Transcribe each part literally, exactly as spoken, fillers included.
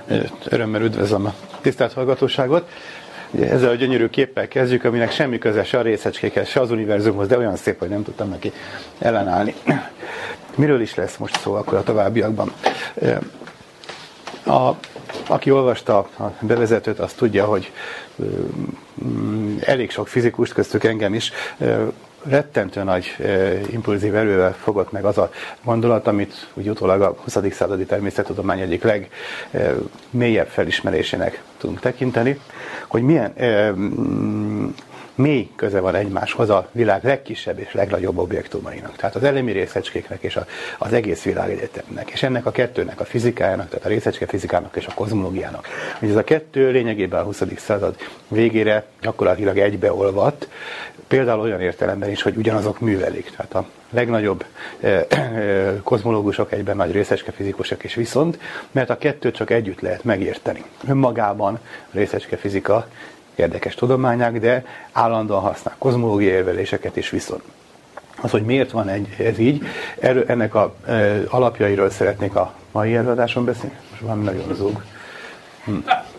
Örömmel üdvözlöm a tisztelt hallgatóságot. Ugye ezzel a gyönyörű képpel kezdjük, aminek semmi köze se a részecskékhez, se az univerzumhoz, de olyan szép, hogy nem tudtam neki ellenállni. Miről is lesz most szó akkor a továbbiakban? A, aki olvasta a bevezetőt, az tudja, hogy elég sok fizikust, köztük engem is, rettentő nagy e, impulzív erővel fogott meg az a gondolat, amit úgy utólag a huszadik századi természettudomány egyik legmélyebb felismerésének tudunk tekinteni, hogy milyen e, mély köze van egymáshoz a világ legkisebb és legnagyobb objektumainak. Tehát az elemi részecskéknek és a, az egész világegyetemnek. És ennek a kettőnek, a fizikájának, tehát a részecske fizikának és a kozmológiának. Hogy ez a kettő lényegében a huszadik század végére gyakorlatilag egybeolvadt, például olyan értelemben is, hogy ugyanazok művelik. Tehát a legnagyobb eh, eh, kozmológusok egyben nagy részecske fizikusok is viszont, mert a kettőt csak együtt lehet megérteni. Önmagában a részecske fizika érdekes tudományák, de állandóan használ kozmológiai érveléseket is viszont. Az, hogy miért van egy, ez így, erről, ennek a e, alapjairól szeretnék a mai előadáson beszélni. Most valami nagyon zúg. Hm.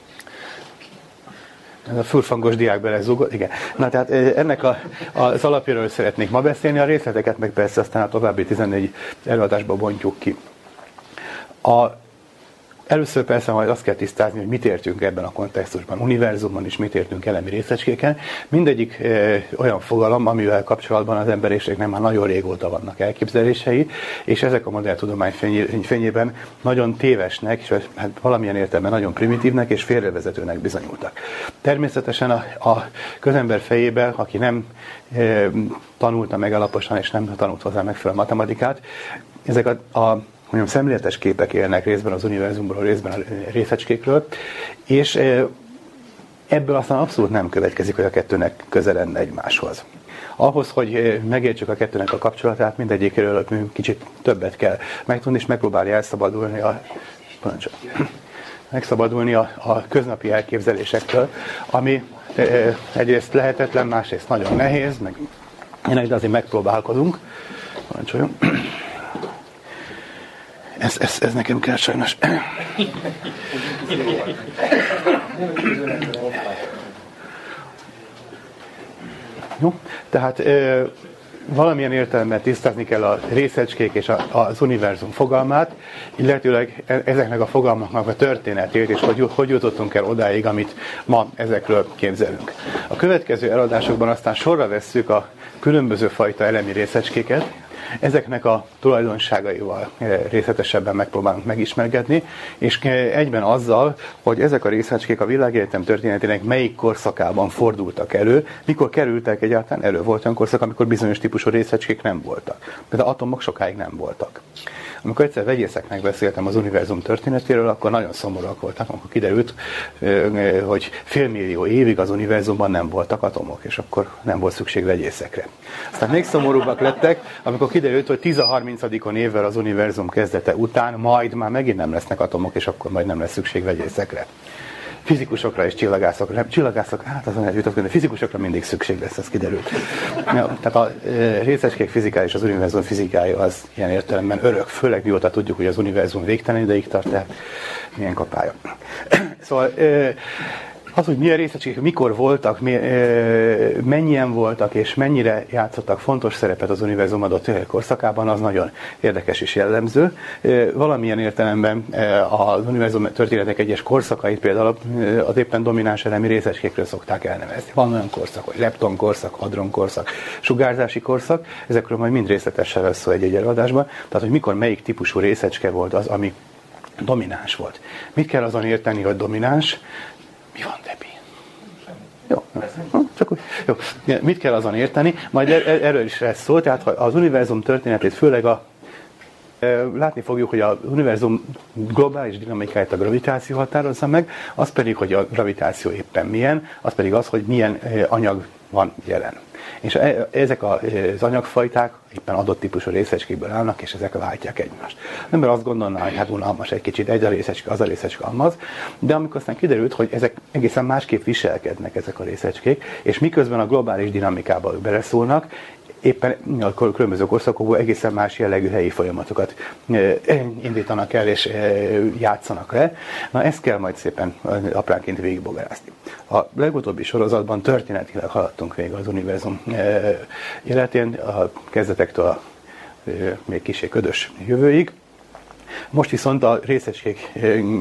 Ez a furfangos diák belezúgott. Igen. Na tehát ennek a, az alapjairól szeretnék ma beszélni, a részleteket meg persze aztán a további tizennégy előadásba bontjuk ki. A Először persze majd azt kell tisztázni, hogy mit értünk ebben a kontextusban, univerzumban is mit értünk elemi részecskéken. Mindegyik e, olyan fogalom, amivel kapcsolatban az emberiségnek már nagyon régóta vannak elképzelései, és ezek a modern tudomány fényében nagyon tévesnek, és hát valamilyen értelemben nagyon primitívnek és félrevezetőnek bizonyultak. Természetesen a, a közember fejében, aki nem e, tanulta meg alaposan, és nem tanult hozzá megfelelő matematikát, ezek a, a mondjam, szemléletes képek élnek részben az univerzumról, részben a részecskékről, és ebből aztán abszolút nem következik, hogy a kettőnek köze lenne egymáshoz. Ahhoz, hogy megértsük a kettőnek a kapcsolatát, mindegyikről kicsit többet kell megtudni, és megpróbálja elszabadulni a, megszabadulni a, a köznapi elképzelésektől, ami egyrészt lehetetlen, másrészt nagyon nehéz, meg de azért megpróbálkozunk. Parancsoljon. Ez, ez, ez nekem kell sajnos. Jó, tehát e, valamilyen értelemben tisztázni kell a részecskék és a, az univerzum fogalmát, illetőleg ezeknek a fogalmaknak a történetét, és hogy, hogy jutottunk el odáig, amit ma ezekről képzelünk. A következő előadásokban aztán sorra vesszük a különböző fajta elemi részecskéket, ezeknek a tulajdonságaival részletesebben megpróbálunk megismerkedni, és egyben azzal, hogy ezek a részecskék a világegyetem történetének melyik korszakában fordultak elő, mikor kerültek egyáltalán elő. Volt olyan korszak, amikor bizonyos típusú részecskék nem voltak. Például atomok sokáig nem voltak. Amikor egyszer vegyészeknek beszéltem az univerzum történetéről, akkor nagyon szomorúak voltak, amikor kiderült, hogy félmillió évig az univerzumban nem voltak atomok, és akkor nem volt szükség vegyészekre. Aztán még szomorúbbak lettek, amikor kiderült, hogy tíz a harmincadikon évvel az univerzum kezdete után majd már megint nem lesznek atomok, és akkor majd nem lesz szükség vegyészekre. Fizikusokra és csillagászokra, nem, csillagászok, hát azon egy jutott, de fizikusokra mindig szükség lesz, ez kiderült. Ja, tehát a e, részecskék fizikája és az univerzum fizikája az ilyen értelemben örök, főleg mióta tudjuk, hogy az univerzum végtelen ideig tart, tehát milyen kapálya. Szóval e, az, hogy milyen részecskék, mikor voltak, mi, e, mennyien voltak és mennyire játszottak fontos szerepet az univerzum adott korszakában, az nagyon érdekes és jellemző. E, valamilyen értelemben e, az univerzum történetek egyes korszakait például az éppen domináns elemi részecskékről szokták elnevezni. Van olyan korszak, hogy lepton korszak, hadron korszak, sugárzási korszak, ezekről majd mind részletesen lesz szó egy-egy előadásban. Tehát, hogy mikor melyik típusú részecske volt az, ami domináns volt. Mit kell azon érteni, hogy domináns? Mi van, Debi? Jó, csak úgy. Jó. Mit kell azon érteni? Majd er- erről is lesz szó, tehát az univerzum történetét főleg a látni fogjuk, hogy az univerzum globális dinamikáját a gravitáció határozza meg, az pedig, hogy a gravitáció éppen milyen, az pedig az, hogy milyen anyag van jelen. És ezek az anyagfajták éppen adott típusú részecskékből állnak, és ezek váltják egymást. Az ember azt gondolná, hogy hát unalmas egy kicsit, egy a részecske, az a részecske, az, de amikor aztán kiderült, hogy ezek egészen másképp viselkednek ezek a részecskék, és miközben a globális dinamikába beleszólnak, éppen a különböző korszakokból egészen más jellegű helyi folyamatokat indítanak el és játszanak le. Na ezt kell majd szépen apránként végigbogarászni. A legutóbbi sorozatban történetileg haladtunk végig az univerzum életén, a kezdetektől a még kicsi ködös jövőig. Most viszont a részecskék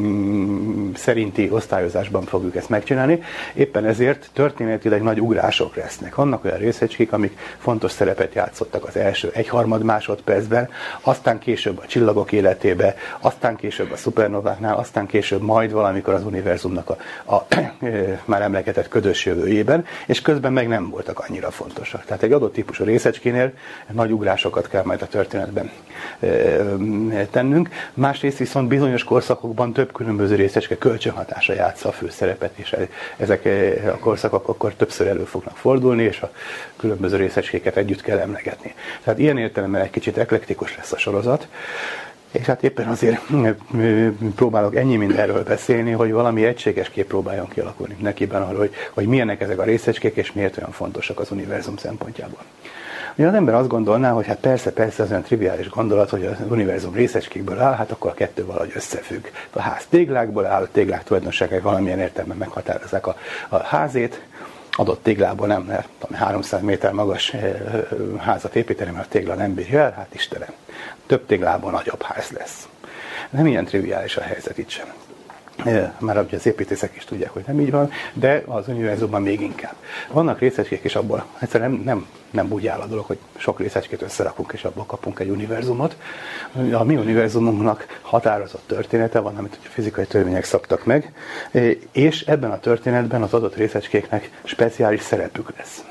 szerinti osztályozásban fogjuk ezt megcsinálni, éppen ezért történetileg nagy ugrások lesznek. Vannak olyan részecskék, amik fontos szerepet játszottak az első egyharmad másodpercben, aztán később a csillagok életébe, aztán később a szupernováknál, aztán később majd valamikor az univerzumnak a, a már emlegetett ködös jövőjében, és közben meg nem voltak annyira fontosak. Tehát egy adott típusú részecskénél nagy ugrásokat kell majd a történetben tennünk. Másrészt viszont bizonyos korszakokban több különböző részecske kölcsönhatása játsza a főszerepet, és ezek a korszakok akkor többször elő fognak fordulni, és a különböző részecskéket együtt kell emlegetni. Tehát ilyen értelemben egy kicsit eklektikus lesz a sorozat, és hát éppen azért próbálok ennyi mindenről beszélni, hogy valami egységes kép próbáljon kialakulni nekiben arról, hogy, hogy milyenek ezek a részecskék, és miért olyan fontosak az univerzum szempontjából. Ugye az ember azt gondolná, hogy hát persze, persze az olyan triviális gondolat, hogy az univerzum részecskékből áll, hát akkor a kettő valahogy összefügg. A ház téglákból áll, a téglák tulajdonságai valamilyen értelemben meghatározzák a, a házét, adott téglából nem lehet háromszáz méter magas házat építeni, mert a tégla nem bírja el, hát Istenem, több téglából nagyobb ház lesz. Nem ilyen triviális a helyzet itt sem. Már az építészek is tudják, hogy nem így van, de az univerzumban még inkább. Vannak részecskék, és abból egyszerűen nem, nem, nem úgy áll a dolog, hogy sok részecskét összerakunk, és abból kapunk egy univerzumot. A mi univerzumunknak határozott története van, amit a fizikai törvények szabtak meg, és ebben a történetben az adott részecskéknek speciális szerepük lesz.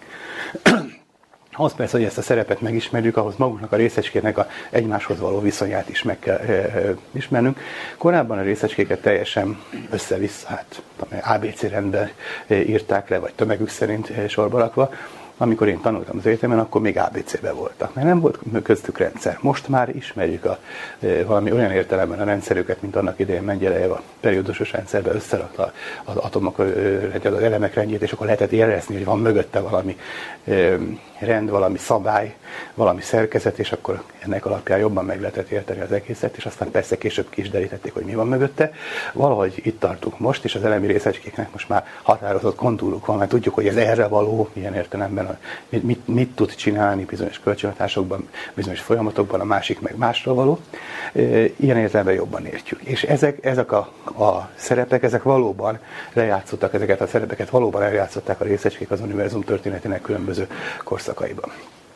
Ahhoz persze, hogy ezt a szerepet megismerjük, ahhoz magunknak a részecskének a egymáshoz való viszonyát is meg kell e, ismernünk. Korábban a részecskéket teljesen össze-vissza, hát á bé cé rendben írták le, vagy tömegük szerint sorba rakva. Amikor én tanultam az egyetemen, akkor még á bé cé-ben voltak, mert nem volt köztük rendszer. Most már ismerjük a, e, valami olyan értelemben a rendszerüket, mint annak idején Mendelejev a periódusos rendszerben összerakta az atomok, az elemek rendjét, és akkor lehetett érezni, hogy van mögötte valami e, rend, valami szabály, valami szerkezet, és akkor ennek alapján jobban meg lehetett érteni az egészet, és aztán persze később ki is derítették, hogy mi van mögötte. Valahogy itt tartunk most, és az elemi részecskéknek most már határozott kontúruk van, mert tudjuk, hogy ez erre való, ilyen értelemben, mit, mit, mit tud csinálni bizonyos kölcsönhatásokban, bizonyos folyamatokban, a másik meg másra való. Ilyen értelemben jobban értjük. És ezek, ezek a, a szerepek, ezek valóban lejátszottak, ezeket a szerepeket valóban eljátszották a részecskék az univerzum történetének különböző korszakaiban.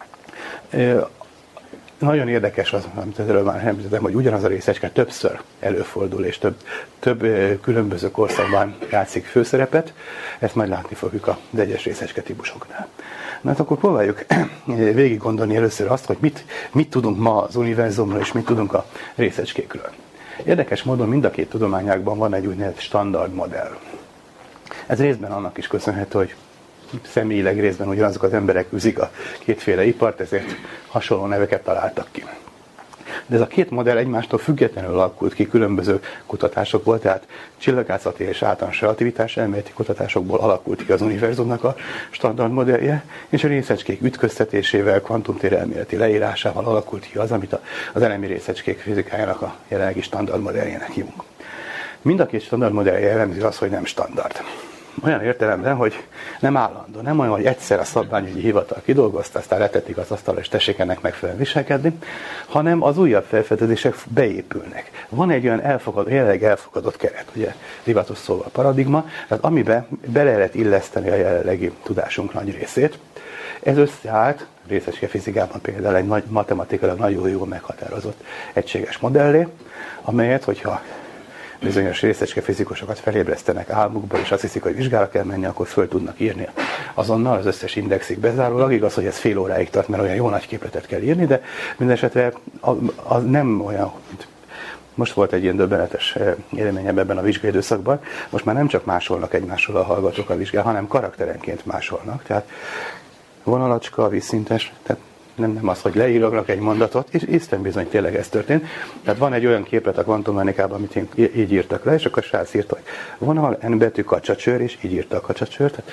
Nagyon érdekes az, amit ezzel már említettem, hogy ugyanaz a részecske többször előfordul, és több, több különböző korszakban játszik főszerepet. Ezt majd látni fogjuk az egyes részecske típusoknál. Na hát akkor próbáljuk végig gondolni először azt, hogy mit, mit tudunk ma az univerzumról, és mit tudunk a részecskékről. Érdekes módon mind a két tudományágban van egy úgynevezett standard modell. Ez részben annak is köszönhető, hogy személyileg részben ugyanazok az emberek űzik a kétféle ipart, ezért hasonló neveket találtak ki. De ez a két modell egymástól függetlenül alakult ki különböző kutatásokból, tehát csillagászati és általános relativitás elméleti kutatásokból alakult ki az univerzumnak a standard modellje, és a részecskék ütköztetésével, kvantumtér elméleti leírásával alakult ki az, amit az elemi részecskék fizikájának a jelenlegi standard modelljének hívunk. Mind a két standard modell jellemzi az, hogy nem standard. Olyan értelemben, hogy nem állandó, nem olyan, hogy egyszer a szabványügyi hivatal kidolgozta, aztán letették az asztalra, és tessék ennek megfelelően viselkedni, hanem az újabb felfedezések beépülnek. Van egy olyan elfogadott, jelenleg elfogadott keret, ugye divatos szóval paradigma, tehát amiben bele lehet illeszteni a jelenlegi tudásunk nagy részét. Ez összeállt, részecske fizikában például egy nagy, matematikailag nagyon jól meghatározott egységes modellé, amelyet, hogyha bizonyos részecske fizikusokat felébresztenek álmukba, és azt hiszik, hogy vizsgára kell menni, akkor föl tudnak írni azonnal az összes indexig bezárólag. Igaz, hogy ez fél óráig tart, mert olyan jó nagy képletet kell írni, de mindenesetre az nem olyan, mint most volt egy ilyen döbbenetes élményem ebben a vizsgai időszakban. Most már nem csak másolnak egymásról a hallgatók a vizsgán, hanem karakterenként másolnak. Tehát vonalacska, vízszintes, tehát nem, nem az, hogy leírnak egy mondatot, és Isten bizony tényleg ez történt. Tehát van egy olyan képlet a kvantummechanikában, amit így írtak le, és akkor Sász írta, hogy vonal, N betű, kacsacsőr, és így írta a kacsacsőrt.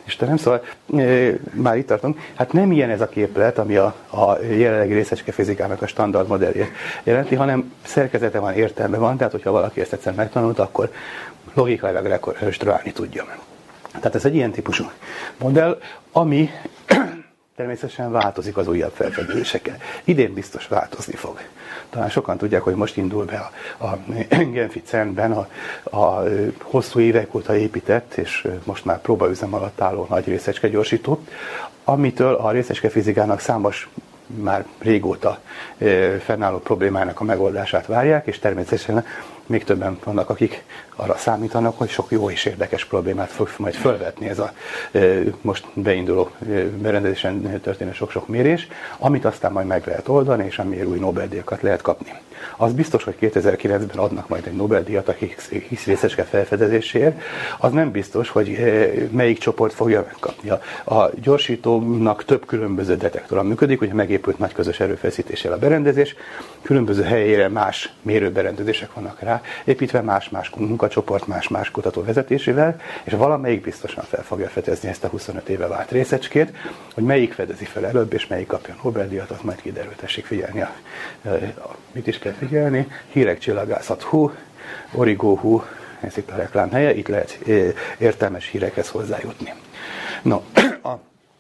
Istenem, szóval e, már itt tartunk. Hát nem ilyen ez a képlet, ami a, a jelenlegi részecskefizikának a standard modelljét jelenti, hanem szerkezete van, értelme van, tehát hogyha valaki ezt egyszer megtanult, akkor logikailag rekonstruálni tudja. Tehát ez egy ilyen típusú modell, ami természetesen változik az újabb felfedezésekkel. Idén biztos változni fog. Talán sokan tudják, hogy most indul be a, a Genfi cernben a, a hosszú évek óta épített, és most már próbaüzem alatt álló nagy részecskegyorsító, amitől a részecskefizikának számos már régóta e, fennálló problémának a megoldását várják, és természetesen még többen vannak, akik arra számítanak, hogy sok jó és érdekes problémát fog majd fölvetni ez a e, most beinduló e, berendezésen történő sok-sok mérés, amit aztán majd meg lehet oldani, és amiért új Nobel-díjakat lehet kapni. Az biztos, hogy kétezer-kilencben adnak majd egy Nobel-díjat a Higgs részecske felfedezéséért, az nem biztos, hogy e, melyik csoport fogja megkapni. A, a gyorsítónak több különböző detektora működik, ugye megépült nagy közös erőfeszítéssel a berendezés, különböző helyére más mérőberendezések vannak rá, építve más-más munkacsoport, más-más kutató vezetésével, és valamelyik biztosan fel fogja fedezni ezt a huszonöt éve vált részecskét, hogy melyik fedezi fel előbb, és melyik kapja a Nobel-díjat, az majd kiderül, tessék figyelni. A, a, a, mit is kell figyelni? Hírek csillagászat hú, Origo hú, ez itt a reklám helye, itt lehet értelmes hírekhez hozzájutni. No, a,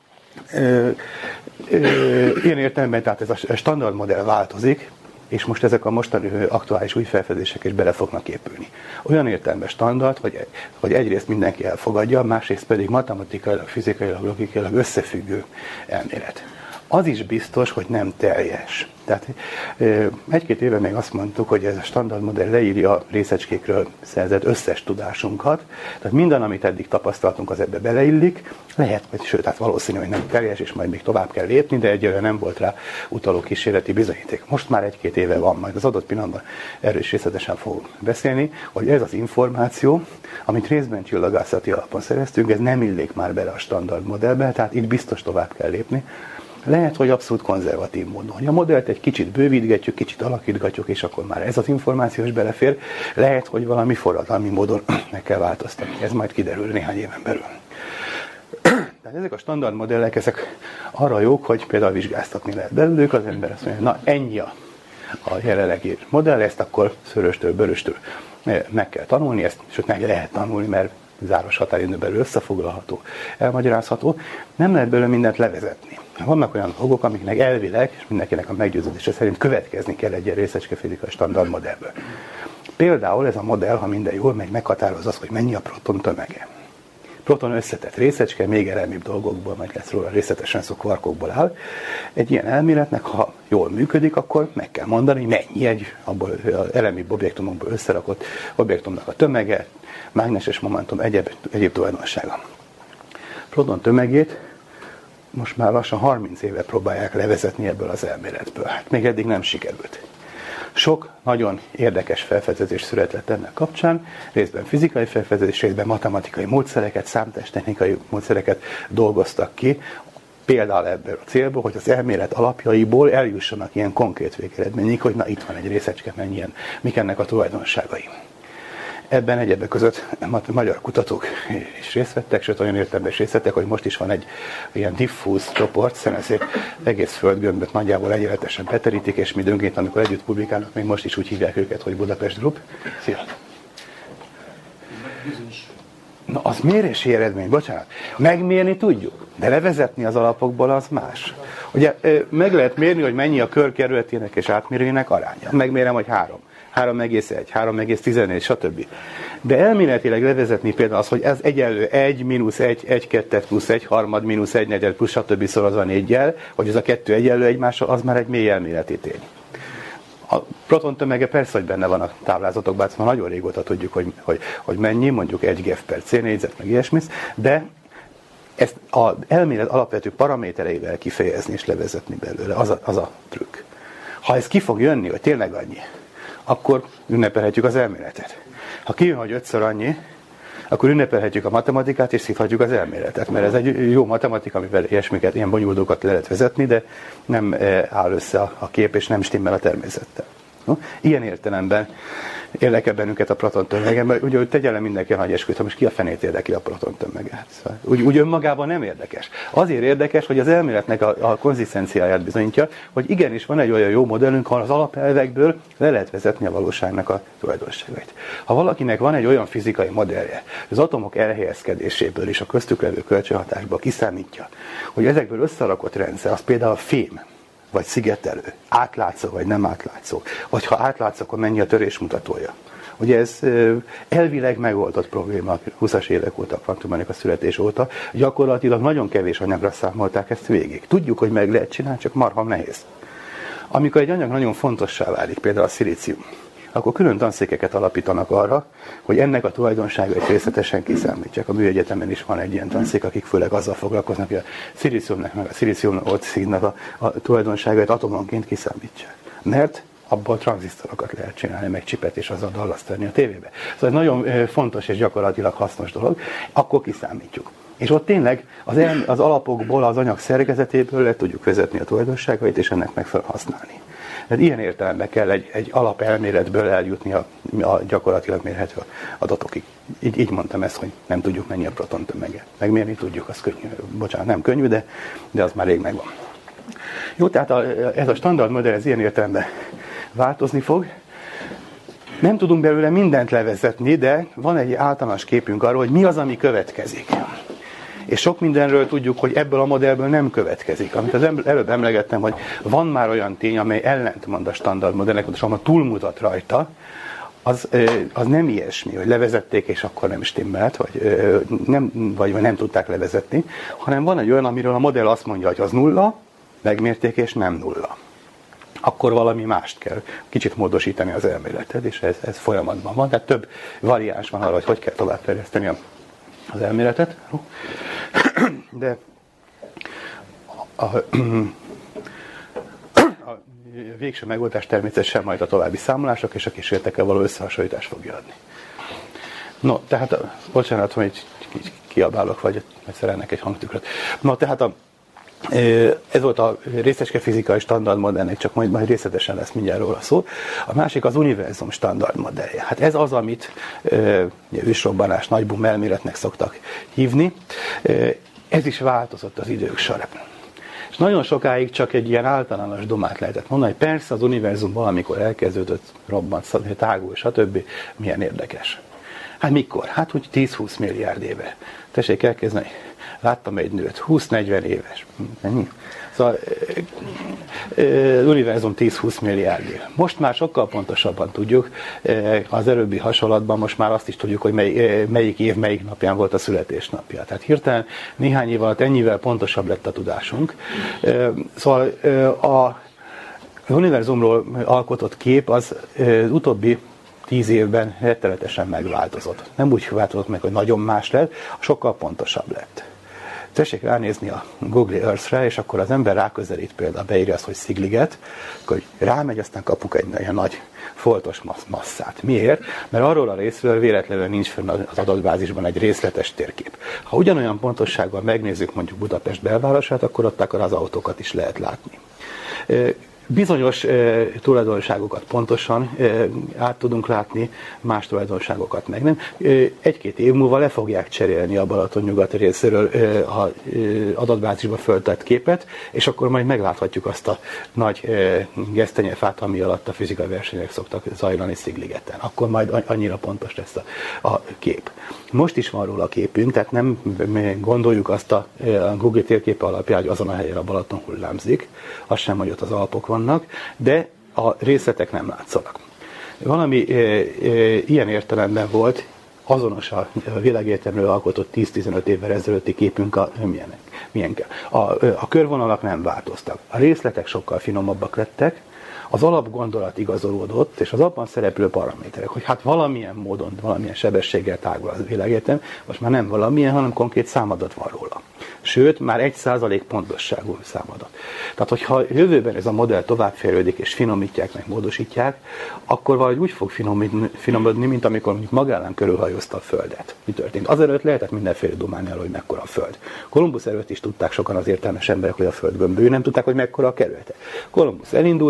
ö, ö, ilyen értelemben tehát ez a standard modell változik, és most ezek a mostani aktuális új felfedezések is bele fognak épülni. Olyan értelemben standard, hogy, hogy egyrészt mindenki elfogadja, másrészt pedig matematikailag, fizikailag, logikailag összefüggő elmélet. Az is biztos, hogy nem teljes. Tehát egy-két éve még azt mondtuk, hogy ez a standard modell leírja a részecskékről szerzett összes tudásunkat, tehát minden, amit eddig tapasztaltunk, az ebbe beleillik, lehet, vagy sőt, hát valószínű, hogy nem teljes, és majd még tovább kell lépni, de egyelőre nem volt rá utaló kísérleti bizonyíték. Most már egy-két éve van, majd az adott pillanatban erről is részletesen fogunk beszélni, hogy ez az információ, amit részben csillagászati alapon szereztünk, ez nem illik már bele a standard modellbe, tehát itt biztos tovább kell lépni. Lehet, hogy abszolút konzervatív módon, hogy a modellt egy kicsit bővítgetjük, kicsit alakítgatjuk, és akkor már ez az információ is belefér. Lehet, hogy valami forradalmi módon meg kell változtatni. Ez majd kiderül néhány éven belül. Tehát ezek a standard modellek, ezek arra jók, hogy például vizsgáztatni lehet belőlük, az ember azt mondja, na ennyi a, a jelenlegi modell, ezt akkor szöröstől, bőröstől meg kell tanulni, ezt sőt meg lehet tanulni, mert záros határidőn belül összefoglalható, elmagyarázható. Nem lehet belőle mindent levezetni. Vannak olyan dolgok, amiknek elvileg, és mindenkinek a meggyőződése szerint következni kell egy részecskefizikai standard modellből. Például ez a modell, ha minden jól megy, meghatározza azt, hogy mennyi a proton tömege. Proton összetett részecske, még elemibb dolgokból, majd lesz róla részletesen szó, kvarkokból áll. Egy ilyen elméletnek, ha jól működik, akkor meg kell mondani, mennyi egy abból az elemibb objektumokból összerakott objektumnak a tömege, mágneses momentum, egyéb, egyéb tulajdonsága. Proton tömegét most már lassan harminc éve próbálják levezetni ebből az elméletből. Hát még eddig nem sikerült. Sok nagyon érdekes felfedezés született ennek kapcsán, részben fizikai felfedezés, részben matematikai módszereket, számítástechnikai módszereket dolgoztak ki, például ebből a célból, hogy az elmélet alapjaiból eljussanak ilyen konkrét végeredményig, hogy na itt van egy részecske, mennyien, mik ennek a tulajdonságai. Ebben egyebek között magyar kutatók is részt vettek, sőt olyan értelemben is részt vettek, hogy most is van egy ilyen diffúz csoport, szeneszét egész földgömböt nagyjából egyenletesen beterítik, és mi dönként, amikor együtt publikálnak, még most is úgy hívják őket, hogy Budapest Group. Szia! Na, az mérési eredmény, bocsánat. Megmérni tudjuk, de levezetni az alapokból az más. Ugye meg lehet mérni, hogy mennyi a kör kerületének és átmérőjének aránya. Megmérem, hogy három. három egész egy, három egész tizennégy, stb. De elméletileg levezetni például az, hogy ez egyenlő egy, mínusz egy, egy kettet plusz egy harmad, mínusz egy negyed plusz stb. Szorozva négyel, hogy ez a kettő egyenlő egymással, az már egy mély elméleti tény. A proton tömege persze, hogy benne van a táblázatokban, ezt már nagyon régóta tudjuk, hogy, hogy, hogy mennyi, mondjuk egy gef per c négyzet, meg ilyesmi, de ezt az elmélet alapvető paramétereivel kifejezni és levezetni belőle, az a, az a trükk. Ha ez ki fog jönni, hogy tényleg annyi, akkor ünnepelhetjük az elméletet. Ha kijön, hogy ötször annyi, akkor ünnepelhetjük a matematikát, és szívhatjuk az elméletet, mert ez egy jó matematika, amivel ilyesmiket, ilyen bonyolultókat le lehet vezetni, de nem áll össze a kép, és nem stimmel a természettel. Ilyen értelemben érdekel bennünket a Platon tömege, mert ugye tegye le mindenki a nagy esküt, most ki a fenét érdekli a Platon tömege? Szóval, úgy, úgy önmagában nem érdekes. Azért érdekes, hogy az elméletnek a, a konzisztenciáját bizonyítja, hogy igenis van egy olyan jó modellünk, ahol az alapelvekből le lehet vezetni a valóságnak a tulajdonságait. Ha valakinek van egy olyan fizikai modellje, az atomok elhelyezkedéséből és a köztük levő kölcsönhatásból kiszámítja, hogy ezekből összerakott rendszer, az például fém, vagy szigetelő, átlátszó, vagy nem átlátszó, vagy ha átlátszó, akkor mennyi a törésmutatója. Ugye ez elvileg megoldott probléma húszas évek óta, a kvantummechanika születés óta, gyakorlatilag nagyon kevés anyagra számolták ezt végig. Tudjuk, hogy meg lehet csinálni, csak marha nehéz. Amikor egy anyag nagyon fontossá válik, például a szilícium, akkor külön tanszékeket alapítanak arra, hogy ennek a tulajdonságait részletesen kiszámítsák. A műegyetemen is van egy ilyen tanszék, akik főleg azzal foglalkoznak, hogy a szilíciumnak, meg a szilícium oxidnak a, a tulajdonságait atomonként kiszámítsák. Mert abból tranzisztorokat lehet csinálni, meg csipet, és azzal dallasztani a tévébe. Szóval ez nagyon fontos és gyakorlatilag hasznos dolog. Akkor kiszámítjuk. És ott tényleg az, el, az alapokból, az anyag szerkezetéből le tudjuk vezetni a tulajdonságait, és ennek megfelelően használni. Tehát ilyen értelemben kell egy, egy alapelméletből eljutni a, a gyakorlatilag mérhető adatokig. Így, így mondtam ezt, hogy nem tudjuk mennyi a proton tömege. Megmérni tudjuk, az könnyű. Bocsánat, nem könnyű, de, de az már rég megvan. Jó, tehát a, ez a standard modell, ez ilyen értelemben változni fog. Nem tudunk belőle mindent levezetni, de van egy általános képünk arról, hogy mi az, ami következik. És sok mindenről tudjuk, hogy ebből a modellből nem következik. Amit az előbb emlegettem, hogy van már olyan tény, amely ellentmond a standard modellnek, pontosabban túlmutat rajta, az, az nem ilyesmi, hogy levezették, és akkor nem stimmelt, vagy nem, vagy nem tudták levezetni, hanem van egy olyan, amiről a modell azt mondja, hogy az nulla, megmérték, és nem nulla. Akkor valami mást kell kicsit módosítani az elméleted, és ez, ez folyamatban van. Tehát több variáns van arra, hogy hogy kell továbbfejleszteni az elméletet. De a, a, a végső megoldás természetesen majd a további számolások és a kísérletekkel való összehasonlítás fogja adni. No, tehát, bocsánat, hogy kiabálok, vagy szerelnek egy hangtükröt. No, tehát a ez volt a részecske fizikai standard modellnek, csak majd, majd részletesen lesz mindjárt róla szó. A másik az univerzum standard modellje. Hát ez az, amit ősrobbanás, nagyboom elméletnek szoktak hívni. Ez is változott az idők során. És nagyon sokáig csak egy ilyen általános domát lehetett mondani, hogy persze az univerzum valamikor elkezdődött, robbant, tágul, stb. Milyen érdekes. Hát mikor? Hát úgy tíz-húsz milliárd éve. Tessék elkezdeni. Láttam egy nőt, húsz-negyven éves. Ennyi? Szóval az univerzum tíz-húsz milliárd év. Most már sokkal pontosabban tudjuk, az előbbi hasonlatban most már azt is tudjuk, hogy mely, melyik év, melyik napján volt a születésnapja. Tehát hirtelen néhány év alatt ennyivel pontosabb lett a tudásunk. Szóval a az univerzumról alkotott kép az utóbbi tíz évben rettenetesen megváltozott. Nem úgy változott meg, hogy nagyon más lett, sokkal pontosabb lett. Tessék ránézni a Google Earth-re, és akkor az ember ráközelít, például beírja azt, hogy Szigliget, akkor rámegy, aztán kapunk egy ilyen nagy foltos masszát. Miért? Mert arról a részről véletlenül nincs fönn az adatbázisban egy részletes térkép. Ha ugyanolyan pontossággal megnézzük mondjuk Budapest belvárosát, akkor ott akár az autókat is lehet látni. Bizonyos e, tulajdonságokat pontosan e, át tudunk látni, más tulajdonságokat meg nem. E, egy-két év múlva le fogják cserélni a Balaton nyugati részéről e, az e, adatbázisba föltett képet, és akkor majd megláthatjuk azt a nagy e, gesztenyefát, ami alatt a fizikai versenyek szoktak zajlani Szigligeten. Akkor majd annyira pontos lesz a, a kép. Most is van róla a képünk, tehát nem gondoljuk azt a, a Google térképe alapján, hogy azon a helyen a Balaton hullámzik, az sem, hogy ott az Alpok vannak, de a részletek nem látszanak. Valami e, e, ilyen értelemben volt azonos a világegyetemről alkotott tíz-tizenöt évvel ezelőtti képünk a milyenek, milyenkel. A, a körvonalak nem változtak. A részletek sokkal finomabbak lettek, az alapgondolat igazolódott, és az abban szereplő paraméterek, hogy hát valamilyen módon, valamilyen sebességgel tágul az világegyetem, most már nem valamilyen, hanem konkrét számadat van róla. Sőt, már egy százalék pontosságú számadat. Tehát, hogyha jövőben ez a modell továbbfejlődik, és finomítják, meg módosítják, akkor valahogy úgy fog finomodni, mint amikor mondjuk Magellán körülhajózta a Földet. Mi történt? Azelőtt lehetett mindenféle dumálni arról, hogy mekkora a Föld. Kolumbusz előtt is tudták sokan az értelmes emberek, hogy a Föld gömbölyű, nem tudták, hogy mekkora a kerülete. Kolumbusz elindult, és azt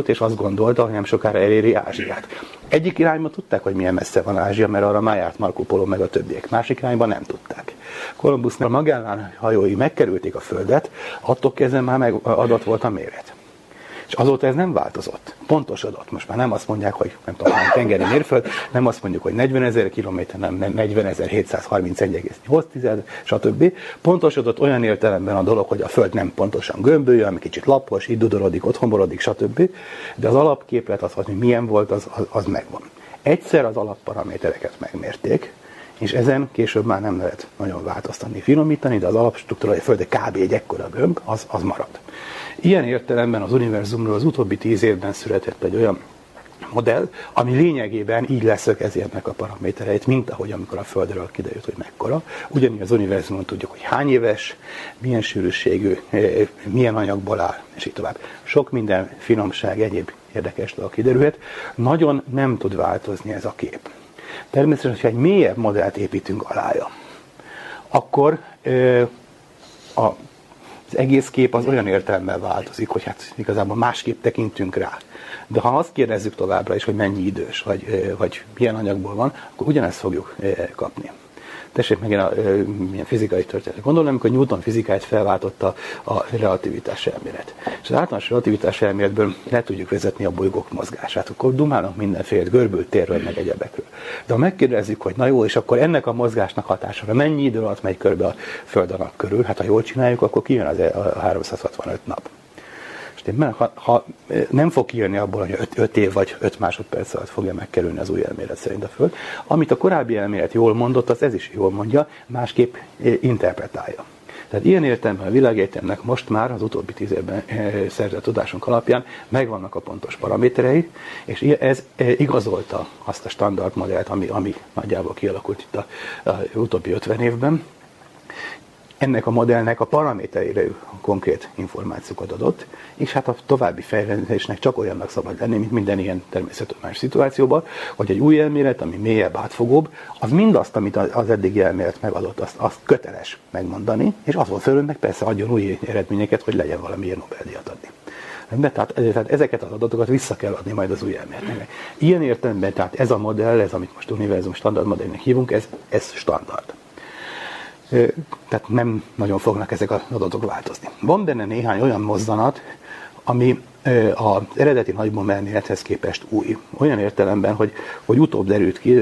gondolta, hogy nem sokára eléri Ázsiát. Egyik irányban tudták, hogy milyen messze van Ázsia, mert arra már járt Marco Polo meg a többiek. Másik irányban nem tudták. Kolumbusznak a Magellán hajói megkerülték a Földet, attól kezdve már meg adott volt a méret. És azóta ez nem változott. Pontosodott. Most már nem azt mondják, hogy nem tudom, hány tengeri mérföld, nem azt mondjuk, hogy negyvenezer kilométer, nem negyvenezer-hétszázharmincegy egész nyolc, stb. Pontosodott olyan értelemben a dolog, hogy a Föld nem pontosan gömbölyű, ami kicsit lapos, így dudorodik, otthonborodik, stb. De az alapképlet, az, hogy milyen volt, az, az, az megvan. Egyszer az alapparamétereket megmérték, és ezen később már nem lehet nagyon változtatni, finomítani, de az alapstruktúra, hogy a Föld kb. Egy ekkora gömb, az, az marad. Ilyen értelemben az univerzumról az utóbbi tíz évben született egy olyan modell, ami lényegében így leszögezi ennek a paramétereit, mint ahogy amikor a Földről kiderült, hogy mekkora. Ugyanígy az univerzumon tudjuk, hogy hány éves, milyen sűrűségű, milyen anyagból áll, és így tovább. Sok minden finomság, egyéb érdekes dolog kiderülhet. Nagyon nem tud változni ez a kép. Természetesen, ha egy mélyebb modellt építünk alája, akkor a az egész kép az olyan értelemben változik, hogy hát igazából másképp tekintünk rá. De ha azt kérdezzük továbbra is, hogy mennyi idős, vagy, vagy milyen anyagból van, akkor ugyanezt fogjuk kapni. Tessék meg én a milyen fizikai történetet gondolom, amikor Newton fizikáját felváltotta a relativitás elmélet. És az általános relativitás elméletből le tudjuk vezetni a bolygók mozgását. Akkor dumálunk mindenféle görbült térről, meg egyebekről. De ha megkérdezzük, hogy na jó, és akkor ennek a mozgásnak hatására mennyi idő alatt megy körbe a Föld a nap körül, hát ha jól csináljuk, akkor kijön az a háromszázhatvanöt nap. Ha, ha nem fog kijönni abból, hogy öt év vagy öt másodperc alatt fogja megkerülni az új elmélet szerint a Föld. Amit a korábbi elmélet jól mondott, az ez is jól mondja, másképp interpretálja. Tehát ilyen értelemben a világegyetemnek most már az utóbbi tíz évben szerzett tudásunk alapján megvannak a pontos paraméterei, és ez igazolta azt a standard modellt, ami, ami nagyjából kialakult itt az utóbbi ötven évben. Ennek a modellnek a paramétereire konkrét információkat adott, és hát a további fejlesztésnek csak olyannak szabad lenni, mint minden ilyen természettudományos szituációban, hogy egy új elmélet, ami mélyebb, átfogóbb, az mindazt, amit az eddigi elmélet megadott, azt, azt köteles megmondani, és azon fölül meg persze adjon új eredményeket, hogy legyen valamilyen Nobel-díjat adni. De, tehát, tehát ezeket az adatokat vissza kell adni majd az új elméletnek. Ilyen értelemben, tehát ez a modell, ez amit most univerzum standard modellnek hívunk, ez, ez standard. Tehát nem nagyon fognak ezek az adatok változni. Van benne néhány olyan mozzanat, ami az eredeti nagybomb elmélethez képest új. Olyan értelemben, hogy, hogy utóbb derült ki,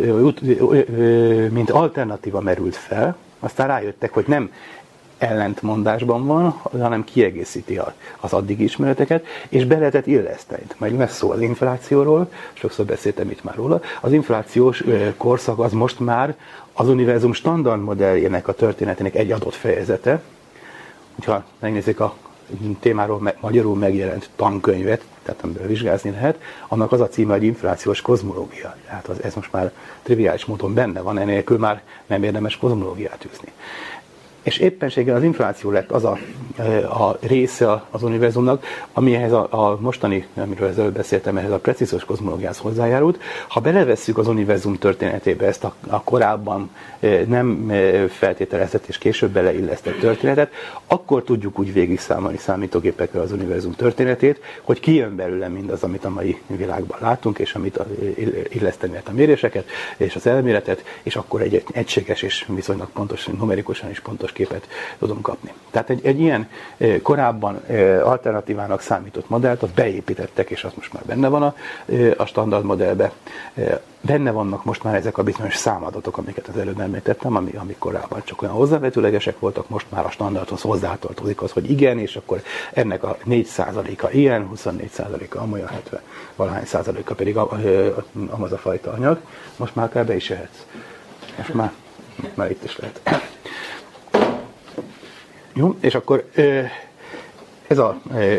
mint alternatíva merült fel, aztán rájöttek, hogy nem ellentmondásban van, hanem kiegészíti az addigi ismereteket, és be lehetett illeszteni. Majd lesz szó az inflációról, sokszor beszéltem itt már róla. Az inflációs korszak az most már az univerzum standard modelljének a történetének egy adott fejezete. Ha megnézzük a témáról magyarul megjelent tankönyvet, tehát amiből vizsgázni lehet, annak az a címe, hogy inflációs kozmológia. Tehát ez most már triviális módon benne van, enélkül már nem érdemes kozmológiát űzni. És éppenséggel az infláció lett az a, a része az univerzumnak, ami ehhez a, a mostani, amiről ezzel beszéltem, ehhez a precíziós kozmológiához hozzájárult. Ha belevesszük az univerzum történetébe ezt a, a korábban nem feltételezett és később beleillesztett történetet, akkor tudjuk úgy végigszámolni számítógépekkel az univerzum történetét, hogy kijön belőle mindaz, amit a mai világban látunk, és amit illeszteni lehet a méréseket, és az elméletet, és akkor egy egységes és viszonylag pontos, numerikusan is pontos képet tudom kapni. Tehát egy, egy ilyen korábban alternatívának számított modellt, azt beépítettek, és az most már benne van a, a standard modellbe. Benne vannak most már ezek a bizonyos számadatok, amiket az előbb említettem, ami, ami korábban csak olyan hozzávetőlegesek voltak, most már a standardhoz hozzátartozik az, hogy igen, és akkor ennek a négy százaléka ilyen, huszonnégy százaléka amolyan, hetven valahány százaléka pedig amaz a fajta anyag. Most már akár be is jöhetsz. Most már, már itt is lehet. Jó, és akkor ez a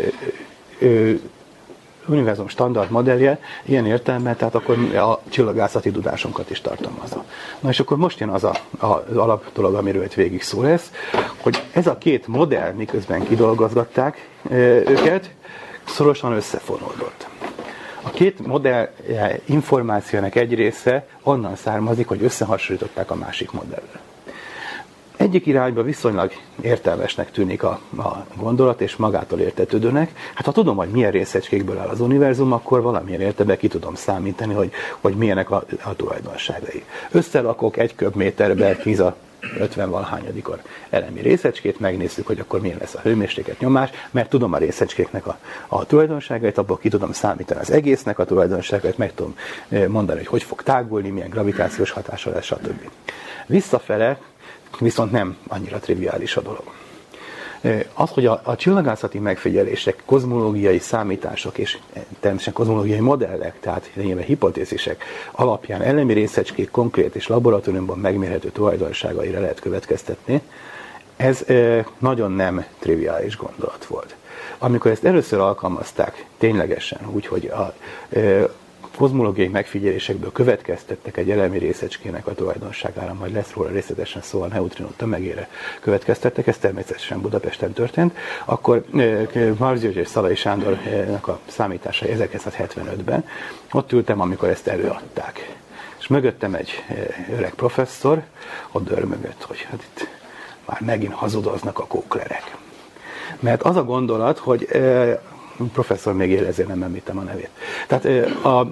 univerzum standard modellje ilyen értelemben, tehát akkor a csillagászati tudásunkat is tartalmazza. Na és akkor most jön az a, a, az alap dolog, amiről itt végig szó lesz, hogy ez a két modell, miközben kidolgozgatták őket, szorosan összefonódott. A két modell információnak egy része onnan származik, hogy összehasonlították a másik modellel. Egyik irányba viszonylag értelmesnek tűnik a, a gondolat, és magától értetődőnek. Hát ha tudom, hogy milyen részecskékből áll az univerzum, akkor valamilyen értelemben ki tudom számítani, hogy, hogy milyenek a, a tulajdonságai. Összelakok egy köbméterbe tíz a ötven-valahányadikon elemi részecskét, megnézzük, hogy akkor milyen lesz a hőmérséklet, nyomás, mert tudom a részecskéknek a, a tulajdonságait, abból ki tudom számítani az egésznek a tulajdonságait, meg tudom mondani, hogy hogy fog tágulni, milyen gravitációs hatása lesz, stb. Visszafele viszont nem annyira triviális a dolog. Az, hogy a, a csillagászati megfigyelések, kozmológiai számítások és természetesen kozmológiai modellek, tehát lényegében hipotézisek alapján elemi részecskék konkrét és laboratóriumban megmérhető tulajdonságaira lehet következtetni, ez nagyon nem triviális gondolat volt. Amikor ezt először alkalmazták ténylegesen, úgyhogy a kozmológiai megfigyelésekből következtettek egy elemi részecskének a tulajdonságára, majd lesz róla részletesen szó, a neutrinó tömegére következtettek, ez természetesen Budapesten történt, akkor Marzius és Szalai Sándornak a számításai ezerkilencszázhetvenötben, ott ültem, amikor ezt előadták. És mögöttem egy öreg professzor, ott dörmögött, hogy hát itt már megint hazudoznak a kóklerek. Mert az a gondolat, hogy professzor még él, ezért nem említem a nevét. Tehát a,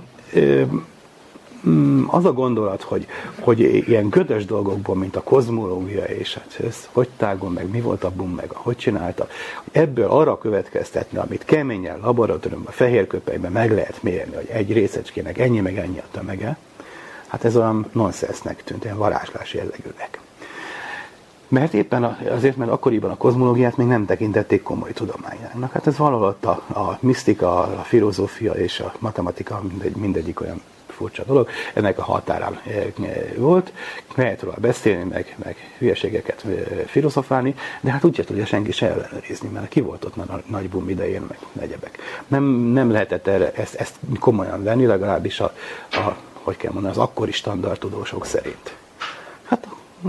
az a gondolat, hogy, hogy ilyen ködös dolgokból, mint a kozmológia, és hát ez hogy tágul meg, mi volt a bum, meg a hogy csinálta, hogy ebből arra következtetni, amit keményen, laboratóriumban, fehér köpenyben meg lehet mérni, hogy egy részecskének ennyi meg ennyi a tömege, hát ez olyan nonsensnek tűnt, ilyen varázslás jellegűnek. Mert éppen azért, mert akkoriban a kozmológiát még nem tekintették komoly tudományának. Hát ez valahol a, a misztika, a filozófia és a matematika mindegy, mindegyik olyan furcsa dolog, ennek a határán volt, lehet róla beszélni, meg, meg hülyeségeket filozofálni, de hát úgy tudja senki se ellenőrizni, mert ki volt ott a nagy boom idején, meg egyebek. Nem, nem lehetett erre, ezt, ezt komolyan venni, legalábbis a, a, hogy kell mondani, az akkori standard tudósok szerint. Hát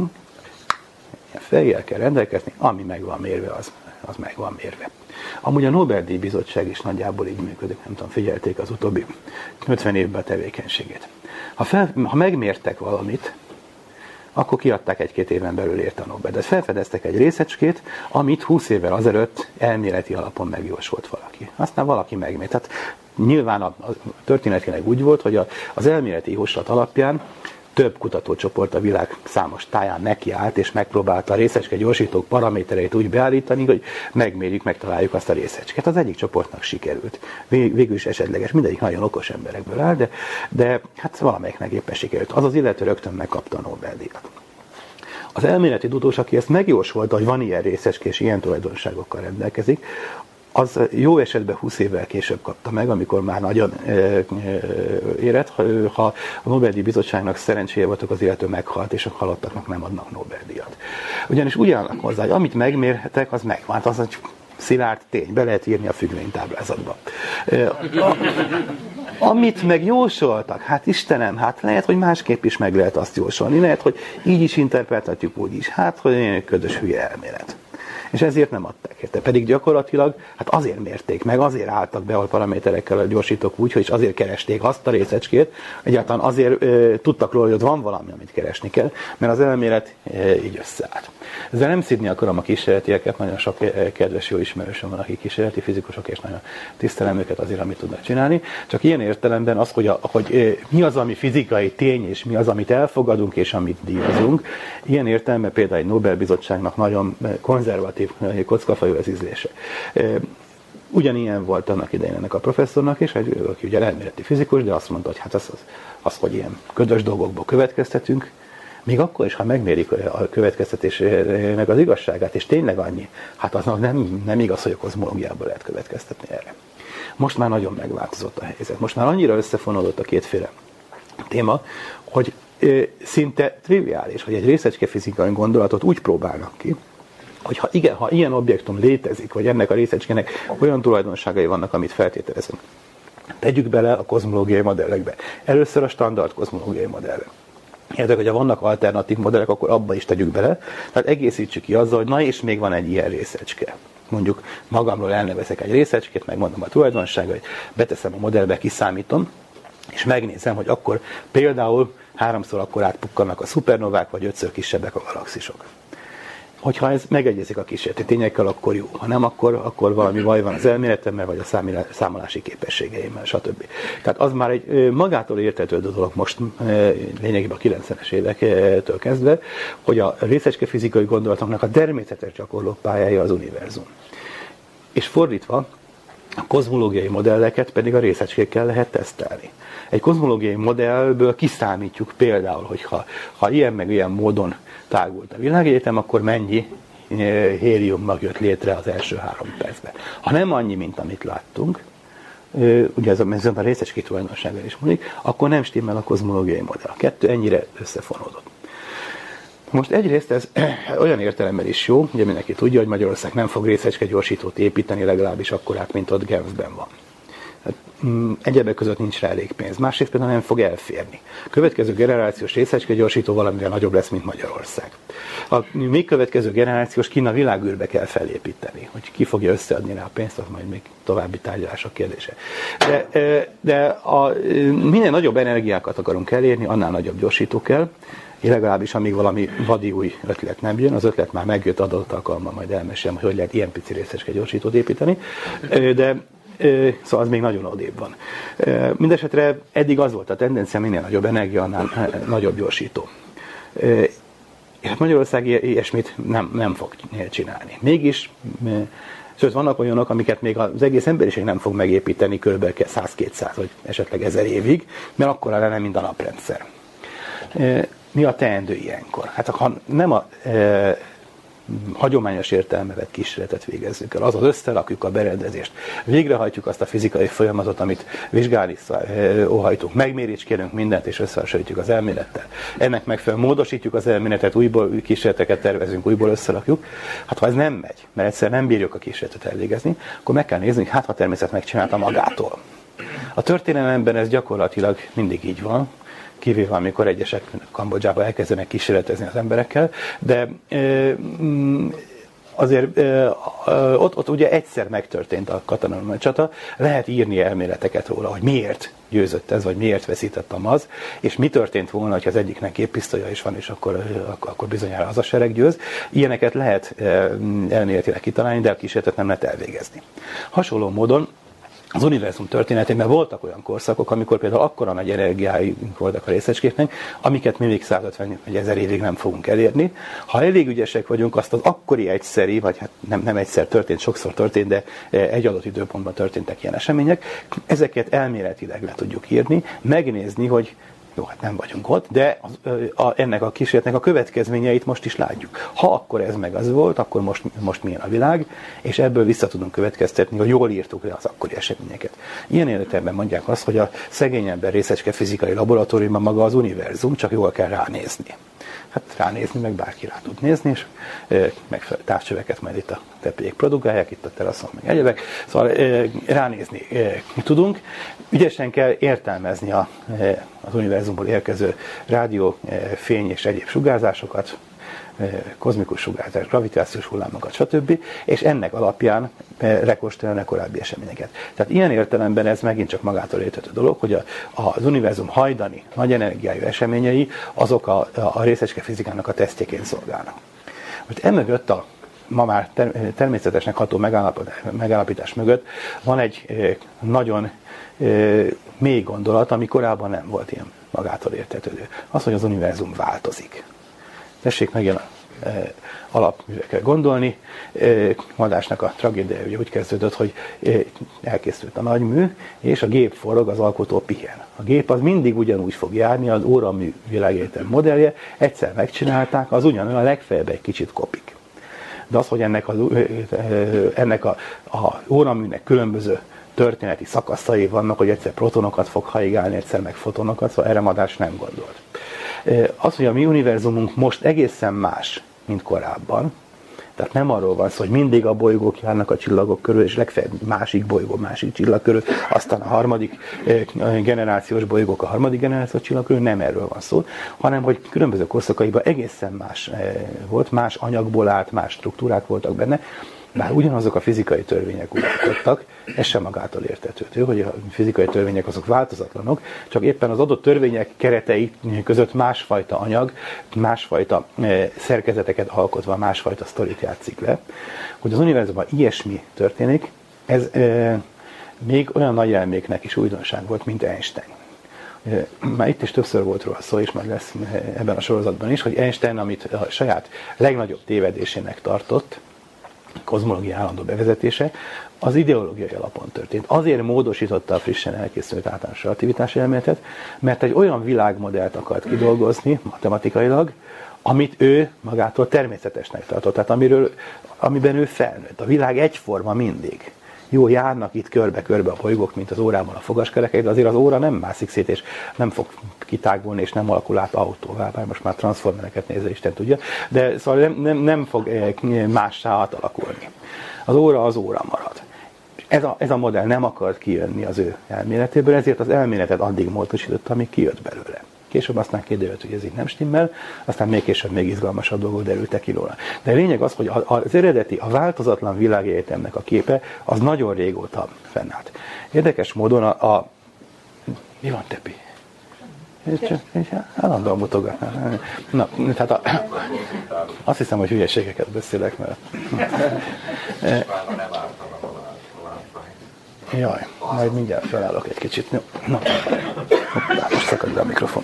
fejjel kell rendelkezni, ami meg van mérve, az, az meg van mérve. Amúgy a Nobel-díj bizottság is nagyjából így működik, nem tudom, figyelték az utóbbi ötven évben a tevékenységét. Ha, fel, ha megmértek valamit, akkor kiadták egy-két éven belül érte a Nobel. De felfedeztek egy részecskét, amit húsz évvel azelőtt elméleti alapon megjósolt valaki. Aztán valaki megmért. Tehát nyilván a, a történetileg úgy volt, hogy a, az elméleti jóslat alapján több kutatócsoport a világ számos táján nekiállt, és megpróbálta a részecske gyorsítók paramétereit úgy beállítani, hogy megmérjük, megtaláljuk azt a részecskét. Az egyik csoportnak sikerült. Végül is esetleges, mindegyik nagyon okos emberekből áll, de, de hát valamelyiknek éppen sikerült. Az az illető rögtön megkapta a Nobel-díjat. Az elméleti tudós, aki ezt megjósolta, hogy van ilyen részecske és ilyen tulajdonságokkal rendelkezik, az jó esetben húsz évvel később kapta meg, amikor már nagyon e, e, érett. Ha a Nobel-díj bizottságnak szerencséje voltak, az illető meghalt, és a halottaknak nem adnak Nobel-díjat. Ugyanis úgy állnak hozzá, hogy amit megmérhetek, az megvan. Az egy szilárd tény, be lehet írni a függvénytáblázatba. E, a, amit megjósoltak, hát Istenem, hát lehet, hogy másképp is meg lehet azt jósolni. Lehet, hogy így is interpretáljuk, úgy is. Hát, hogy egy ködös hülye elmélet. És ezért nem adták érte. Pedig gyakorlatilag hát azért mérték meg, azért álltak be a paraméterekkel a gyorsítók úgy, hogy azért keresték azt a részecskét, egyáltalán azért e, tudtak róla, hogy ott van valami, amit keresni kell, mert az elmélet e, így összeállt. Ezzel nem szidni akarom a kísérletieket, nagyon sok e, kedves jó ismerősöm van, akik kísérleti fizikusok, és nagyon tisztelem őket azért, amit tudnak csinálni. Csak ilyen értelemben az, hogy, a, hogy e, mi az, ami fizikai tény, és mi az, amit elfogadunk, és amit díjazunk, ilyen értelemben például egy Nobel-bizottságnak nagyon konzervatív kockafajú az ízlése. Ugyanilyen volt annak idején ennek a professzornak is, aki ugye elméleti fizikus, de azt mondta, hogy hát az, az, az hogy ilyen ködös dolgokból következtetünk, még akkor is, ha megmérik a következtetésnek az igazságát, és tényleg annyi, hát az nem, nem igaz, hogy a kozmológiából lehet következtetni erre. Most már nagyon megváltozott a helyzet. Most már annyira összefonódott a kétféle téma, hogy szinte triviális, hogy egy részecske fizikai gondolatot úgy próbálnak ki, hogy ha, igen, ha ilyen objektum létezik, vagy ennek a részecskének olyan tulajdonságai vannak, amit feltételezünk, tegyük bele a kozmológiai modellekbe. Először a standard kozmológiai modellbe. Értek, hogyha vannak alternatív modellek, akkor abba is tegyük bele. Tehát egészítsük ki azzal, hogy na és még van egy ilyen részecske. Mondjuk magamról elnevezek egy részecskét, megmondom a tulajdonságait, beteszem a modellbe, kiszámítom, és megnézem, hogy akkor például háromszor akkor átpukkannak a szupernovák, vagy ötször kisebbek a galaxisok. Hogyha ez megegyezik a kísérleti tényekkel, akkor jó. Ha nem, akkor, akkor valami baj van az elméletemmel, vagy a számolási képességeimmel, stb. Tehát az már egy magától értetődő dolog most lényegében a kilencvenes évektől kezdve, hogy a részecskefizikai gondolatoknak a természetes gyakorló pályája az univerzum. És fordítva, a kozmológiai modelleket pedig a részecskékkel lehet tesztelni. Egy kozmológiai modellből kiszámítjuk például, hogy ha, ha ilyen meg ilyen módon tágult a világegyetem, akkor mennyi héliummag jött létre az első három percben. Ha nem annyi, mint amit láttunk, ugye ez a, ez a részecské tulajdonsága is múlik, akkor nem stimmel a kozmológiai modell. A kettő ennyire összefonódott. Most egyrészt ez olyan értelemben is jó, ugye mindenki tudja, hogy Magyarország nem fog részecske gyorsítót építeni, legalábbis akkorát, mint ott Genfben van. Egyebek között nincs rá elég pénz. Másrészt például nem fog elférni. A következő generációs részecske gyorsító valamivel nagyobb lesz, mint Magyarország. A még következő generációs Kína világűrbe kell felépíteni. Hogy ki fogja összeadni rá a pénzt, az majd még további tárgyalások kérdése. De, de a, minél nagyobb energiákat akarunk elérni, annál nagyobb gyorsító kell. Én legalábbis, amíg valami vadi új ötlet nem jön, az ötlet már megjött, adott alkalommal majd elmesélem, hogy hogy lehet ilyen pici részecske gyorsítót építeni. De szóval az még nagyon odébb van. Mindenesetre eddig az volt a tendencia, minél nagyobb energia, annál nagyobb gyorsító. Hát Magyarország ilyesmit nem, nem fog csinálni. Mégis, sőt vannak olyanok, amiket még az egész emberiség nem fog megépíteni kb. száz-kétszáz vagy esetleg ezer évig, mert akkora lenne, mint a naprendszer. Mi a teendő ilyenkor? Hát ha nem a e, hagyományos értelembe vett kísérletet végezzük el, azaz összerakjuk a berendezést, végrehajtjuk azt a fizikai folyamatot, amit vizsgálni óhajtunk, megméricskélünk mindent, és összehasonlítjuk az elmélettel. Ennek megfelelően módosítjuk az elméletet, újból kísérleteket tervezünk, újból összerakjuk. Hát ha ez nem megy, mert egyszer nem bírjuk a kísérletet elvégezni, akkor meg kell nézni, hogy hát ha a természet megcsinálta magától. A történelemben ez gyakorlatilag mindig így van, kivéve amikor egyesek Kambodzsába elkezdenek kísérletezni az emberekkel, de azért ott, ott ugye egyszer megtörtént a katonai csata, lehet írni elméleteket róla, hogy miért győzött ez, vagy miért veszített a maz, és mi történt volna, hogy az egyiknek géppisztolya is van, és akkor, akkor bizonyára az a sereg győz. Ilyeneket lehet elméletileg kitalálni, de a kísérletet nem lehet elvégezni. Hasonló módon az univerzum történetében voltak olyan korszakok, amikor például akkora nagy energiái voltak a részecskéknek, amiket mi még százötven vagy ezer évig nem fogunk elérni. Ha elég ügyesek vagyunk, azt az akkori egyszeri, vagy hát nem, nem egyszer történt, sokszor történt, de egy adott időpontban történtek ilyen események, ezeket elméletileg le tudjuk írni, megnézni, hogy jó, hát nem vagyunk ott, de az, a, ennek a kísérletnek a következményeit most is látjuk. Ha akkor ez meg az volt, akkor most, most milyen a világ, és ebből vissza tudunk következtetni, hogy jól írtuk le az akkori eseményeket. Ilyen értelemben mondják azt, hogy a szegény ember részecske fizikai laboratóriumban maga az univerzum, csak jól kell ránézni. Hát ránézni, meg bárki rá tud nézni, és e, megfelelő távcsöveket majd itt a tepélyek produkálják, itt a teraszon, meg egyebek. Szóval e, ránézni e, tudunk. Ügyesen kell értelmezni a, e, az univerzumból érkező rádió, e, fény és egyéb sugárzásokat, e, kozmikus sugárzás, gravitációs hullámokat, stb. És ennek alapján e, rekonstruálni a korábbi eseményeket. Tehát ilyen értelemben ez megint csak magától értető dolog, hogy a, az univerzum hajdani, nagy energiájú eseményei, azok a, a részecske fizikának a tesztjeként szolgálnak. Most emögött a ma már természetesnek ható megállapítás mögött van egy nagyon mély gondolat, ami korábban nem volt ilyen magától értetődő. Az, hogy az univerzum változik. Tessék meg ilyen alapművekkel gondolni. Madásnak a tragédiája ugye úgy kezdődött, hogy elkészült a nagymű, és a gép forog, az alkotó pihen. A gép az mindig ugyanúgy fog járni, az óramű világegyetem modellje, egyszer megcsinálták, az ugyanolyan, legfeljebb egy kicsit kopik. De az, hogy ennek, az, ennek a, a óraműnek különböző történeti szakaszai vannak, hogy egyszer protonokat fog haigálni, egyszer meg fotonokat, szóval erre Madás nem gondolt. Az, hogy a mi univerzumunk most egészen más, mint korábban, tehát nem arról van szó, hogy mindig a bolygók járnak a csillagok körül, és legfeljebb másik bolygó, másik csillag körül, aztán a harmadik generációs bolygók a harmadik generációs csillag körül, nem erről van szó, hanem hogy különböző korszakaiban egészen más volt, más anyagból állt, más struktúrák voltak benne, bár ugyanazok a fizikai törvények uralkodtak, ez sem magától értetődő, hogy a fizikai törvények azok változatlanok, csak éppen az adott törvények keretei között másfajta anyag, másfajta szerkezeteket alkotva, másfajta sztorit játszik le. Hogy az univerzumban ilyesmi történik, ez e, még olyan nagy elméknek is újdonság volt, mint Einstein. Már itt is többször volt róla szó, és meg lesz ebben a sorozatban is, hogy Einstein, amit a saját legnagyobb tévedésének tartott, kozmológia állandó bevezetése, az ideológiai alapon történt. Azért módosította a frissen elkészült általános relativitási elméletet, mert egy olyan világmodellt akart kidolgozni matematikailag, amit ő magától természetesnek tartott, tehát amiről, amiben ő felnőtt. A világ egyforma mindig. Jó, járnak itt körbe-körbe a bolygók, mint az órában a fogaskerekek, de azért az óra nem mászik szét, és nem fog kitágulni, és nem alakul át autóvá, bár most már transformereket nézve, Isten tudja, de szóval nem, nem, nem fog mássá átalakulni. Az óra az óra marad. Ez a, ez a modell nem akart kijönni az ő elméletéből, ezért az elméletet addig módosította, amíg kijött belőle. Később aztán kiderült, hogy ez így nem stimmel, aztán még később még izgalmasabb dolgok derültek ki róla. De a lényeg az, hogy az eredeti, a változatlan világegyetemnek a képe, az nagyon régóta fennállt. Érdekes módon a... a mi van, Tepi? Állandóan mutogatnál. Na, tehát a, azt hiszem, hogy hülyeségeket beszélek, mert... Jaj, majd mindjárt felállok egy kicsit. No, no. Hoppá, most szakad le a mikrofon.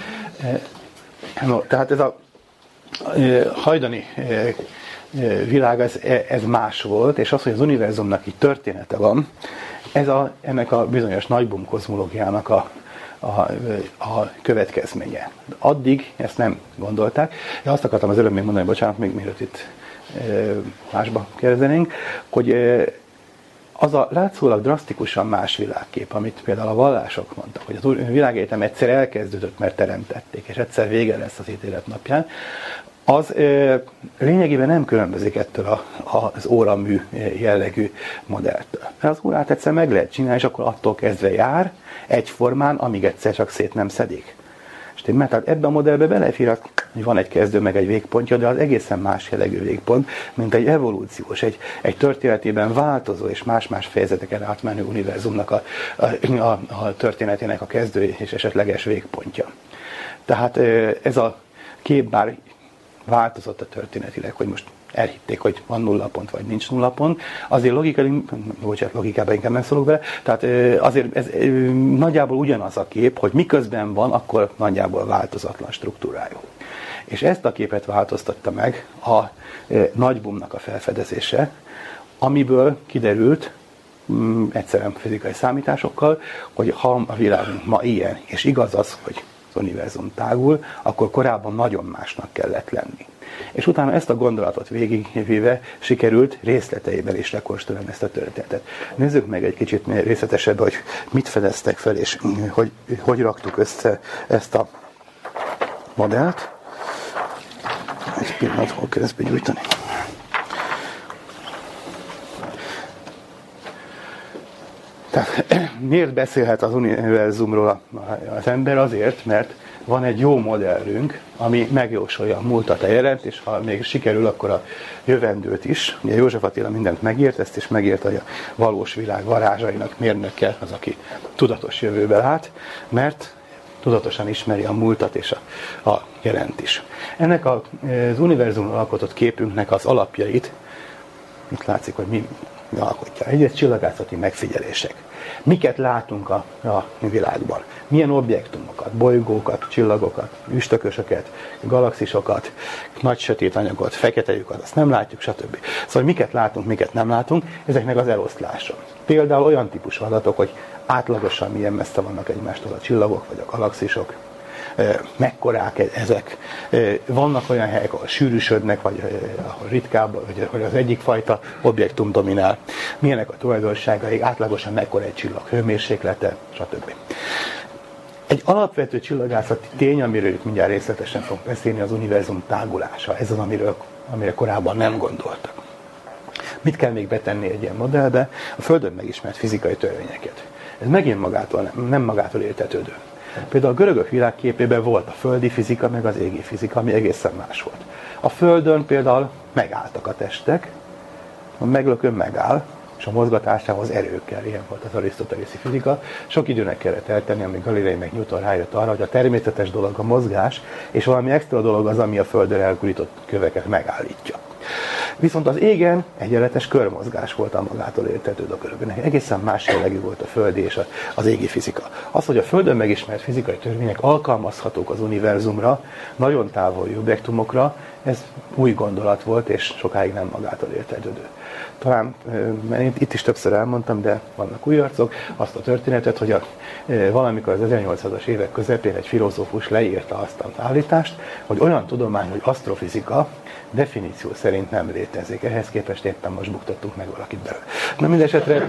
No, tehát ez a hajdani világ, ez, ez más volt, és az, hogy az univerzumnak így története van, ez a, ennek a bizonyos nagybum kozmológiának a, a, a következménye. Addig ezt nem gondolták. Én azt akartam az előbb még mondani, bocsánat, még mielőtt itt másba kezdenénk, hogy az a látszólag drasztikusan más világkép, amit például a vallások mondtak, hogy az világegyetem egyszer elkezdődött, mert teremtették, és egyszer vége lesz az ítélet napján, az ö, lényegében nem különbözik ettől a, a, az óramű jellegű modelltől. Mert az órát egyszer meg lehet csinálni, és akkor attól kezdve jár egyformán, amíg egyszer csak szét nem szedik. Mert tehát ebben a modellbe belefér, hogy van egy kezdő, meg egy végpontja, de az egészen más jellegű végpont, mint egy evolúciós, egy, egy történetében változó és más-más fejezeteken átmenő univerzumnak a, a, a, a történetének a kezdő és esetleges végpontja. Tehát ez a kép bár változott a történetileg, hogy most elhitték, hogy van nulla pont, vagy nincs nulla pont, azért logikai, bocsánat, logikában inkább nem szólok bele, tehát azért ez nagyjából ugyanaz a kép, hogy miközben van, akkor nagyjából változatlan struktúrájú. És ezt a képet változtatta meg a nagybumnak a felfedezése, amiből kiderült, egyszerűen fizikai számításokkal, hogy ha a világunk ma ilyen, és igaz az, hogy az univerzum tágul, akkor korábban nagyon másnak kellett lenni. És utána ezt a gondolatot végigvéve sikerült részleteiben is rekonstruálni ezt a történetet. Nézzük meg egy kicsit részletesebben, hogy mit fedeztek fel, és hogy, hogy raktuk össze ezt a modellt. Egy pillanat, hol kell ezt begyújtani. Tehát miért beszélhet az univerzumról az ember? Azért, mert van egy jó modellünk, ami megjósolja a múltat, a jelent, és ha még sikerül, akkor a jövendőt is. Ugye József Attila mindent megírt, ezt is megírt, hogy a valós világ varázsainak mérnöke az, aki tudatos jövőbe lát, mert tudatosan ismeri a múltat és a, a jelent is. Ennek a, az univerzumon alkotott képünknek az alapjait, itt látszik, hogy mi, mi alkotja. Egyrészt csillagászati megfigyelések. Miket látunk a, a világban? Milyen objektumokat, bolygókat, csillagokat, üstökösöket, galaxisokat, nagy sötét anyagot, fekete lyukat, azt nem látjuk, stb. Szóval miket látunk, miket nem látunk, ezeknek az eloszlása. Például olyan típusú adatok, hogy átlagosan milyen messze vannak egymástól a csillagok vagy a galaxisok, mekkorák ezek. Vannak olyan helyek, ahol sűrűsödnek, vagy ahol ritkább, vagy az egyik fajta objektum dominál. Milyenek a tulajdonságai, átlagosan mekkora egy csillag hőmérséklete, stb. Egy alapvető csillagászati tény, amiről itt mindjárt részletesen fogunk beszélni, az univerzum tágulása. Ez az, amiről, amire korábban nem gondoltak. Mit kell még betenni egy ilyen modellbe? A Földön megismert fizikai törvényeket. Ez megint magától, nem, nem magától értetődő. Például a görögök világképében volt a földi fizika, meg az égi fizika, ami egészen más volt. A Földön például megálltak a testek, a meglökön megáll, és a mozgatásához erő kell. Ilyen volt az arisztotélészi fizika. Sok időnek kellett eltenni, amíg Galilei meg Newton rájött arra, hogy a természetes dolog a mozgás, és valami extra dolog az, ami a Földön elgurított köveket megállítja. Viszont az égen egyenletes körmozgás volt a magától értetődő körülbelül. Egészen más jellegű volt a földi és az égi fizika. Az, hogy a Földön megismert fizikai törvények alkalmazhatók az univerzumra, nagyon távoli objektumokra, ez új gondolat volt, és sokáig nem magától értetődő. Talán, mert itt is többször elmondtam, de vannak új arcok, azt a történetet, hogy a, valamikor az ezernyolcszázas évek közepén egy filozófus leírta azt az állítást, hogy olyan tudomány, hogy asztrofizika definíció szerint nem létezik. Ehhez képest éppen most buktattunk meg valakit belőle. Na mindesetre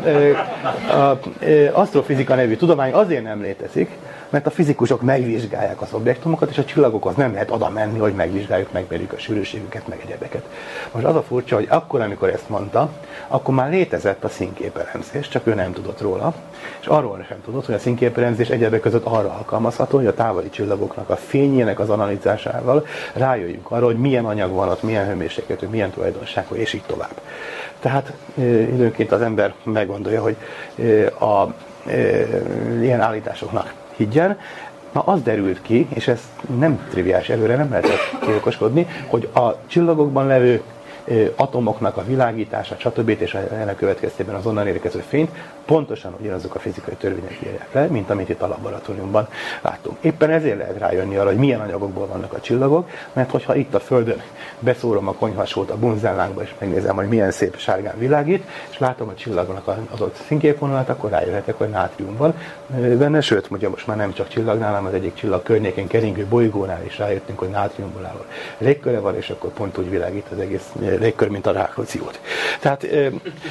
az asztrofizika nevű tudomány azért nem létezik, mert a fizikusok megvizsgálják az objektumokat, és a csillagokhoz nem lehet oda menni, hogy megvizsgáljuk, megmérjük a sűrűségüket, meg egyebeket. Most az a furcsa, hogy akkor, amikor ezt mondta, akkor már létezett a színképelemzés, csak ő nem tudott róla, és arról sem tudott, hogy a színképelemzés egyebek között arra alkalmazható, hogy a távoli csillagoknak a fényének az analizálásával rájöjjünk arra, hogy milyen anyag van ott, milyen hőmérsékletű, milyen tulajdonságú, és így tovább. Tehát időnként az ember meggondolja, hogy a, a, ilyen állításoknak higgyen. Na, az derült ki, és ez nem triviális, előre nem lehetett kiokoskodni, hogy a csillagokban levő atomoknak a világítása, stb. És ennek következtében az onnan érkező fényt pontosan ugyanazok a fizikai törvények írják le, mint amit itt a laboratóriumban láttunk. Éppen ezért lehet rájönni arra, hogy milyen anyagokból vannak a csillagok, mert hogyha itt a Földön beszórom a konyhasót a bunzellánkba, és megnézem, hogy milyen szép sárgán világít, és látom a csillagnak az adott színképvonalat, akkor rájöhetek, hogy nátrium van benne, sőt, ugye most már nem csak csillagnál, hanem az egyik csillag környékén keringő bolygónál is rájöttünk, hogy nátriumból álló légköre van, és akkor pont úgy világít az egész légkör, mint a Rákóczi út. Tehát ö,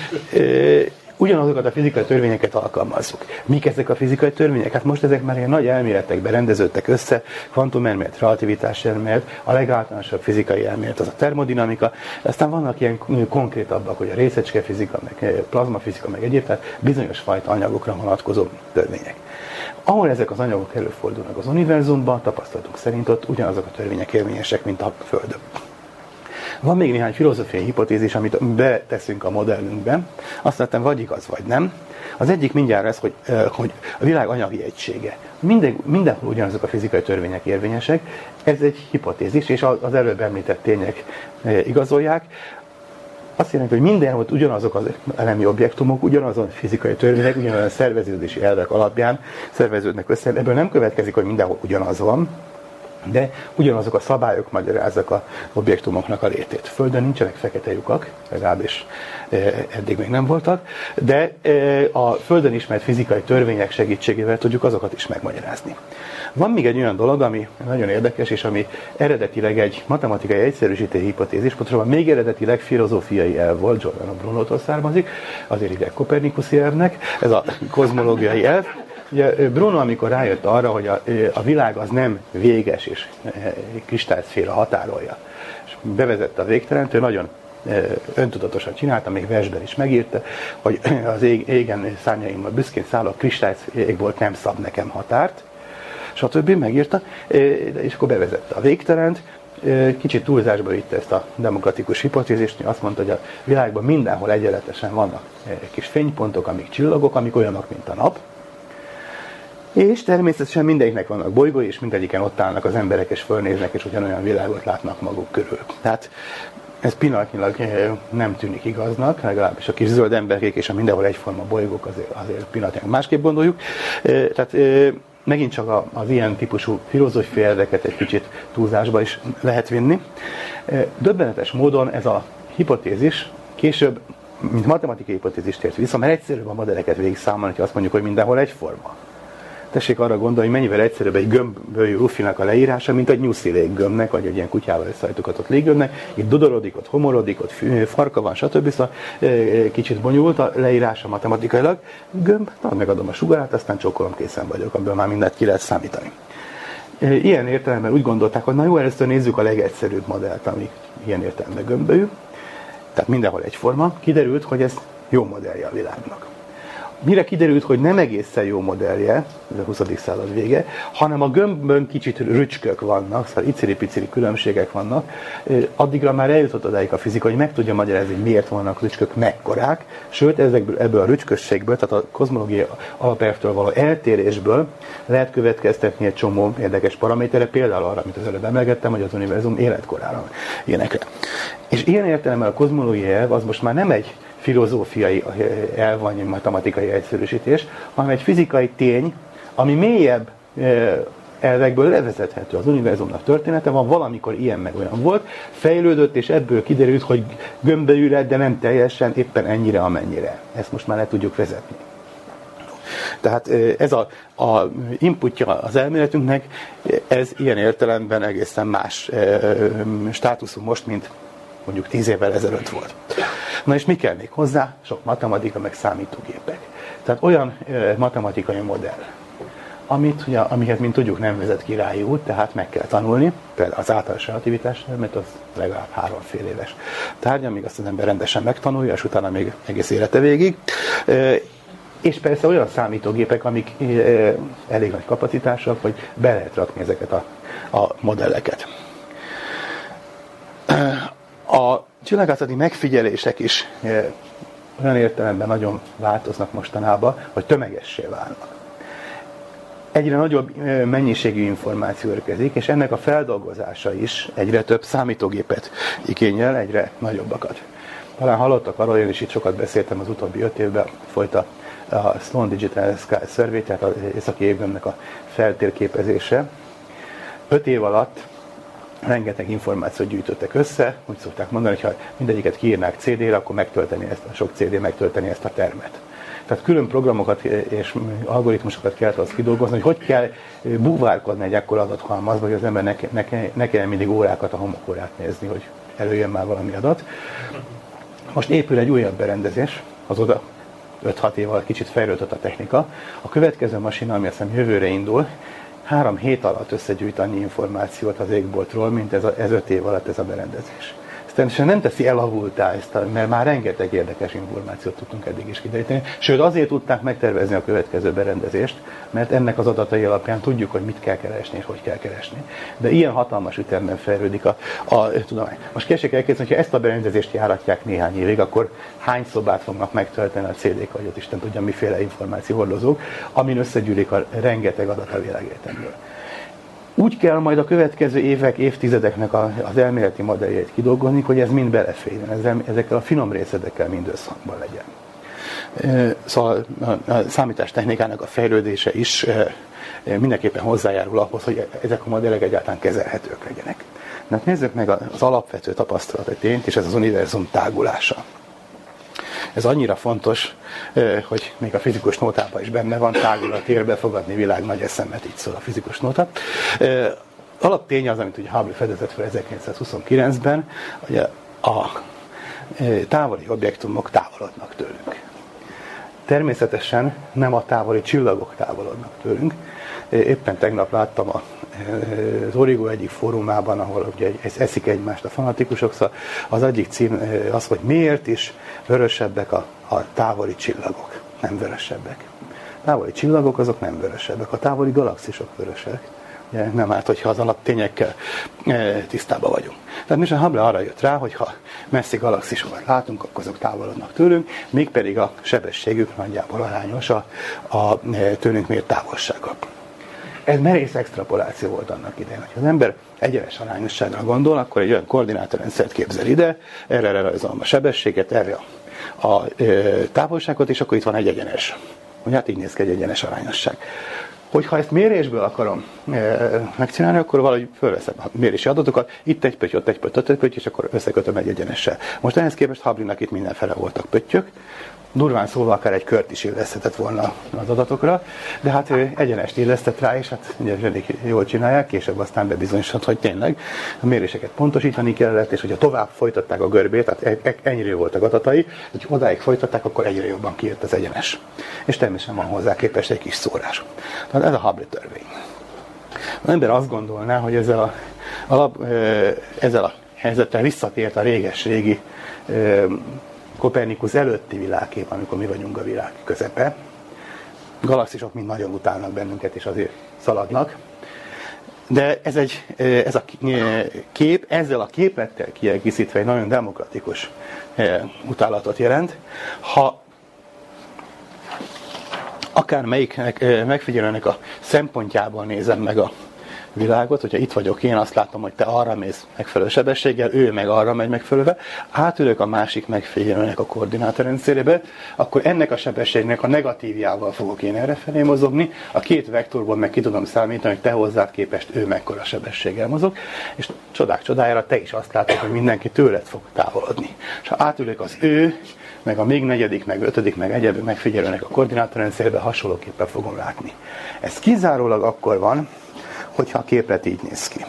ö, ugyanazokat a fizikai törvényeket alkalmazzuk. Mik ezek a fizikai törvények? Hát most ezek már ilyen nagy elméletekben rendeződtek össze, kvantumelmélet, relativitás elmélet, a legáltalánosabb fizikai elmélet az a termodinamika, aztán vannak ilyen konkrétabbak, hogy a részecskefizika, meg plazmafizika, meg egyéb, tehát bizonyos fajta anyagokra vonatkozó törvények. Ahol ezek az anyagok előfordulnak az univerzumban, tapasztalatunk szerint ott ugyanazok a törvények érvényesek, mint a Földön. Van még néhány filozófiai hipotézis, amit beteszünk a modellünkbe. Azt láttam, vagy igaz, vagy nem. Az egyik mindjárt ez, hogy, hogy a világ anyagi egysége. Minden, mindenhol ugyanazok a fizikai törvények érvényesek. Ez egy hipotézis, és az előbb említett tények igazolják. Azt jelenti, hogy mindenhol ugyanazok az elemi objektumok, ugyanazon fizikai törvények, ugyanazon szerveződési elvek alapján szerveződnek össze. Ebből nem következik, hogy mindenhol ugyanaz van, de ugyanazok a szabályok magyarázzák az objektumoknak a létét. Földön nincsenek fekete lyukak, legalábbis eddig még nem voltak, de a Földön ismert fizikai törvények segítségével tudjuk azokat is megmagyarázni. Van még egy olyan dolog, ami nagyon érdekes, és ami eredetileg egy matematikai egyszerűsítő hipotézis, pontosabban még eredetileg filozófiai elv volt, Giordano Brunótól származik, azért hívják Kopernikuszi elvnek, ez a kozmológiai elv. Ugye Bruno, amikor rájött arra, hogy a, a világ az nem véges és kristályszféra határolja, és bevezette a végtelent, ő nagyon öntudatosan csinálta, még versben is megírta, hogy az ég, égen szárnyaimmal büszkén szálló kristályégból nem szab nekem határt, stb. Megírta, és akkor bevezette a végtelent, kicsit túlzásba vitte ezt a demokratikus hipotézist, azt mondta, hogy a világban mindenhol egyenletesen vannak kis fénypontok, amik csillagok, amik olyanok, mint a nap, és természetesen mindegyiknek vannak bolygói, és mindegyiken ott állnak az emberek, és fölnéznek, és ugyanolyan világot látnak maguk körül. Tehát ez pillanatnyilag nem tűnik igaznak, legalábbis a kis zöld emberkék és a mindenhol egyforma bolygók azért, azért pillanatnyilag másképp gondoljuk. Tehát megint csak az ilyen típusú filozófiai elveket egy kicsit túlzásba is lehet vinni. Döbbenetes módon ez a hipotézis később, mint matematikai hipotézis tért vissza, mert egyszerűbb a modelleket végigszámolni, hogy azt mondjuk, hogy mindenhol egyforma. Tessék arra gondolni, hogy mennyivel egyszerűbb egy gömbből rufinak a leírása, mint egy nyuszi léggömbnek, vagy egy ilyen kutyával összehajtogatott léggömbnek. Itt dudorodik, ott homorodik, ott farka van, stb. Szóval kicsit bonyolult a leírása matematikailag. Gömb, na, megadom a sugarát, aztán csókolom, készen vagyok, abból már mindent ki lehet számítani. Ilyen értelemben úgy gondolták, hogy na jó, először nézzük a legegyszerűbb modellt, ami ilyen értelemben gömbölyű. Tehát mindenhol egyforma. Kiderült, hogy ez jó modellje a világnak. mire kiderült, hogy nem egészen jó modellje, ez a huszadik század vége, hanem a gömbön kicsit rücskök vannak, szóval iciri-piciri különbségek vannak, addigra már eljutott odáig a fizika, hogy meg tudja magyarázni, hogy miért vannak rücskök mekkorák, sőt, ezekből, ebből a rücskösségből, tehát a kozmológiai alapelvtől való eltérésből lehet következtetni egy csomó érdekes paraméterre, például arra, amit az előbb emlegettem, hogy az univerzum életkorára ilyenekre. És ilyen értelemben a kozmológiai elv az most már nem egy filozófiai elv, vagy egy matematikai egyszerűsítés, hanem egy fizikai tény, ami mélyebb elvekből levezethető. Az univerzumnak története van, valamikor ilyen meg olyan volt, fejlődött, és ebből kiderült, hogy gömbbe lett, de nem teljesen, éppen ennyire, amennyire. Ezt most már le tudjuk vezetni. Tehát ez a, a inputja az elméletünknek, ez ilyen értelemben egészen más státuszú most, mint mondjuk tíz évvel ezelőtt volt. Na és mi kell még hozzá? Sok matematika, meg számítógépek. Tehát olyan e, matematikai modell, amit, ugye, amihez, mint tudjuk, nem vezet királyi út, tehát meg kell tanulni, például az általános relativitás, mert az legalább háromfél éves tárgy, amíg azt az ember rendesen megtanulja, és utána még egész élete végig. E, és persze olyan számítógépek, amik e, elég nagy kapacitásak, hogy be lehet rakni ezeket a, a modelleket. A csillagászati megfigyelések is e, olyan értelemben nagyon változnak mostanában, hogy tömegessé válnak. Egyre nagyobb e, mennyiségű információ érkezik, és ennek a feldolgozása is egyre több számítógépet igényel, egyre nagyobbakat. Talán hallottak arról, én is itt sokat beszéltem az utóbbi öt évben, folyt a, a Sloan Digital Sky Survey, tehát az északi égömbnek a feltérképezése. Öt év alatt rengeteg információt gyűjtöttek össze, úgy szokták mondani, hogy ha mindegyiket kiírnák cé dére, akkor megtölteni ezt, a sok cé dé megtölteni ezt a termet. Tehát külön programokat és algoritmusokat kellett az kidolgozni, hogy hogy kell búvárkodni egy ekkora adathalmazba, hogy az ember ne, ne, ne kelljen mindig órákat a homokórát nézni, hogy előjön már valami adat. Most épül egy újabb berendezés, azóta öt-hat év alatt kicsit fejlődött a technika. A következő masina, ami azt hiszem jövőre indul, három hét alatt összegyűjt annyi információt az égboltról, mint ez, a, ez öt év alatt ez a berendezés. Ez természetesen nem teszi elavultá ezt, a, mert már rengeteg érdekes információt tudtunk eddig is kideríteni. Sőt, azért tudták megtervezni a következő berendezést, mert ennek az adatai alapján tudjuk, hogy mit kell keresni és hogy kell keresni. De ilyen hatalmas ütemben fejlődik a, a tudomány. Most keressék elképzelni, hogyha ezt a berendezést járatják néhány évig, akkor hány szobát fognak megtölteni a cé dék, vagy ott Isten tudja, miféle információhordozók, amin összegyűlik a rengeteg adat a világegyetemről. Úgy kell majd a következő évek, évtizedeknek az elméleti modelljeit kidolgozni, hogy ez mind beleférjen, ezekkel a finom részletekkel mind összhangban legyen. Szóval a számítástechnikának a fejlődése is mindenképpen hozzájárul ahhoz, hogy ezek a modellek egyáltalán kezelhetők legyenek. De hát nézzük meg az alapvető tapasztalatot tényt, és ez az univerzum tágulása. Ez annyira fontos, hogy még a fizikus nótában is benne van, tágul a tér, befogadni világ nagy eszemet, így szól a fizikus nóta. Alaptény az, amit ugye Hubble fedezett fel ezerkilencszázhuszonkilencben, hogy a távoli objektumok távolodnak tőlünk. Természetesen nem a távoli csillagok távolodnak tőlünk. Éppen tegnap láttam a az Origo egyik fórumában, ahol ugye eszik egymást a fanatikusok, szóval az egyik cím az, hogy miért is vörösebbek a, a távoli csillagok, nem vörösebbek. A távoli csillagok azok nem vörösebbek, a távoli galaxisok vörösek. Ugye nem árt, hogyha az alaptényekkel tisztában vagyunk. Tehát most a Hubble arra jött rá, hogy ha messzi galaxisokat látunk, akkor azok távolodnak tőlünk, mégpedig a sebességük nagyjából arányos a, a tőlünk mért távolsággal. Ez merész extrapoláció volt annak idején. Ha az ember egyenes arányosságra gondol, akkor egy olyan koordinátorrendszert képzel ide, erre rajzolom a sebességet, erre a, a e, távolságot, és akkor itt van egy egyenes. Ugye, hát így néz ki egy egyenes arányosság. Hogyha ezt mérésből akarom e, megcsinálni, akkor valahogy fölveszem a mérési adatokat, itt egy pötty, ott egy pötty, ott egy pötty, és akkor összekötöm egy egyenessel. Most ehhez képest Hubble-nak itt mindenfele voltak pöttyök, durván szólva akár egy kört is illeszthetett volna az adatokra, de hát ő egyenest illesztett rá, és hát ugye elég jól csinálják, később aztán bebizonyosodott, hogy tényleg a méréseket pontosítani kellett, és hogyha tovább folytatták a görbét, tehát ennyire voltak adatai, hogy odáig folytatták, akkor egyre jobban kijött az egyenes. És természetesen van hozzá képest egy kis szórás. Tehát ez a Hubble törvény. Az ember azt gondolná, hogy ezzel a, alap, ezzel a helyzettel visszatért a réges-régi Kopernikusz előtti világkép, amikor mi vagyunk a világ közepe. galaxisok mind nagyon utálnak bennünket, és azért szaladnak. De ez, egy, ez a kép, ezzel a képlettel kiegészítve egy nagyon demokratikus utálatot jelent. Ha akármelyiknek megfigyelőnek a szempontjából nézem meg a világot, hogyha itt vagyok én, azt látom, hogy te arra mész megfelelő sebességgel, ő meg arra megy megfelelővel, átülök a másik megfigyelőnek a koordinátorrendszerébe, akkor ennek a sebességnek a negatívjával fogok én errefelé mozogni, a két vektorból meg ki tudom számítani, hogy te hozzád képest ő mekkora sebességgel mozog, és csodák csodájára te is azt látod, hogy mindenki tőled fog távolodni. És ha átülök az ő, meg a még negyedik, meg ötödik, meg egyéb megfigyelőnek a koordinátorrendszerébe, hasonlóképpen fogom látni. Ez kizárólag akkor van, hogyha a képlet így néz ki.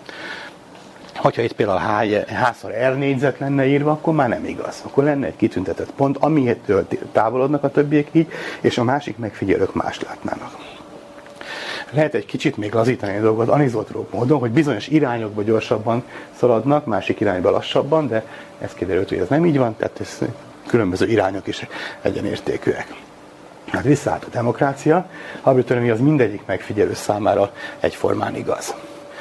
Hogyha itt például H-szor R négyzet lenne írva, akkor már nem igaz. Akkor lenne egy kitüntetett pont, amihez távolodnak a többiek így, és a másik megfigyelők más látnának. Lehet egy kicsit még lazítani a dolgot anizotróp módon, hogy bizonyos irányokba gyorsabban szaladnak, másik irányba lassabban, de ez kiderült, hogy ez nem így van, tehát ez különböző irányok is egyenértékűek. Hát visszaállt a demokrácia, arbitrary az mindegyik megfigyelő számára egyformán igaz.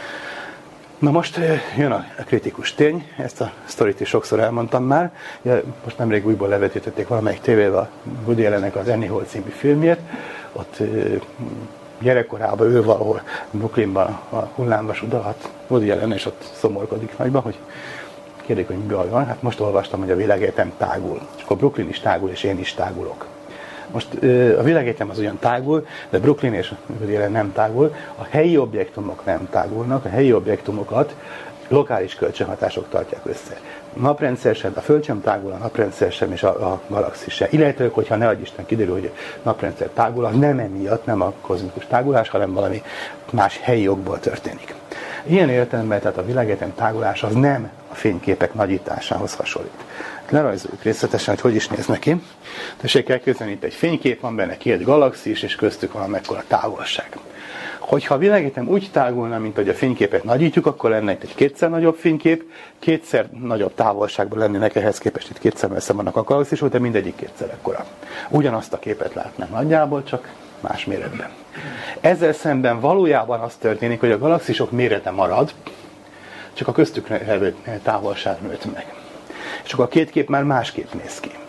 Na most jön a kritikus tény, ezt a sztorit is sokszor elmondtam már, most nemrég újból levetítették valamelyik tévével a Woody Allennek az Annie Hall című filmjét, ott gyerekkorában ő valahol Brooklynban a hullámvasút alatt, Woody Allen, és ott szomorkodik nagyban, hogy kérdik, hogy mi van. Hát most olvastam, hogy a világegyetem tágul. És akkor Brooklyn is tágul, és én is tágulok. Most a világegyetem az ugyan tágul, de Brooklyn és Woody Allen nem tágul. A helyi objektumok nem tágulnak, a helyi objektumokat lokális kölcsönhatások tartják össze. A naprendszer sem, a Föld sem tágul, a naprendszer sem, és a, a galaxis sem. Illetve, hogyha ne adj Isten kiderül, hogy a naprendszer tágul, az nem emiatt, nem a kozmikus tágulás, hanem valami más helyi okból történik. Ilyen értelemben, tehát a világegyetem tágulás az nem a fényképek nagyításához hasonlít. Lerajzoljuk részletesen, hogy hogy is néz neki. Tessék elképzelni, itt egy fénykép, van benne két galaxis, és köztük van mekkora távolság. Hogyha a világegyetem úgy tágulna, mint hogy a fényképet nagyítjuk, akkor lenne itt egy kétszer nagyobb fénykép, kétszer nagyobb távolságban lennének, ehhez képest itt kétszer messze vannak a galaxisok, de mindegyik kétszer ekkora. Ugyanazt a képet látnánk nagyjából, csak más méretben. Ezzel szemben valójában az történik, hogy a galaxisok mérete marad, csak a köztük levő távolság nőtt meg. És akkor a két kép már másképp néz ki.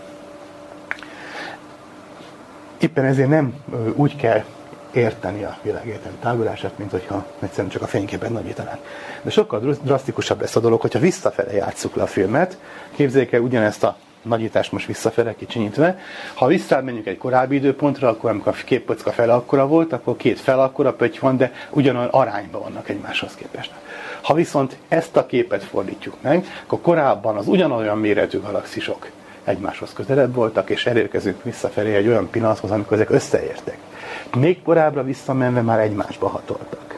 Éppen ezért nem úgy kell érteni a világegyetem tágulását, mint hogyha egyszerűen csak a fényképet nagyítanánk. De sokkal drasztikusabb lesz a dolog, hogyha visszafele játsszuk le a filmet. Képzeljék el ugyanezt a nagyítást most visszafele kicsinyítve. Ha visszamenjünk egy korábbi időpontra, akkor amikor a képpocka fele akkora volt, akkor két fel akkora pötty van, de ugyanolyan arányban vannak egymáshoz képest. Ha viszont ezt a képet fordítjuk meg, akkor korábban az ugyanolyan méretű galaxisok egymáshoz közelebb voltak, és elérkezünk visszafelé egy olyan pillanathoz, amikor ezek összeértek. Még korábbra visszamenve már egymásba hatoltak.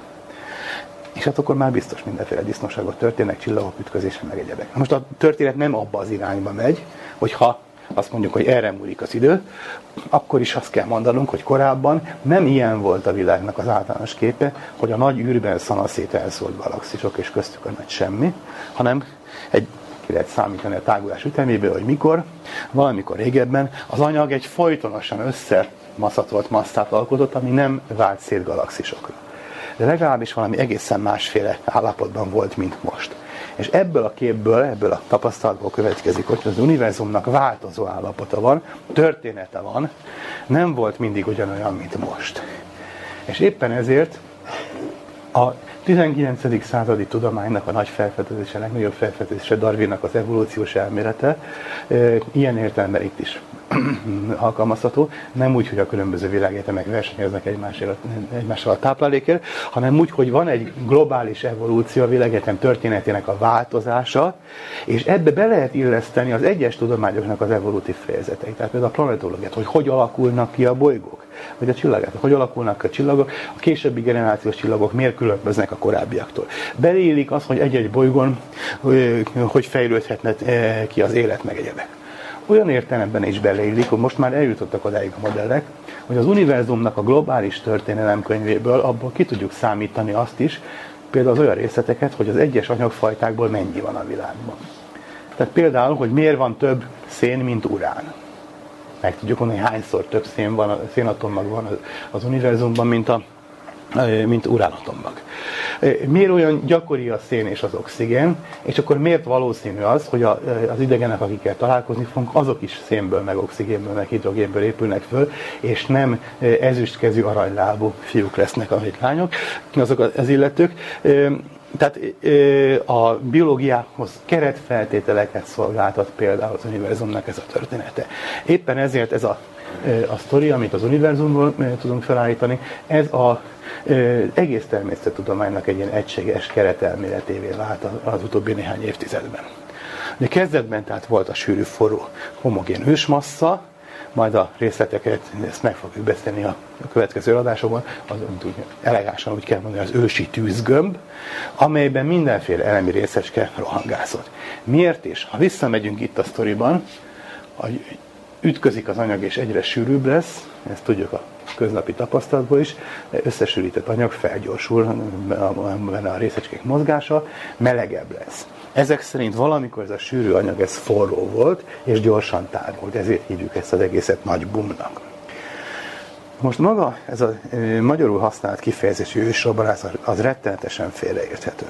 És hát akkor már biztos mindenféle disznóságok történnek, csillagok ütközése, meg egyebek. Most a történet nem abba az irányba megy, hogyha azt mondjuk, hogy erre múlik az idő, akkor is azt kell mondanunk, hogy korábban nem ilyen volt a világnak az általános képe, hogy a nagy űrben szanaszét elszólt galaxisok, és köztük a nagy semmi, hanem egy, ki lehet számítani a tágulás üteméből, hogy mikor, valamikor régebben az anyag egy folytonosan összemaszatolt masszát alkotott, ami nem vált szét galaxisokra. De legalábbis valami egészen másféle állapotban volt, mint most. És ebből a képből, ebből a tapasztalatból következik, hogy az univerzumnak változó állapota van, története van, nem volt mindig ugyanolyan, mint most. És éppen ezért a tizenkilencedik századi tudománynak a nagy felfedezése, a legnagyobb felfedezése, Darwinnak az evolúciós elmélete, ilyen értelemben itt is alkalmazható, nem úgy, hogy a különböző világegyetemek versenyeznek egymással a táplálékért, hanem úgy, hogy van egy globális evolúció, a világegyetem történetének a változása, és ebbe be lehet illeszteni az egyes tudományoknak az evolutív fejezeteit. Tehát például a planetológiát, hogy hogy alakulnak ki a bolygók, vagy a csillagok, hogy alakulnak ki a csillagok, a későbbi generációs csillagok miért különböznek a korábbiaktól. Beleillik az, hogy egy-egy bolygón hogy fejlődhetne ki az élet, meg egyebek. Olyan értelemben is beleillik, hogy most már eljutottak odáig a modellek, hogy az univerzumnak a globális történelemkönyvéből abból ki tudjuk számítani azt is, például az olyan részleteket, hogy az egyes anyagfajtákból mennyi van a világban. Tehát például, hogy miért van több szén, mint urán. meg tudjuk mondani, hogy hányszor több szén van, szénatommag van az univerzumban, mint a mint uránatommag. Miért olyan gyakori a szén és az oxigén, és akkor miért valószínű az, hogy a, az idegenek, akikkel találkozni fogunk, azok is szénből, meg oxigénből, meg hidrogénből épülnek föl, és nem ezüstkezű aranylábú fiúk lesznek a lányok, azok az illetők. Tehát a biológiához keretfeltételeket szolgáltat például az univerzumnak ez a története. Éppen ezért ez a, a sztori, amit az univerzumból tudunk felállítani, ez a egész természettudománynak egy ilyen egységes keretelméletévé vált az utóbbi néhány évtizedben. De kezdetben tehát volt a sűrű, forró, homogén hősmassza, majd a részleteket, ezt meg fogjuk beszélni a következő adásokban, az úgy, elegánsan úgy kell mondani, az ősi tűzgömb, amelyben mindenféle elemi részecske rohangászott. Miért is? Ha visszamegyünk itt a sztoriban, ütközik az anyag és egyre sűrűbb lesz, ezt tudjuk a köznapi tapasztalatból is, összesűrített anyag felgyorsul benne a részecskék mozgása, melegebb lesz. Ezek szerint valamikor ez a sűrű anyag, ez forró volt, és gyorsan tágult, ezért hívjuk ezt az egészet nagy bumnak. Most maga ez a e, magyarul használt kifejezésű ősrobbanás, az rettenetesen félreérthető.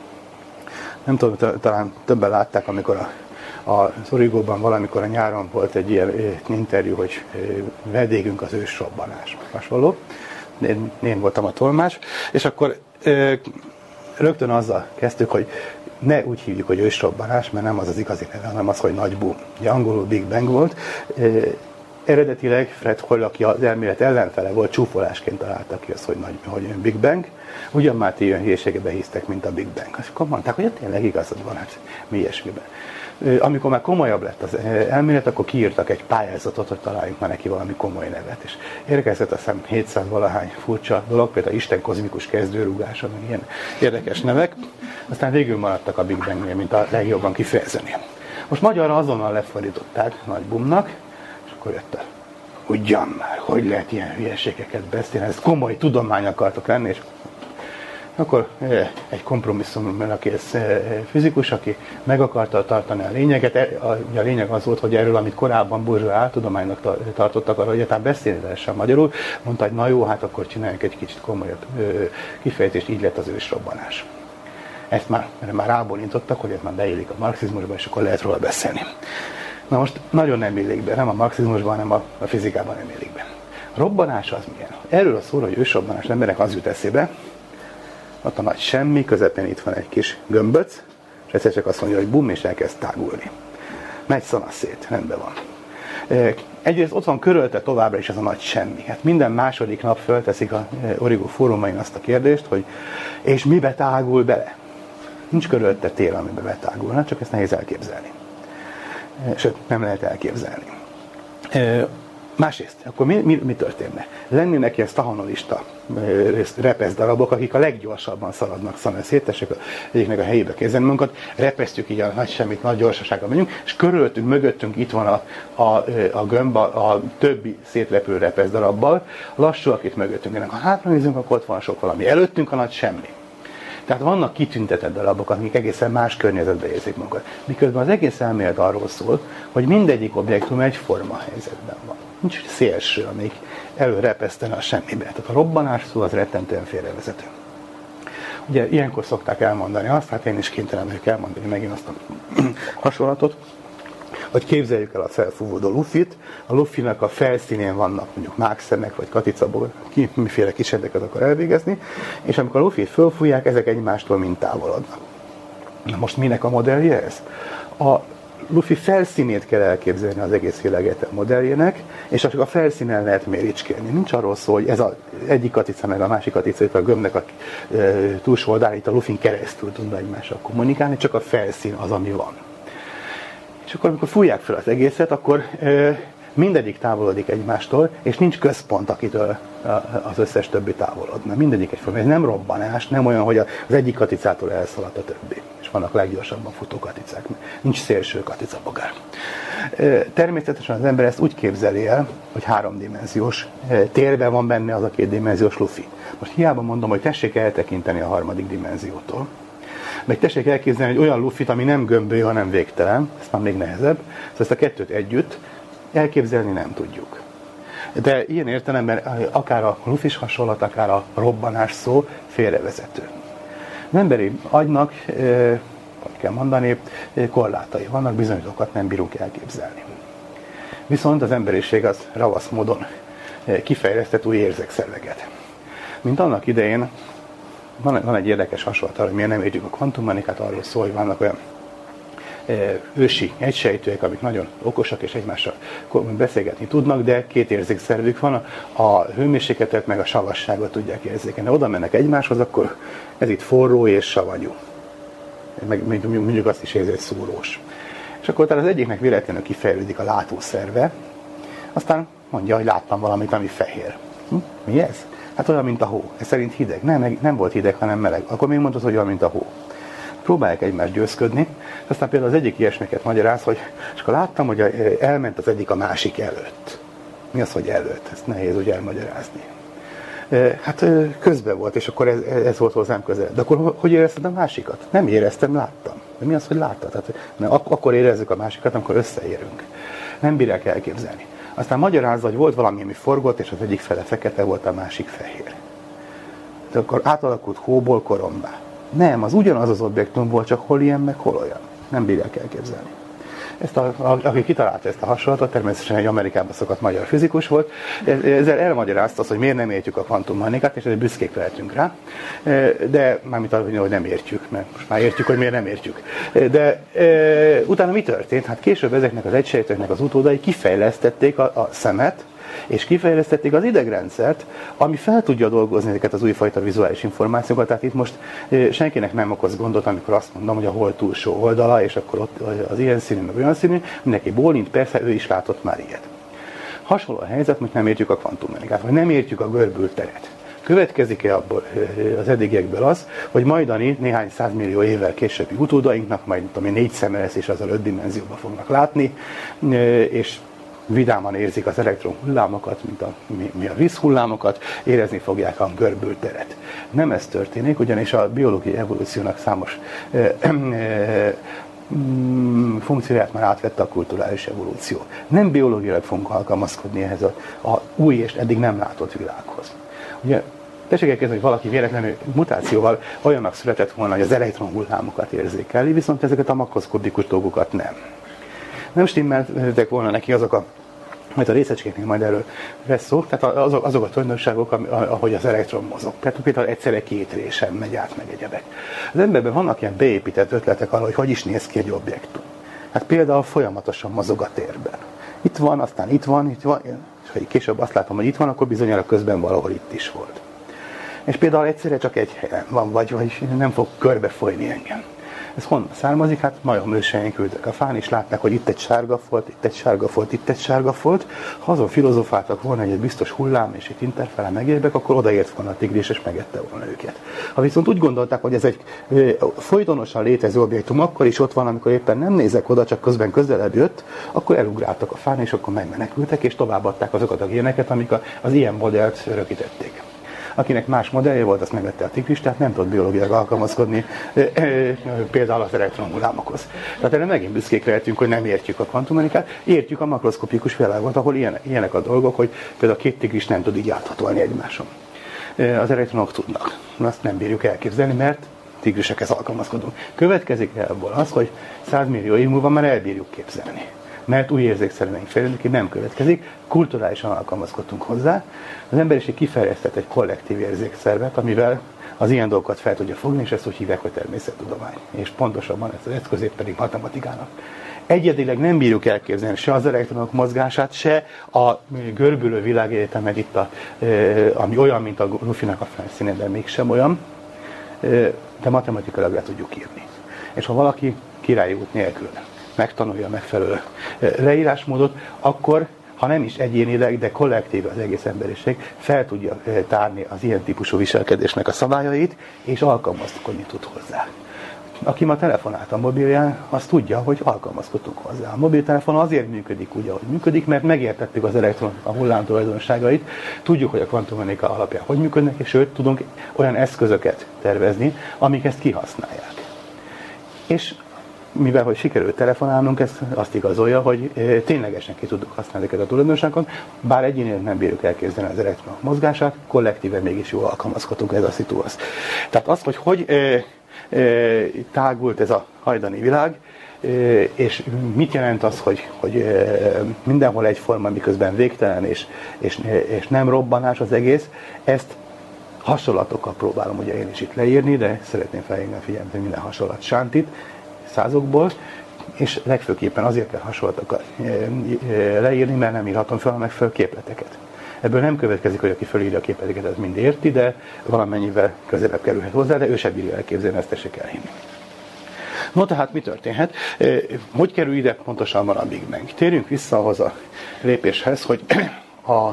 Nem tudom, talán többen látták, amikor a A Origóban valamikor a nyáron volt egy ilyen interjú, hogy vendégünk az ősrobbanás, hasonló. Én, én voltam a tolmács, és akkor ö, rögtön azzal kezdtük, hogy ne úgy hívjuk, hogy ősrobbanás, mert nem az az igazi neve, hanem az, hogy nagy boom. Ugye angolul Big Bang volt. Ö, eredetileg Fred Hoyle, aki az elmélet ellenfele volt, csúfolásként találta ki azt, hogy, nagy, hogy Big Bang. Ugyan már ti ilyen hülyeségebe hisztek, mint a Big Bang. Azt akkor mondták, hogy tényleg igazad van, hát mi ilyesmiben. Amikor már komolyabb lett az elmélet, akkor kiírtak egy pályázatot, hogy találjunk már neki valami komoly nevet. És érkezett azt hiszem hétszáz valahány furcsa dolog, például Isten kozmikus kezdőrúgása, meg ilyen érdekes nevek. Aztán végül maradtak a Big Bangnél, mint a legjobban kifejezeni. Most magyarra azonnal lefordították nagy bumnak, és akkor jött a ugyan már, hogy lehet ilyen hülyeségeket beszélni, ezt komoly tudomány akartok lenni, és akkor egy kompromisszum, mert aki ez fizikus, aki meg akarta tartani a lényeget. A lényeg az volt, hogy erről, amit korábban burzsóá áltudománynak tartottak, arra egyáltalán beszélni lehessen magyarul, mondta, hogy na jó, hát akkor csináljunk egy kicsit komolyabb kifejezést, így lett az ősrobbanás. Ezt már, mert már rábólintottak, hogy ez már beillik a marxizmusba, és akkor lehet róla beszélni. Na most nagyon nem illik be, nem a marxizmusban, hanem a, a fizikában nem illik be. A robbanás az milyen? Erről a szól, hogy ősrobbanás embernek az jut eszébe, ott a nagy semmi, közepén itt van egy kis gömböc, és egyszer csak azt mondja, hogy bum, és elkezd tágulni. Megy szana szét, rendben van. Egyrészt ott van körülte továbbra is ez a nagy semmi. Hát minden második nap fölteszik a Origo fórumain azt a kérdést, hogy és mibe tágul bele? Nincs körülte tér, amiben betágulna, csak ezt nehéz elképzelni. Sőt, nem lehet elképzelni. Másrészt, akkor mi, mi, mi történne? Lennének ilyen stahanolista repeszdarabok, akik a leggyorsabban szaladnak szaneszét, tessék egyiknek a helyébe kézen magunkat, repesztjük így a nagy semmit, nagy gyorsasággal megyünk, és körülöttünk, mögöttünk itt van a, a, a gömb, a, a többi szétrepülő repeszdarabbal, lassúak itt mögöttünk. Ha hátra nézünk, akkor ott van sok valami. Előttünk a nagy semmi. Tehát vannak kitüntetett darabok, akik egészen más környezetben érzik magukat. Miközben az egész elmélet arról szól, hogy mindegyik objektum egyforma helyzetben van. Nincs szélső, amelyik előrepesztene a semmibe. Tehát a robbanás szó az rettentően félrevezető. Ugye ilyenkor szokták elmondani azt, hát én is kénytelen vagyok elmondani megint azt a hasonlatot, hogy képzeljük el a felfúvódó lufit, a lufinak a felszínén vannak mondjuk mágszemek, vagy katicabok, ki miféle kísérleteket akar elvégezni, és amikor a lufit fölfújják, ezek egymástól mind távolodnak. Na most minek a modellje ez? A lufi felszínét kell elképzelni az egész világegyetem modelljének, és csak a felszínen lehet méricskélni. Nincs arról szó, hogy ez az egyik katica meg a másik katica, itt a gömbnek a e, túlsó oldalán, itt a lufin keresztül tudna egymással kommunikálni, csak a felszín az, ami van. És akkor, amikor fújják fel az egészet, akkor e, mindegyik távolodik egymástól, és nincs központ, akitől az összes többi távolodna. Mindegyik egyforma. Ez nem robbanás, nem olyan, hogy az egyik katicától elszaladt a többi. És vannak leggyorsabban futó katicák. Nincs szélső katicabogár. Természetesen az ember ezt úgy képzeli el, hogy háromdimenziós térben van benne az a kétdimenziós lufi. Most hiába mondom, hogy tessék eltekinteni a harmadik dimenziótól. Meg tessék elképzelni egy olyan lufit, ami nem gömbölyű, hanem végtelen. Ez már még nehezebb. Szóval ezt a kettőt együtt elképzelni nem tudjuk. De ilyen értelemben akár a lufis hasonlat, akár a robbanás szó félrevezető. Az emberi agynak, hogy kell mondani, korlátai vannak, bizonyos dolgokat nem bírunk elképzelni. Viszont az emberiség az ravasz módon kifejlesztett új érzékszerveket. Mint annak idején, van, van egy érdekes hasonlat arra, hogy miért nem értjük a kvantummechanikát, arról szól, hogy vannak olyan ősi egysejtőek, amik nagyon okosak és egymással beszélgetni tudnak, de két érzékszervük van, a hőmérsékletet meg a savasságot tudják érzékelni. Oda mennek egymáshoz, akkor ez itt forró és savanyú. Meg mondjuk azt is érzi, hogy szúrós. És akkor talán az egyiknek véletlenül kifejlődik a látószerve, aztán mondja, hogy láttam valamit, ami fehér. Hm? Mi ez? Hát olyan, mint a hó. Ez szerint hideg. Nem, nem volt hideg, hanem meleg. Akkor még mondod, hogy olyan, mint a hó. Próbálják egymást győzködni. Aztán például az egyik ilyesmiket magyaráz, hogy és akkor láttam, hogy elment az egyik a másik előtt. Mi az, hogy előtt? Ezt nehéz úgy elmagyarázni. Hát közben volt, és akkor ez, ez volt hozzám közel. De akkor hogy érezted a másikat? Nem éreztem, láttam. De mi az, hogy láttad? Tehát, ne, ak- akkor érezzük a másikat, amikor összeérünk. Nem bírják elképzelni. Aztán magyarázza, hogy volt valami, ami forgott, és az egyik fele fekete volt, a másik fehér. De akkor átalakult hóból korombá. Nem, az ugyanaz az objektum volt, csak hol ilyen, meg hol olyan. Nem bírják elképzelni. Ezt a, a, aki kitalálta ezt a hasonlatot, természetesen egy Amerikában szokott magyar fizikus volt, ezzel elmagyarázta azt, hogy miért nem értjük a kvantummechanikát, és ezért büszkék lehetünk rá. De mármint arra, hogy nem értjük, mert most már értjük, hogy miért nem értjük. De e, utána mi történt? Hát később ezeknek az egysejtőknek az utódai kifejlesztették a, a szemet, és kifejlesztették az idegrendszert, ami fel tudja dolgozni ezeket az újfajta vizuális információkat. Tehát itt most senkinek nem okoz gondot, amikor azt mondom, hogy a hold túlsó oldala, és akkor ott az ilyen színű, meg olyan színű, mindenki bólint, persze ő is látott már ilyet. Hasonló a helyzet, hogy nem értjük a kvantummechanikát, vagy nem értjük a görbült teret. Következik-e abból az eddigiekből az, hogy majdani néhány százmillió évvel későbbi utódainknak majd tudom, négy szeme lesz, és azzal öt dimenzióban fognak látni, és vidáman érzik az elektron hullámokat, mint a, mi, mi a vízhullámokat, érezni fogják a görbült teret. Nem ez történik, ugyanis a biológiai evolúciónak számos e, e, funkcióját már átvette a kulturális evolúció. Nem biológiailag fogunk alkalmazkodni ehhez a, a új és eddig nem látott világhoz. Ugye, tessék elkezdeni, hogy valaki véletlenül mutációval olyannak született volna, hogy az elektron hullámokat érzékeli, viszont ezeket a makroszkopikus dolgokat nem. Nem stimmeltek volna neki azok a, majd a részecskéknél majd erről lesz szó, tehát azok, azok a tulajdonságok, ahogy az elektron mozog. Tehát például egyszerre két résen megy át, meg egyebek. Az emberben vannak ilyen beépített ötletek arra, hogy hogy is néz ki egy objektum. Hát például folyamatosan mozog a térben. Itt van, aztán itt van, itt van, és ha később azt látom, hogy itt van, akkor bizonyára közben valahol itt is volt. És például egyszerre csak egy helyen van, vagy, vagy nem fog körbe folyni engem. Ez honnan származik? Hát majom őseink ültek a fán, és látták, hogy itt egy sárga folt, itt egy sárga folt, itt egy sárga folt. Ha azon filozofáltak volna, hogy egy biztos hullám, és itt interfele megérbek, akkor odaért volna a tigris, és megette volna őket. Ha viszont úgy gondolták, hogy ez egy folytonosan létező objektum, akkor is ott van, amikor éppen nem nézek oda, csak közben közelebb jött, akkor elugráltak a fán, és akkor megmenekültek, és továbbadták azokat a géneket, amik az ilyen modellt örökítették. Akinek más modellje volt, azt megvette a tigris, tehát nem tud biológiailag alkalmazkodni például az elektronhullámokhoz. Tehát erre megint büszkék lehetünk, hogy nem értjük a kvantummechanikát, értjük a makroszkopikus világot, ahol ilyen, ilyenek a dolgok, hogy például két tigris nem tud így áthatolni egymáson. Az elektronok tudnak. Azt nem bírjuk elképzelni, mert tigrisekhez alkalmazkodunk. Következik ebből az, hogy százmillió év múlva már elbírjuk képzelni. Mert új érzékszerveink fejlődnek, így nem következik, kulturálisan alkalmazkodtunk hozzá. Az emberiség kifejlesztett egy kollektív érzékszervet, amivel az ilyen dolgokat fel tudja fogni, és ezt úgy hívják, hogy természettudomány. És pontosabban ez az eszközét pedig matematikának. Egyedileg nem bírjuk elképzelni se az elektronok mozgását, se a görbülő világegyetemet itt, a, ami olyan, mint a lufinak a felszínén, de mégsem olyan, de matematikailag le tudjuk írni. És ha valaki királyi út nélkül megtanulja a megfelelő leírásmódot, akkor, ha nem is egyénileg, de kollektív az egész emberiség fel tudja tárni az ilyen típusú viselkedésnek a szabályait, és alkalmazkodni tud hozzá. Aki ma telefonált a mobilján, az tudja, hogy alkalmazkodunk hozzá. A mobiltelefon azért működik úgy, ahogy működik, mert megértettük az elektron, a hullám tulajdonságait, tudjuk, hogy a kvantummechanika alapján hogy működnek, és sőt, tudunk olyan eszközöket tervezni, amik ezt kihasználják. És mivel hogy sikerült telefonálnunk, ez azt igazolja, hogy ténylegesen ki tudjuk használni ezeket a tulajdonságokat, bár egyénileg nem bírjuk elképzelni az elektronok mozgását, kollektíven mégis jól alkalmazkodunk ez a szituhoz. Tehát az, hogy hogy e, e, tágult ez a hajdani világ, e, és mit jelent az, hogy, hogy e, mindenhol egyforma, miközben végtelen és, és, és nem robbanás az egész, ezt hasonlatokkal próbálom ugye én is itt leírni, de szeretném felhívni a figyelmet, hogy minden hasonlat sántit, százokból, és legfőképpen azért kell hasonlatokat leírni, mert nem írhatom fel meg föl képleteket. Ebből nem következik, hogy aki fölírja a képleteket, ez mind érti, de valamennyivel közelebb kerülhet hozzá, de ő sem bírja elképzelni, ezt tessék elhinni. No, tehát mi történhet? Hogy kerül ide pontosan van a Big Bang? Térjünk vissza ahhoz a lépéshez, hogy a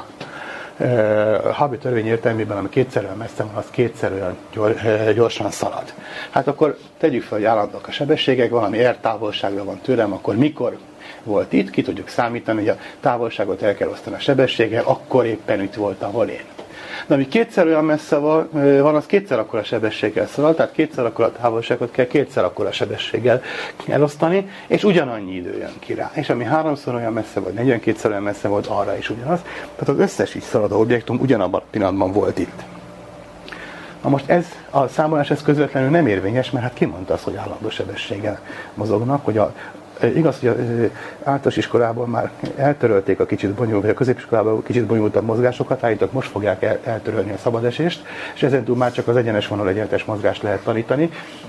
a Hubble törvény értelmében, ami kétszer olyan messze van, az kétszer olyan gyorsan szalad. Hát akkor tegyük fel, hogy állandóak a sebességek, valami R távolságra van tőlem, akkor mikor volt itt, ki tudjuk számítani, hogy a távolságot el kell osztani a sebességgel, akkor éppen itt volt, ahol én. De ami kétszer olyan messze van, van, az kétszer akkora sebességgel szalad, tehát kétszer akkora távolságot kell kétszer akkora sebességgel elosztani, és ugyanannyi idő jön ki rá. És ami háromszor olyan messze vagy, negyvenkétszer olyan messze volt, arra is ugyanaz. Tehát az összes így szaladó objektum ugyanabban a pillanatban volt itt. Na most ez a számolás ez közvetlenül nem érvényes, mert hát ki mondta azt, hogy állandó sebességgel mozognak, hogy a igaz, hogy az általános iskolából már eltörölték a kicsit bonyolult, vagy a középiskolában kicsit bonyolultabb mozgásokat, állítólag most fogják el, eltörölni a szabadesést, és ezentúl már csak az egyenes vonal egyenletes mozgást lehet tanítani.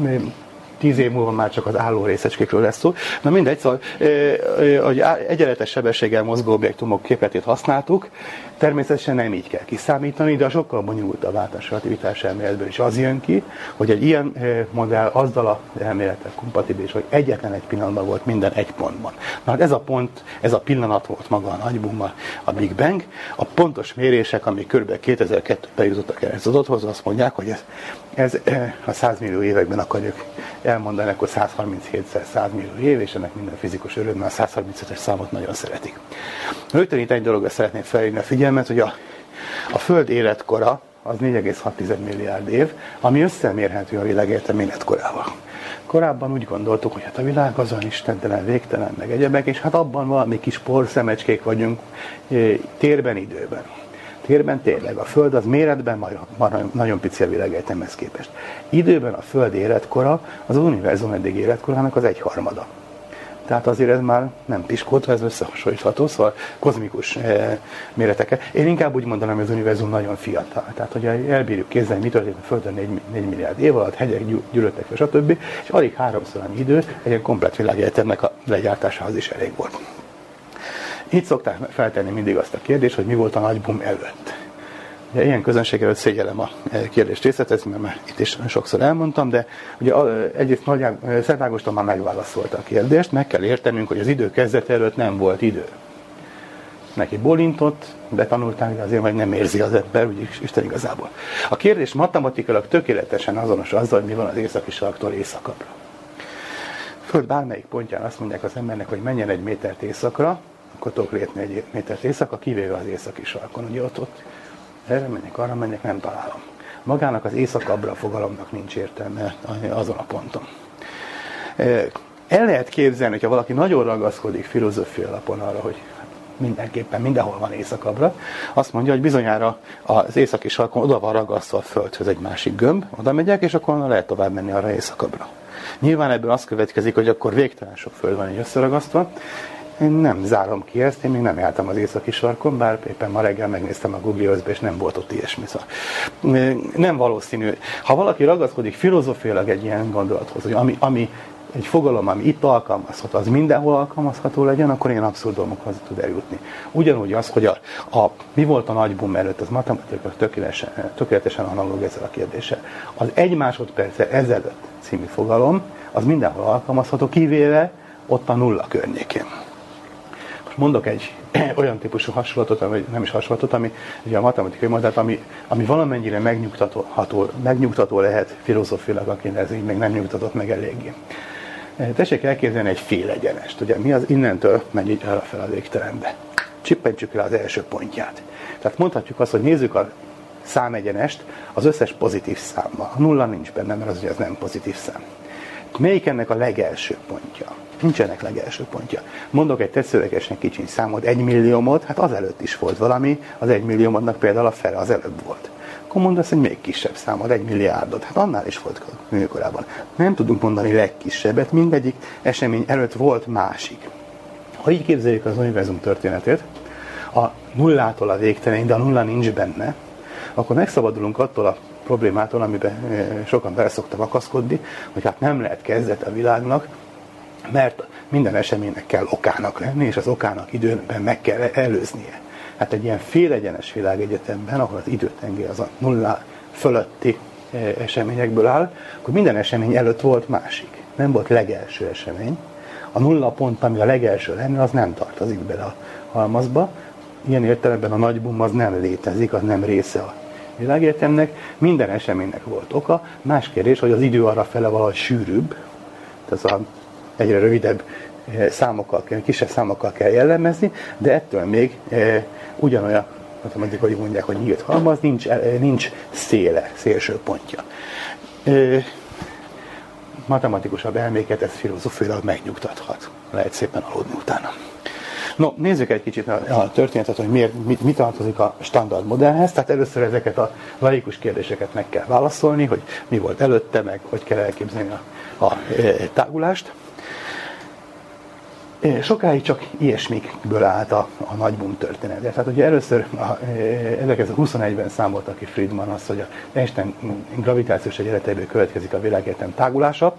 Tíz év múlva már csak az álló részecskékről lesz szó. Na mindegy, szóval, hogy egyenletes sebességgel mozgó objektumok képletét használtuk, természetesen nem így kell kiszámítani, de a sokkal bonyolultabb általános relativitás elméletből is az jön ki, hogy egy ilyen modell azzal az elmélettel kompatibilis, hogy egyetlen egy pillanatban volt minden egy pontban. Na hát ez a pont, ez a pillanat volt maga a nagybum, a Big Bang. A pontos mérések, amik kb. kétezer-kettőben jutottak el ez adathoz, azt mondják, hogy ez, ez a száz millió években akarjuk elmondani, akkor száz harminchét száz millió év, és ennek minden fizikus örömmel a száz harmincötös számot nagyon szeretik. Rögtön itt egy dologra szeretném felhívni a figyelmet, hogy a, a Föld életkora az négy egész hat milliárd év, ami összemérhető a világ egyetem életkorával. Korábban úgy gondoltuk, hogy hát a világ az olyan istentelen, végtelen, meg egyebek, és hát abban valami kis porszemecskék vagyunk térben, időben. Térben tényleg a Föld az méretben már nagyon pici a világegyetemhez képest. Időben a Föld életkora az univerzum eddig életkorának az egyharmada. Tehát azért ez már nem piskóta, ez összehasonlítható, szóval kozmikus e, méreteket. Én inkább úgy mondanám, hogy az univerzum nagyon fiatal. Tehát, hogy elbírjuk kézzelni, mi történt a Földön négy milliárd év alatt, hegyek gyűlöttek, stb. És alig háromszor annyi idő, egy ilyen komplett világegyetemnek a legyártásához is elég volt. Itt szokták feltenni mindig azt a kérdést, hogy mi volt a nagybum előtt. Ugye, ilyen közönség előtt szégyellem a kérdést részletezni, mert már itt is sokszor elmondtam, de ugye egyrészt Szent Ágoston már megválaszolta a kérdést, meg kell értenünk, hogy az idő kezdete előtt nem volt idő. Neki bolintott, betanulták, de azért majd nem érzi az ember, úgyis Isten igazából. A kérdés matematikailag tökéletesen azonos azzal, hogy mi van az északi sarktól északabbra. Föld bármelyik pontján azt mondják az embernek, hogy menjen egy métert északra, akkor tudok lépni egy métert éjszaka, kivéve az északi sarkon. Ugye ott, ott erre menjek, arra menjek, nem találom. Magának az északabbra fogalomnak nincs értelme azon a ponton. El lehet képzelni, hogyha valaki nagyon ragaszkodik filozófiai alapon arra, hogy mindenképpen mindenhol van északabbra, azt mondja, hogy bizonyára az északi sarkon oda van ragasztva a Földhöz egy másik gömb, oda megyek, és akkor lehet tovább menni arra északabbra. Nyilván ebből az következik, hogy akkor végtelen sok Föld van így összeragasztva. Én nem zárom ki ezt, én még nem jártam az északi sarkon, bár éppen ma reggel megnéztem a Google Earth-be, és nem volt ott ilyesmi. Szóval nem valószínű. Ha valaki ragaszkodik filozófiailag egy ilyen gondolathoz, hogy ami, ami egy fogalom, ami itt alkalmazható, az mindenhol alkalmazható legyen, akkor ilyen abszurd dolgokhoz tud eljutni. Ugyanúgy az, hogy a, a, mi volt a nagybum előtt, az matematikailag tökéletesen, tökéletesen analóg ezzel a kérdéssel. Az egy másodperccel ezelőtt című fogalom, az mindenhol alkalmazható, kivéve ott a nulla környékén. Most mondok egy olyan típusú hasonlatot, vagy nem is hasonlatot, ami ugye a matematikai mondat, ami, ami valamennyire megnyugtató, ható, megnyugtató lehet filozófiailag, akinek ez így még nem nyugtatott meg eléggé. Tessék elképzelni egy félegyenest. Ugye mi az innentől megy így el fel a végtelenbe. Csippentsük le az első pontját. Tehát mondhatjuk azt, hogy nézzük a számegyenest az összes pozitív számmal. A nulla nincs benne, mert az ugye az nem pozitív szám. Melyik ennek a legelső pontja? Nincsenek legelső pontja. Mondok egy tetszőlegesen kicsi számot, egy milliómod, hát azelőtt is volt valami, az egy milliómodnak például a fele az előbb volt. Akkor mondasz egy még kisebb számot, egy milliárdot, hát annál is volt korábban. Nem tudunk mondani legkisebbet, mindegyik esemény előtt volt másik. Ha így képzeljük az univerzum történetét, a nullától a végtelenig, de a nulla nincs benne, akkor megszabadulunk attól a problémától, amiben sokan bele szoktak akaszkodni, hogy hát nem lehet kezdet a világnak, mert minden eseménynek kell okának lenni, és az okának időben meg kell előznie. Hát egy ilyen félegyenes világegyetemben, ahol az időtengely az a nulla fölötti eseményekből áll, akkor minden esemény előtt volt másik. Nem volt legelső esemény. A nulla pont, ami a legelső lenne, az nem tartozik bele a halmazba. Ilyen értelemben a nagy bum az nem létezik, az nem része a világegyetemnek. Minden eseménynek volt oka. Más kérdés, hogy az idő arra fele valahogy sűrűbb, tehát az egyre rövidebb számokkal kell, kisebb számokkal kell jellemezni, de ettől még e, ugyanolyan, matematikai mondják, hogy nyílt halmaz, nincs, nincs széle, szélső pontja. E, matematikusabb elméket ez filozófiailag megnyugtathat. Lehet szépen aludni utána. No, nézzük egy kicsit a, a történetet, hogy miért, mit, mit tartozik a standard modellhez. Tehát először ezeket a laikus kérdéseket meg kell válaszolni, hogy mi volt előtte, meg hogy kell elképzelni a, a e, tágulást. Sokáig csak ilyesmikből állt a, a nagy boom története. Tehát ugye először a, ezerkilencszázhuszonegyben számolta ki Friedman azt, hogy a Einstein gravitációs egyenleteiből következik a világegyetem tágulása.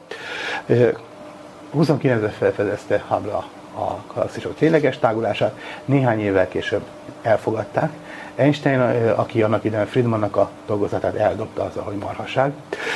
huszonkilencben felfedezte Hubble a, a galaxisok tényleges tágulását, néhány évvel később elfogadták. Einstein, aki annak idején Friedmannak a dolgozatát eldobta azzal, hogy marhaság,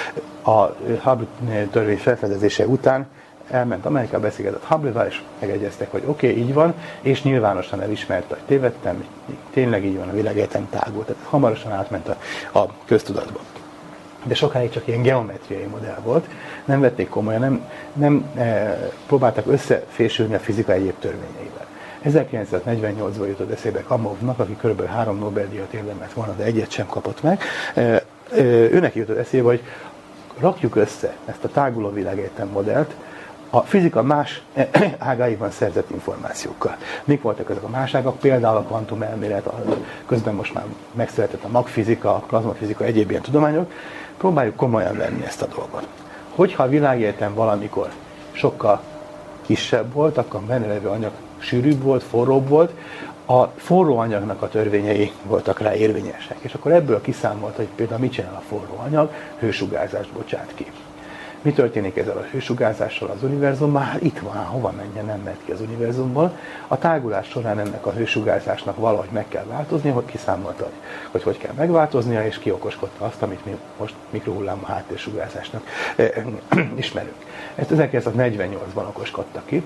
a Hubble törvény felfedezése után elment Amerikába, beszélgetett Hubble-val, és megegyeztek, hogy oké, okay, így van, és nyilvánosan elismerte, hogy tévedtem, tényleg így van, a világegyetem tágul. Tehát hamarosan átment a, a köztudatba. De sokáig csak ilyen geometriai modell volt, nem vették komolyan, nem, nem e, próbáltak összefésülni a fizika egyéb törvényeivel. ezerkilencszáznegyvennyolcban jutott eszébe Gamovnak, aki kb. három Nobel-díjat érdemelt volna, de egyet sem kapott meg. E, e, őnek jutott eszébe, hogy rakjuk össze ezt a táguló világegyetem modellt a fizika más ágáiban szerzett információkkal. Mik voltak ezek a más ágak? Például a kvantumelmélet, közben most már megszületett a magfizika, a plazmafizika, egyéb ilyen tudományok. Próbáljuk komolyan venni ezt a dolgot. Hogyha a világegyetem valamikor sokkal kisebb volt, akkor a benne levő anyag sűrűbb volt, forróbb volt, a forró anyagnak a törvényei voltak rá érvényesek. És akkor ebből kiszámolt, hogy például mit csinál a forró anyag, hősugárzást bocsát ki. Mi történik ezzel a hősugárzással az univerzumban? Hát itt van, hova menjen, nem megy ki az univerzumból. A tágulás során ennek a hősugárzásnak valahogy meg kell változni, hogy kiszámolta, hogy hogy kell megváltoznia, és kiokoskodta azt, amit mi most mikrohullámú háttérsugárzásnak eh, ismerünk. Ezt ezerkilencszáznegyvennyolcban okoskodta ki,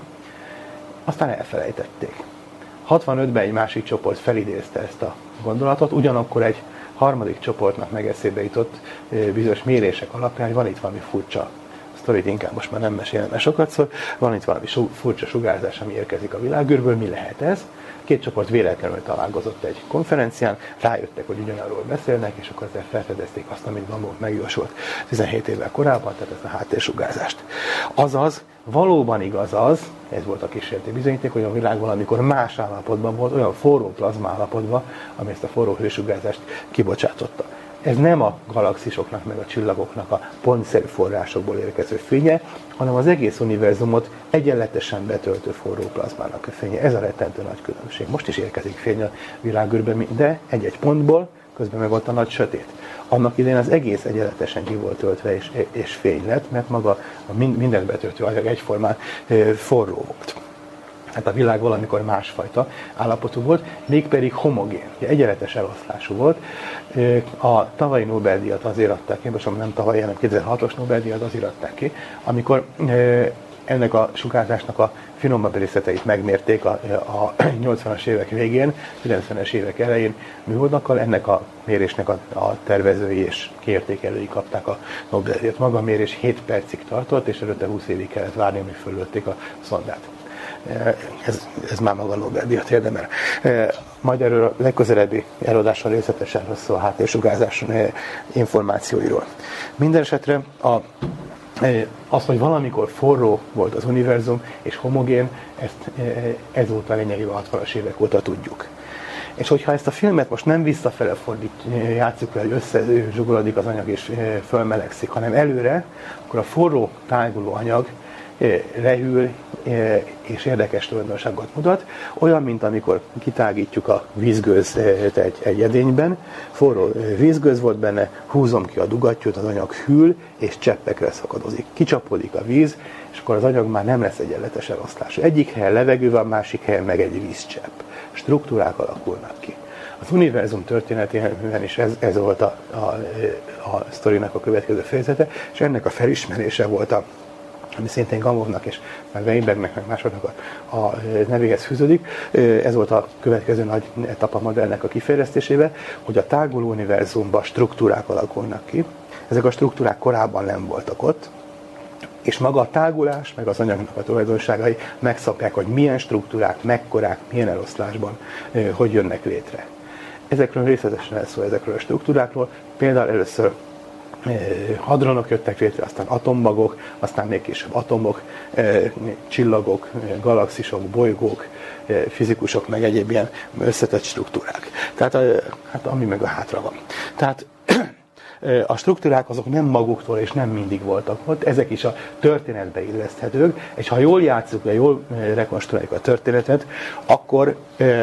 aztán elfelejtették. hatvanötben egy másik csoport felidézte ezt a gondolatot, ugyanakkor egy harmadik csoportnak meg eszébe jutott bizonyos mérések alapján, hogy van itt valami furcsa sztorit, inkább most már nem mesélem, mert sokat szól, van itt valami furcsa sugárzás, ami érkezik a világűrből, mi lehet ez? Két csoport véletlenül találkozott egy konferencián, rájöttek, hogy ugyanarról beszélnek, és akkor ezzel felfedezték azt, amit Gamow megjósolt tizenhét évvel korábban, tehát ezt a háttérsugárzást. Azaz, valóban igaz az, ez volt a kísérleti bizonyíték, hogy a világ valamikor más állapotban volt, olyan forró plazma állapotban, ami ezt a forró hősugárzást kibocsátotta. Ez nem a galaxisoknak, meg a csillagoknak a pontszerű forrásokból érkező fénye, hanem az egész univerzumot egyenletesen betöltő forró plazmának a fénye. Ez a rettentő nagy különbség. Most is érkezik fény a világűrben, de egy-egy pontból, közben meg ott a nagy sötét. Annak idején az egész egyenletesen ki volt töltve és, és fény lett, mert maga a mindent betöltő anyag egyformán forró volt. Hát a világ valamikor másfajta állapotú volt, mégpedig homogén, egyenletes eloszlású volt. A tavalyi Nobel-díjat azért adták ki, most nem tavalyi, hanem kétezer-hatos Nobel-díjat azért adták ki, amikor ennek a sugárzásnak a finomabb részleteit megmérték a, a nyolcvanas évek végén, kilencvenes évek elején műholdakkal, ennek a mérésnek a, a tervezői és kiértékelői kapták a Nobel-díjat. Maga a mérés hét percig tartott, és előtte húsz évig kellett várni, amíg fölölték a szondát. Ez, ez már maga Nobel-díjat érdemel. Majd erről a legközelebbi előadáson részletesen szól a háttérsugárzás információiról. Minden esetre a Az, hogy valamikor forró volt az univerzum és homogén, ezt ezóta lényegében hatvanas évek óta tudjuk. És hogyha ezt a filmet most nem visszafele fordít, játsszuk le, hogy összezsugorodik az anyag és fölmelegszik, hanem előre, akkor a forró, táguló anyag lehűl és érdekes tulajdonságot mutat. Olyan, mint amikor kitágítjuk a vízgőzt egy, egy edényben, forró vízgőz volt benne, húzom ki a dugattyút, az anyag hűl és cseppekre szakadozik. Kicsapódik a víz, és akkor az anyag már nem lesz egyenletes eloszlású. Egyik helyen levegő van, másik helyen meg egy vízcsepp. Struktúrák alakulnak ki. Az univerzum történetében is ez, ez volt a, a, a sztorinak a következő fejezete, és ennek a felismerése volt a, ami szintén Gamovnak és meg Weinbergnek, meg másoknak a, a nevéhez fűződik. Ez volt a következő nagy etap a modellnek a kifejlesztésében, hogy a táguló univerzumban struktúrák alakulnak ki. Ezek a struktúrák korábban nem voltak ott, és maga a tágulás, meg az anyagnak a tulajdonságai megszabják, hogy milyen struktúrák, mekkorák, milyen eloszlásban, hogy jönnek létre. Ezekről részletesen elszól, ezekről a struktúrákról. Például először hadronok jöttek létre, aztán atommagok, aztán még később atomok, csillagok, galaxisok, bolygók, fizikusok, meg egyéb ilyen összetett struktúrák. Tehát hát ami meg a hátra van. Tehát a struktúrák azok nem maguktól és nem mindig voltak ott, ezek is a történetbe illeszthetők, és ha jól játszunk, jól rekonstruáljuk a történetet, akkor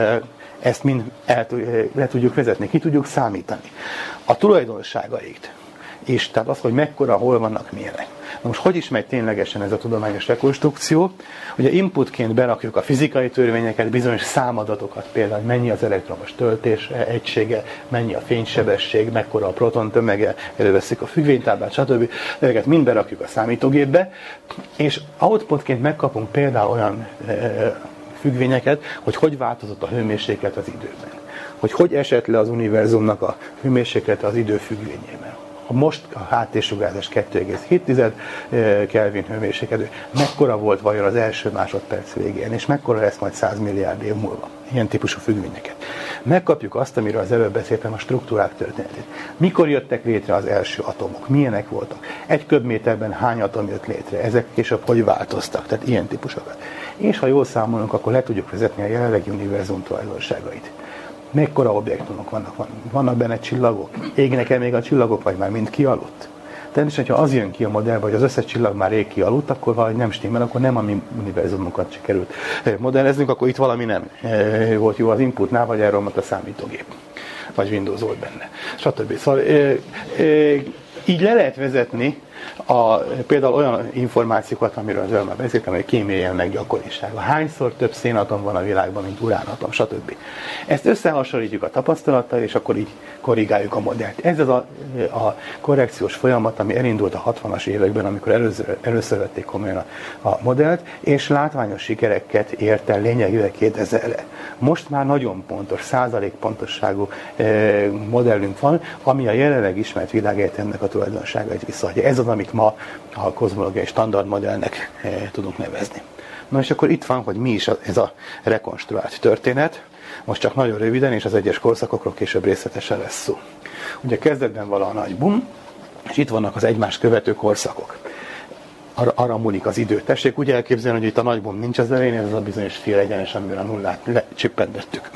ezt mind el, le tudjuk vezetni, ki tudjuk számítani. A tulajdonságait is, tehát az, hogy mekkora, hol vannak, milyenek. Na most hogy is megy ténylegesen ez a tudományos rekonstrukció? Ugye inputként berakjuk a fizikai törvényeket, bizonyos számadatokat, például mennyi az elektromos töltés egysége, mennyi a fénysebesség, mekkora a proton tömege, előveszik a függvénytáblát, stb. Ezeket mind berakjuk a számítógépbe, és outputként megkapunk például olyan e, függvényeket, hogy hogy változott a hőmérséklet az időben. Hogy hogy esett le az univerzumnak a hőmérséklete az idő függvényében. Most a háttérsugárzás kettő egész hét Kelvin hőmérsékletű. Mekkora volt vajon az első másodperc végén, és mekkora lesz majd száz milliárd év múlva? Ilyen típusú függvényeket. Megkapjuk azt, amiről az előbb beszéltem, a struktúrák történetét. Mikor jöttek létre az első atomok? Milyenek voltak? Egy köbméterben hány atom jött létre? Ezek később hogy változtak? Tehát ilyen típusokat. És ha jól számolunk, akkor le tudjuk vezetni a jelenlegi univerzum tulajdonságait. Mekkora objektumok vannak? Vannak benne csillagok? Égnek-e még a csillagok, vagy már mind kialudt? Természetesen, ha az jön ki a modellbe, hogy az összes csillag már rég kialudt, akkor valahogy nem stimmel, akkor nem a mi univerzumunkat sikerült modelleznünk, akkor itt valami nem volt jó az inputnál, vagy elromlott a számítógép, vagy Windows volt benne, stb. Szóval e, e, így le lehet vezetni a, például olyan információkat, amiről az előbb már beszéltem, hogy kémiai jelleg gyakorisága. Hányszor több szénatom van a világban, mint uránatom, stb. Ezt összehasonlítjuk a tapasztalattal, és akkor így korrigáljuk a modellt. Ez az a, a korrekciós folyamat, ami elindult a hatvanas években, amikor először, először vették komolyan a, a modellt, és látványos sikereket ért el lényegében kétezerre. Most már nagyon pontos, százalék pontosságú e, modellünk van, ami a jelenleg ismert világegyetemnek a tulajdonságait visszaadja. Ez az, amit ma a kozmológiai standardmodellnek e, tudunk nevezni. Na és akkor itt van, hogy mi is ez a rekonstruált történet. Most csak nagyon röviden, és az egyes korszakokról később részletesen lesz szó. Ugye kezdetben vala a nagy bum, és itt vannak az egymást követő korszakok. Arra, arra múlik az idő. Tessék úgy elképzelni, hogy itt a nagy bum nincs az elején, ez az a bizonyos fél egyenes, amivel a nullát lecsippendettük.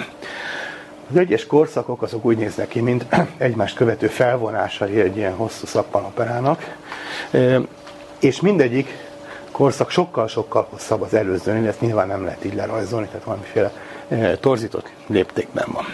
Az egyes korszakok azok úgy néznek ki, mint egymást követő felvonásai egy ilyen hosszú szappanoperának, és mindegyik korszak sokkal-sokkal hosszabb az előzőnél, ezt nyilván nem lehet így lerajzolni, tehát valamiféle torzított léptékben van.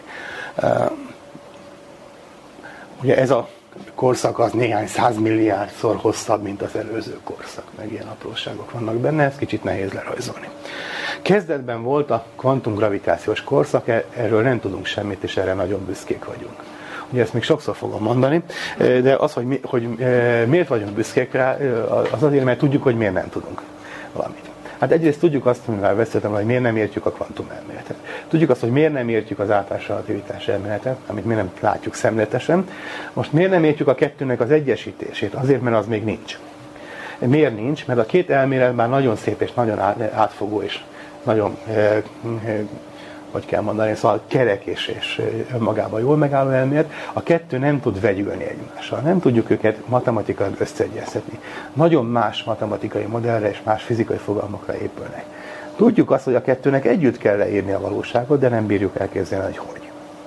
Ugye ez a korszak az néhány százmilliárdszor hosszabb, mint az előző korszak, meg ilyen apróságok vannak benne, ez kicsit nehéz lerajzolni. Kezdetben volt a kvantumgravitációs korszak, erről nem tudunk semmit, és erre nagyon büszkék vagyunk. Ugye ezt még sokszor fogom mondani, de az, hogy, mi, hogy miért vagyunk büszkék rá, az azért, mert tudjuk, hogy miért nem tudunk valamit. Hát egyrészt tudjuk azt, amivel beszéltem, hogy miért nem értjük a kvantumelméletet. Tudjuk azt, hogy miért nem értjük az általános relativitás elméletet, amit mi nem látjuk szemletesen. Most miért nem értjük a kettőnek az egyesítését? Azért, mert az még nincs. Miért nincs? Mert a két elmélet már nagyon szép és nagyon átfogó és nagyon hogy kell mondani, szóval kerek és, és önmagában jól megálló elmélet, a kettő nem tud vegyülni egymással. Nem tudjuk őket matematikailag összeegyeztetni. Nagyon más matematikai modellre és más fizikai fogalmakra épülnek. Tudjuk azt, hogy a kettőnek együtt kell leírni a valóságot, de nem bírjuk elképzelni, hogy hogy.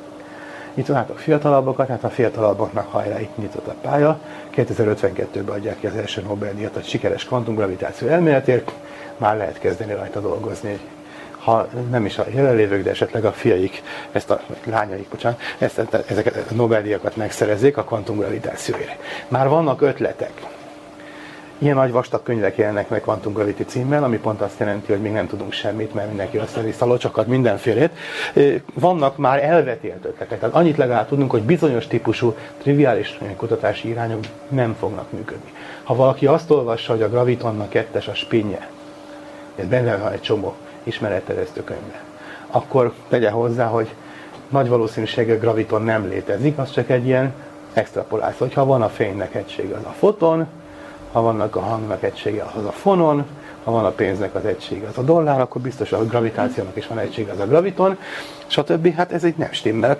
Itt látok fiatalabbakat, hát a fiatalabbaknak hajrá, itt nyitott a pálya. kétezer-ötvenkettőben adják ki az első Nobel-díjat a sikeres kvantumgravitáció elméletért, már lehet kezdeni rajta dolgozni. Ha nem is a jelenlévők, de esetleg a fiaik, ezt a lányaik, bocsánat, ezt, ezeket a Nobel-díjakat megszerezzék a kvantumgravitációért. Már vannak ötletek. Ilyen nagy vastag könyvek jelennek meg Quantum Gravity címmel, ami pont azt jelenti, hogy még nem tudunk semmit, mert mindenki össze-vissza locsokat, mindenfélét. Vannak már elvetélt ötletek. Tehát annyit legalább tudunk, hogy bizonyos típusú triviális kutatási irányok nem fognak működni. Ha valaki azt olvassa, hogy a gravitonnak kettes a spinje, ez benne van egy csomó ismeretterjesztő könyvben, akkor tegye hozzá, hogy nagy valószínűséggel graviton nem létezik, az csak egy ilyen extrapoláció. Hogyha van a fénynek egysége, az a foton, ha vannak a hangnak egysége, az a fonon, ha van a pénznek az egysége, az a dollár, akkor biztos a gravitációnak is van egysége, az a graviton, stb. Hát ez egy nem stimmel.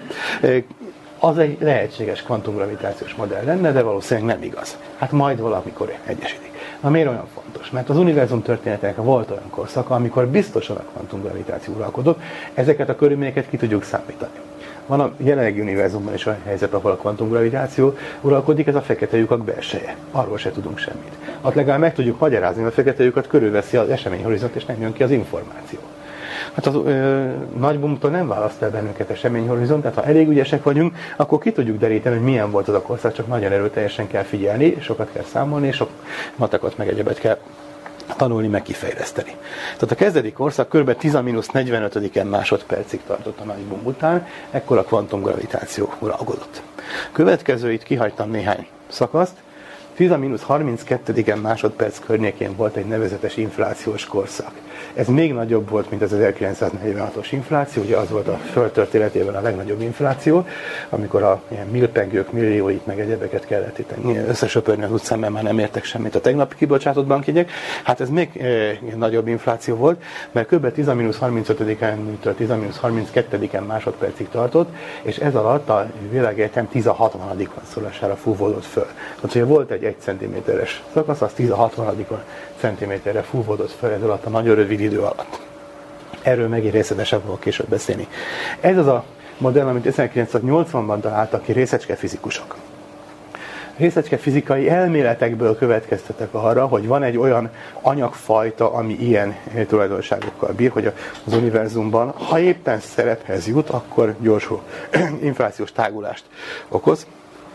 Az egy lehetséges kvantumgravitációs modell lenne, de valószínűleg nem igaz. Hát majd valamikor egyesítik. Na miért olyan fontos? Mert az univerzum történetének volt olyan korszaka, amikor biztosan a kvantumgravitáció uralkodott, ezeket a körülményeket ki tudjuk számítani. Van a jelenlegi univerzumban is olyan helyzet, ahol a kvantumgravitáció uralkodik, ez a fekete lyukak belseje. Arról se tudunk semmit. Ott legalább meg tudjuk magyarázni, hogy a fekete lyukat körülveszi az eseményhorizont, és nem jön ki az információ. Hát az ö, nagy bumtól nem választ el bennünket eseményhorizont, tehát ha elég ügyesek vagyunk, akkor ki tudjuk deríteni, hogy milyen volt az a korszak, csak nagyon erőteljesen kell figyelni, sokat kell számolni, és sok matekot meg egyebet kell tanulni, meg kifejleszteni. Tehát a kezdeti korszak kb. tíz mínusz negyvenöt másodpercig tartott a nagy bum után, ekkor a kvantumgravitáció uralkodott. Következőit kihagytam néhány szakaszt, tíz mínusz harminckettő másodperc környékén volt egy nevezetes inflációs korszak. Ez még nagyobb volt, mint az ezerkilencszáznegyvenhatos infláció, ugye az volt a Föld történetében a legnagyobb infláció, amikor a ilyen millpengők millióit meg egyebeket kellett itt összesöpörni az utcán, mert már nem értek semmit a tegnapi kibocsátott bankjegyek. Hát ez még e, nagyobb infláció volt, mert kb. tíz mínusz harmincötödikén-től tíz mínusz harminckettődiken másodpercig tartott, és ez alatt a világegyetem tíz hatvanadikon szorosára fúvódott föl. Tehát ugye volt egy egy centiméteres szakasz, az tíz hatvanadikon centiméterre fúvódott föl ez alatt a nagyon rövid idő alatt. Erről megint részletesen fogok később beszélni. Ez az a modell, amit ezerkilencszáznyolcvanban találtak ki részecskefizikusok. Részecskefizikai elméletekből következtetek arra, hogy van egy olyan anyagfajta, ami ilyen tulajdonságokkal bír, hogy az univerzumban, ha éppen szerephez jut, akkor gyorsul inflációs tágulást okoz.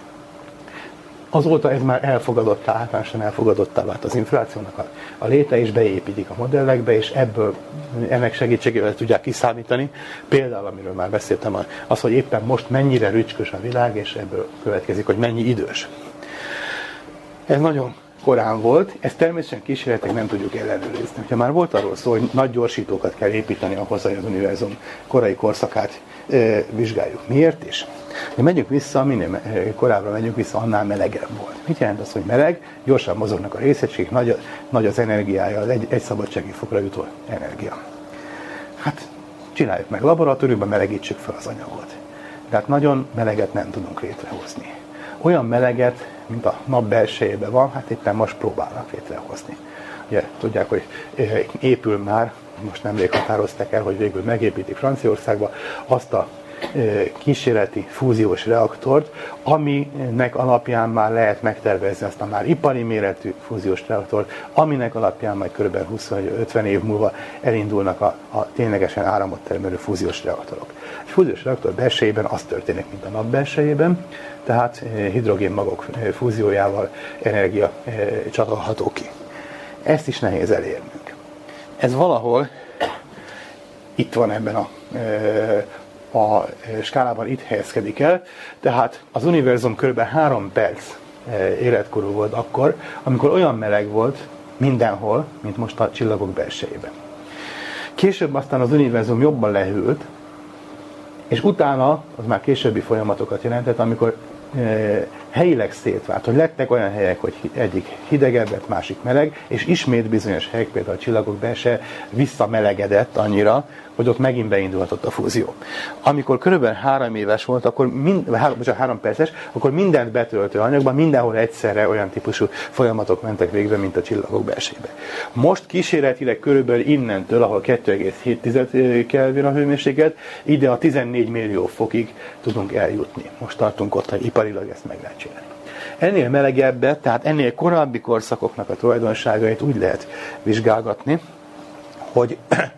Azóta ez már elfogadottá, általánosan elfogadottá vált az inflációnak a, a léte, és beépítik a modellekbe, és ebből ennek segítségével tudják kiszámítani. Például, amiről már beszéltem, az, hogy éppen most mennyire rücskös a világ, és ebből következik, hogy mennyi idős. Ez nagyon korán volt, ezt természetesen kísérletek nem tudjuk ellenőrizni. Ha már volt arról szó, hogy nagy gyorsítókat kell építeni ahhoz, hogy az univerzum korai korszakát e, vizsgáljuk. Miért is? Ha megyünk vissza, minél korábbra megyünk vissza, annál melegebb volt. Mit jelent az, hogy meleg? Gyorsan mozognak a részecskék, nagy, nagy az energiája, az egy, egy szabadsági fokra jutó energia. Hát csináljuk meg laboratóriumban, melegítsük fel az anyagot. De hát nagyon meleget nem tudunk létrehozni. Olyan meleget, mint a nap belsejében van, hát éppen most próbálnak létrehozni. Ugye tudják, hogy épül már, most nemrég határozták el, hogy végül megépítik Franciaországba azt a kísérleti fúziós reaktort, aminek alapján már lehet megtervezni azt a már ipari méretű fúziós reaktort, aminek alapján majd kb. húsz-ötven év múlva elindulnak a, a ténylegesen áramot termelő fúziós reaktorok. Egy fúziós reaktor belsejében az történik, mint a nap belsejében, tehát hidrogénmagok fúziójával energia csatolható ki. Ezt is nehéz elérnünk. Ez valahol itt van ebben a a skálában, itt helyezkedik el, tehát az univerzum kb. három perc életkorú volt akkor, amikor olyan meleg volt mindenhol, mint most a csillagok belsejében. Később aztán az univerzum jobban lehűlt, és utána, az már későbbi folyamatokat jelentett, amikor helyileg szétvált, hogy lettek olyan helyek, hogy egyik hidegebb lett, másik meleg, és ismét bizonyos helyek, például a csillagok belseje visszamelegedett annyira, hogy ott megint beindulhatott a fúzió. Amikor körülbelül három éves volt, akkor mind, három, bocsánat, három perces, akkor mindent betöltő anyagban mindenhol egyszerre olyan típusú folyamatok mentek végbe, mint a csillagok belsejébe. Most kísérletileg körülbelül innentől, ahol kettő egész hét Kelvin a hőmérséklet, ide a tizennégy millió fokig tudunk eljutni. Most tartunk ott, hogy iparilag ezt meg lehet csinálni. Ennél melegebbet, tehát ennél korábbi korszakoknak a tulajdonságait úgy lehet vizsgálgatni, hogy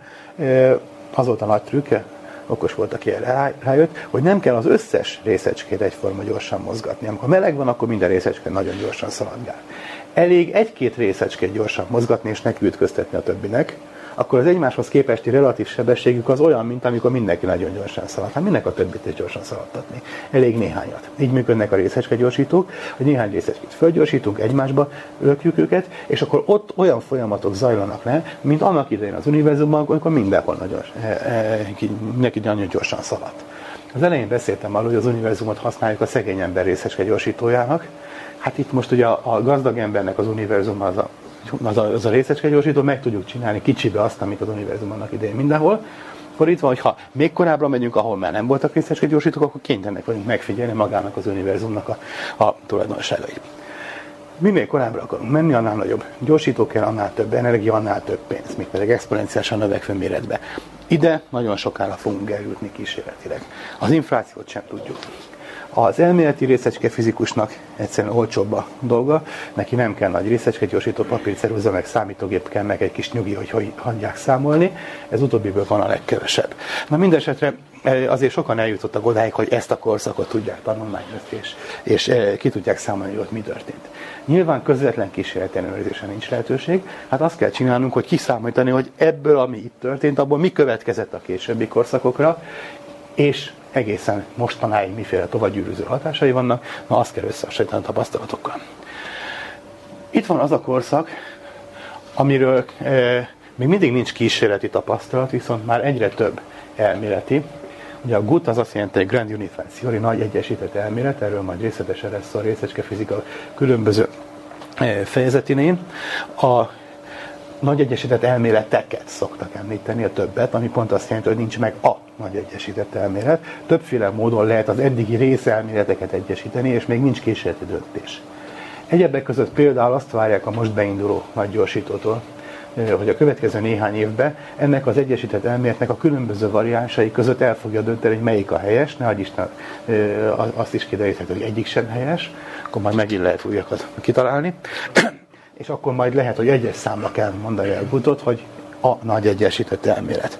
az volt a nagy trükk, okos volt, aki erre rájött, hogy nem kell az összes részecskét egyforma gyorsan mozgatni. Amikor meleg van, akkor minden részecske nagyon gyorsan szaladgál. Elég egy-két részecskét gyorsan mozgatni, és neki ütköztetni a többinek, akkor az egymáshoz képesti relatív sebességük az olyan, mint amikor mindenki nagyon gyorsan szalad. Hát minek a többit is gyorsan szaladtatni? Elég néhányat. Így működnek a részecske gyorsítók, hogy néhány részecskét fölgyorsítunk, egymásba lökjük őket, és akkor ott olyan folyamatok zajlanak le, mint annak idején az univerzumban, amikor mindenhol nagyon, neki nagyon gyorsan szaladt. Az elején beszéltem arról, hogy az univerzumot használjuk a szegény ember részecske gyorsítójának. Hát itt most ugye a, a gazdag embernek az univerzum az a Az a, az a részecske gyorsító, meg tudjuk csinálni kicsibe azt, amit az univerzum annak idején mindenhol. Akkor itt van, hogy ha még korábbra megyünk, ahol már nem voltak részecske gyorsítók, akkor kénytelenek vagyunk megfigyelni magának az univerzumnak a, a tulajdonságait. Minél korábbra akarunk menni, annál nagyobb gyorsító kell, annál több energia, annál több pénz, még pedig exponenciálisan növekvő méretbe. Ide nagyon sokára fogunk eljutni kísérletileg. Az inflációt sem tudjuk. Az elméleti részecske fizikusnak egyszerűen olcsóbb a dolga, neki nem kell nagy részecske gyorsító, papírceruza, meg számítógép kell, meg egy kis nyugi, hogy hogy hagyják számolni. Ez utóbbiből van a legkevesebb. Na mindesetre azért sokan eljutottak odáig, hogy ezt a korszakot tudják tanulmányozni, és, és ki tudják számolni, hogy ott mi történt. Nyilván közvetlen kísérleti ellenőrzésre nincs lehetőség, hát azt kell csinálnunk, hogy kiszámítani, hogy ebből, ami itt történt, abból mi következett a későbbi korszakokra, és egészen mostanáig miféle tovagyűrűző hatásai vannak, na azt kell összehasonlítani a tapasztalatokkal. Itt van az a korszak, amiről e, még mindig nincs kísérleti tapasztalat, viszont már egyre több elméleti. Ugye a G U T az azt jelenti, hogy Grand Unified Theory, nagy egyesített elmélet, erről majd részletesen lesz a részecskefizika különböző fejezetén. A nagy egyesített elméleteket szoktak említeni, a többet, ami pont azt jelenti, hogy nincs meg a nagy egyesített elmélet. Többféle módon lehet az eddigi részelméleteket egyesíteni, és még nincs kísérleti döntés. Egyebek között például azt várják a most beinduló nagy gyorsítótól, hogy a következő néhány évben ennek az egyesített elméletnek a különböző variánsai között el fogja dönteni, hogy melyik a helyes, ne adj Isten, azt is kideríthető, hogy egyik sem helyes, akkor majd megint lehet újakat kitalálni. És akkor majd lehet, hogy egyes számra kell mondani a G U T-ot, hogy a nagy egyesített elmélet.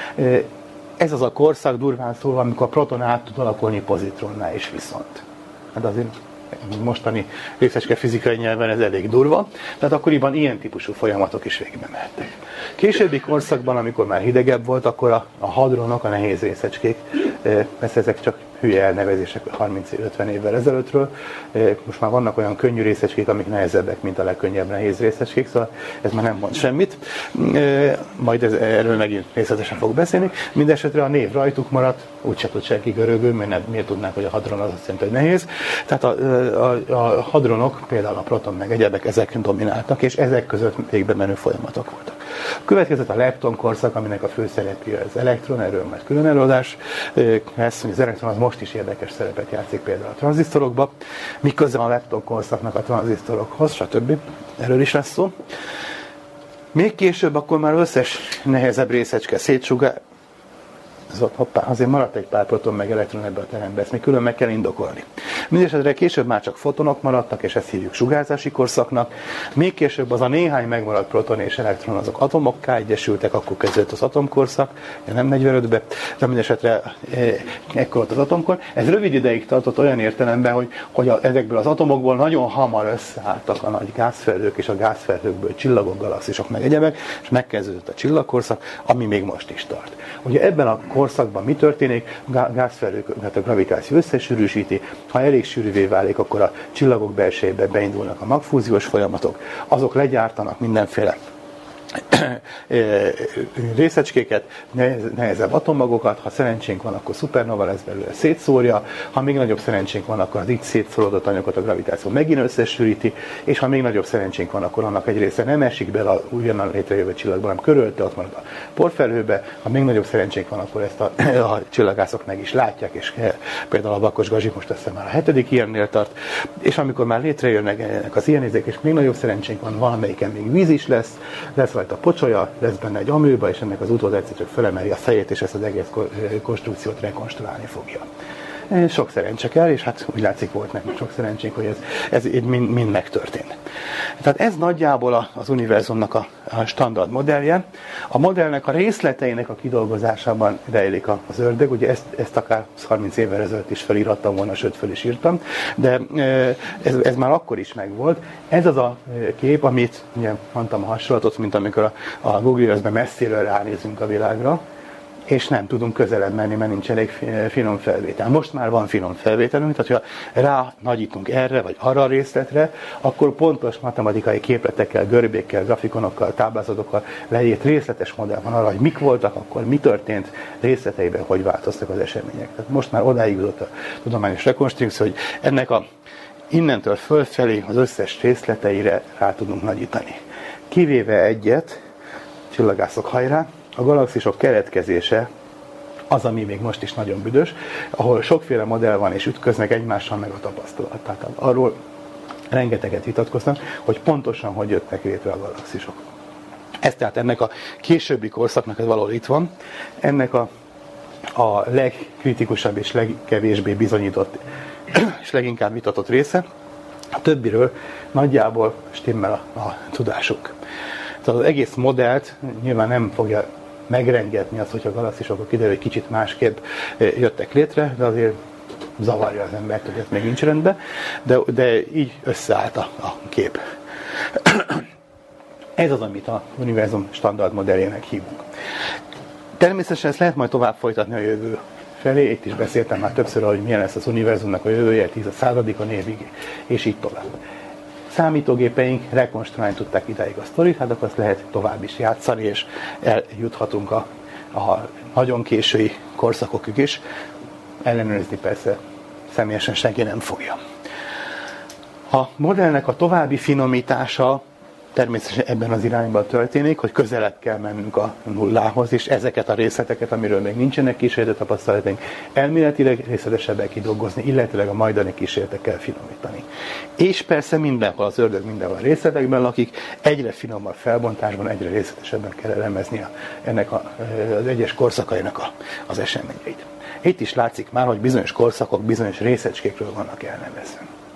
Ez az a korszak, durván szólva, amikor a proton át tud alakulni pozitronná is viszont. Hát azért mostani részecske fizikai nyelven ez elég durva, tehát akkoriban ilyen típusú folyamatok is végbe mehettek. Későbbi korszakban, amikor már hidegebb volt, akkor a, a hadronok, a nehéz részecskék, persze ezek csak hülye elnevezések harminc-ötven évvel ezelőttről. Most már vannak olyan könnyű részecskék, amik nehezebbek, mint a legkönnyebb nehéz részecskék, szóval ez már nem mond semmit. Majd ez, erről megint részletesen fog beszélni. Mindenesetre a név rajtuk maradt, úgyse tud senki görögül, mert nem, miért tudnánk, hogy a hadron az azt jelenti, hogy nehéz. Tehát a, a, a hadronok, például a proton meg egyebek, ezek domináltak, és ezek között végbe menő folyamatok voltak. Következett a lepton korszak, aminek a főszereplője az elektron, erről majd külön előadás lesz, hogy az elektron az most is érdekes szerepet játszik például a tranzisztorokban, miközben a lepton korszaknak a tranzisztorokhoz, stb. Erről is lesz szó. Még később akkor már összes nehezebb részecske szétsugár, hoppá, azért maradt egy pár proton meg elektron ebbe a terembe, ezt még külön meg kell indokolni. Mindenesetre később már csak fotonok maradtak, és ezt hívjuk sugárzási korszaknak. Még később az a néhány megmaradt proton és elektron, azok atomokká egyesültek, akkor kezdődött az atomkorszak, nem negyvenötben, de mindenesetre ekkor volt az atomkor. Ez rövid ideig tartott olyan értelemben, hogy, hogy a, ezekből az atomokból nagyon hamar összeálltak a nagy gázfelhők, és a gázfelhőkből csillagok, galaxisok, meg egyebek, és megkezdődött a csillagkorszak, ami még most is tart. Ugye ebben a korszakban mi történik? Gázfelhőket a gravitáció összesűrűsíti, ha elég sűrűvé válik, akkor a csillagok belsejében beindulnak a magfúziós folyamatok, azok legyártanak mindenféle részecskéket, nehezebb atommagokat, ha szerencsénk van, akkor szupernova lesz belőle, szétszórja, ha még nagyobb szerencsénk van, akkor az így szétszórodott anyagokat a gravitáció megint összesűríti, és ha még nagyobb szerencsénk van, akkor annak egy része nem esik bele a újonnan létrejövő csillagba, hanem körülte, ott marad a porfelhőbe, ha még nagyobb szerencsénk van, akkor ezt a, a csillagászok meg is látják, és például a Bakos Gazi most azt már a hetedik ilyennél tart, és amikor már létrejönnek az ilyenézek, és még nagyobb szerencsénk van, valamelyiken még víz is lesz, lesz rajta pocsolya, lesz benne egy amőba, és ennek az utód egyszer csak felemeli a fejét, és ezt az egész konstrukciót rekonstruálni fogja. Sok szerencse kell, és hát úgy látszik, volt nekünk sok szerencsénk, hogy ez, ez így mind, mind megtörtént. Tehát ez nagyjából az univerzumnak a, a standard modellje. A modellnek a részleteinek a kidolgozásában rejlik az ördög, ugye ezt, ezt akár harminc évvel ezelőtt is felírhattam volna, sőt fel is írtam, de ez, ez már akkor is megvolt. Ez az a kép, amit ugye mondtam a hasonlatot, mint amikor a, a Google Earth-ben messziről ránézünk a világra, és nem tudunk közelebb menni, mert nincs elég finom felvétel. Most már van finom felvételünk, tehát ha rá nagyítunk erre, vagy arra a részletre, akkor pontos matematikai képletekkel, görbékkel, grafikonokkal, táblázatokkal leírt részletes modell van arra, hogy mik voltak, akkor mi történt részleteiben, hogy változtak az események. Tehát most már odáig jutott a tudományos rekonstrukció, hogy ennek a innentől fölfelé az összes részleteire rá tudunk nagyítani. Kivéve egyet, csillagászok hajrá, a galaxisok keletkezése az, ami még most is nagyon büdös, ahol sokféle modell van, és ütköznek egymással meg a tapasztalat. Tehát arról rengeteget vitatkoznak, hogy pontosan hogy jöttek létre a galaxisok. Ez tehát ennek a későbbi korszaknak, ez valahol itt van, ennek a, a legkritikusabb és legkevésbé bizonyított és leginkább vitatott része. A többiről nagyjából stimmel a, a tudásuk. Tehát az egész modellt nyilván nem fogja megrengetni az, hogyha a galaxisok kiderül, hogy kicsit másképp jöttek létre, de azért zavarja az embert, hogy ez még nincs rendben, de, de így összeállt a, a kép. Ez az, amit a univerzum standard modelljének hívunk. Természetesen ezt lehet majd tovább folytatni a jövő felé, itt is beszéltem már többször, hogy milyen lesz az univerzumnak a jövője, tíz a századikon évig, és így tovább. Számítógépeink rekonstruálni tudták idáig a sztorit, hát akkor azt lehet tovább is játszani, és eljuthatunk a, a nagyon késői korszakokig is. Ellenőrizni persze személyesen senki nem fogja. A modellnek a további finomítása természetesen ebben az irányban történik, hogy közelebb kell mennünk a nullához, és ezeket a részleteket, amiről még nincsenek kísérleti tapasztalataink, elméletileg részletesebbek kidolgozni, illetőleg a majdani kísérletekkel finomítani. És persze mindenhol az ördög mindenhol a részletekben lakik, egyre finomabb felbontásban, egyre részletesebben kell elemezni a, ennek a, az egyes korszakainak a, az eseményeit. Itt is látszik már, hogy bizonyos korszakok bizonyos részecskékről vannak elnevezve.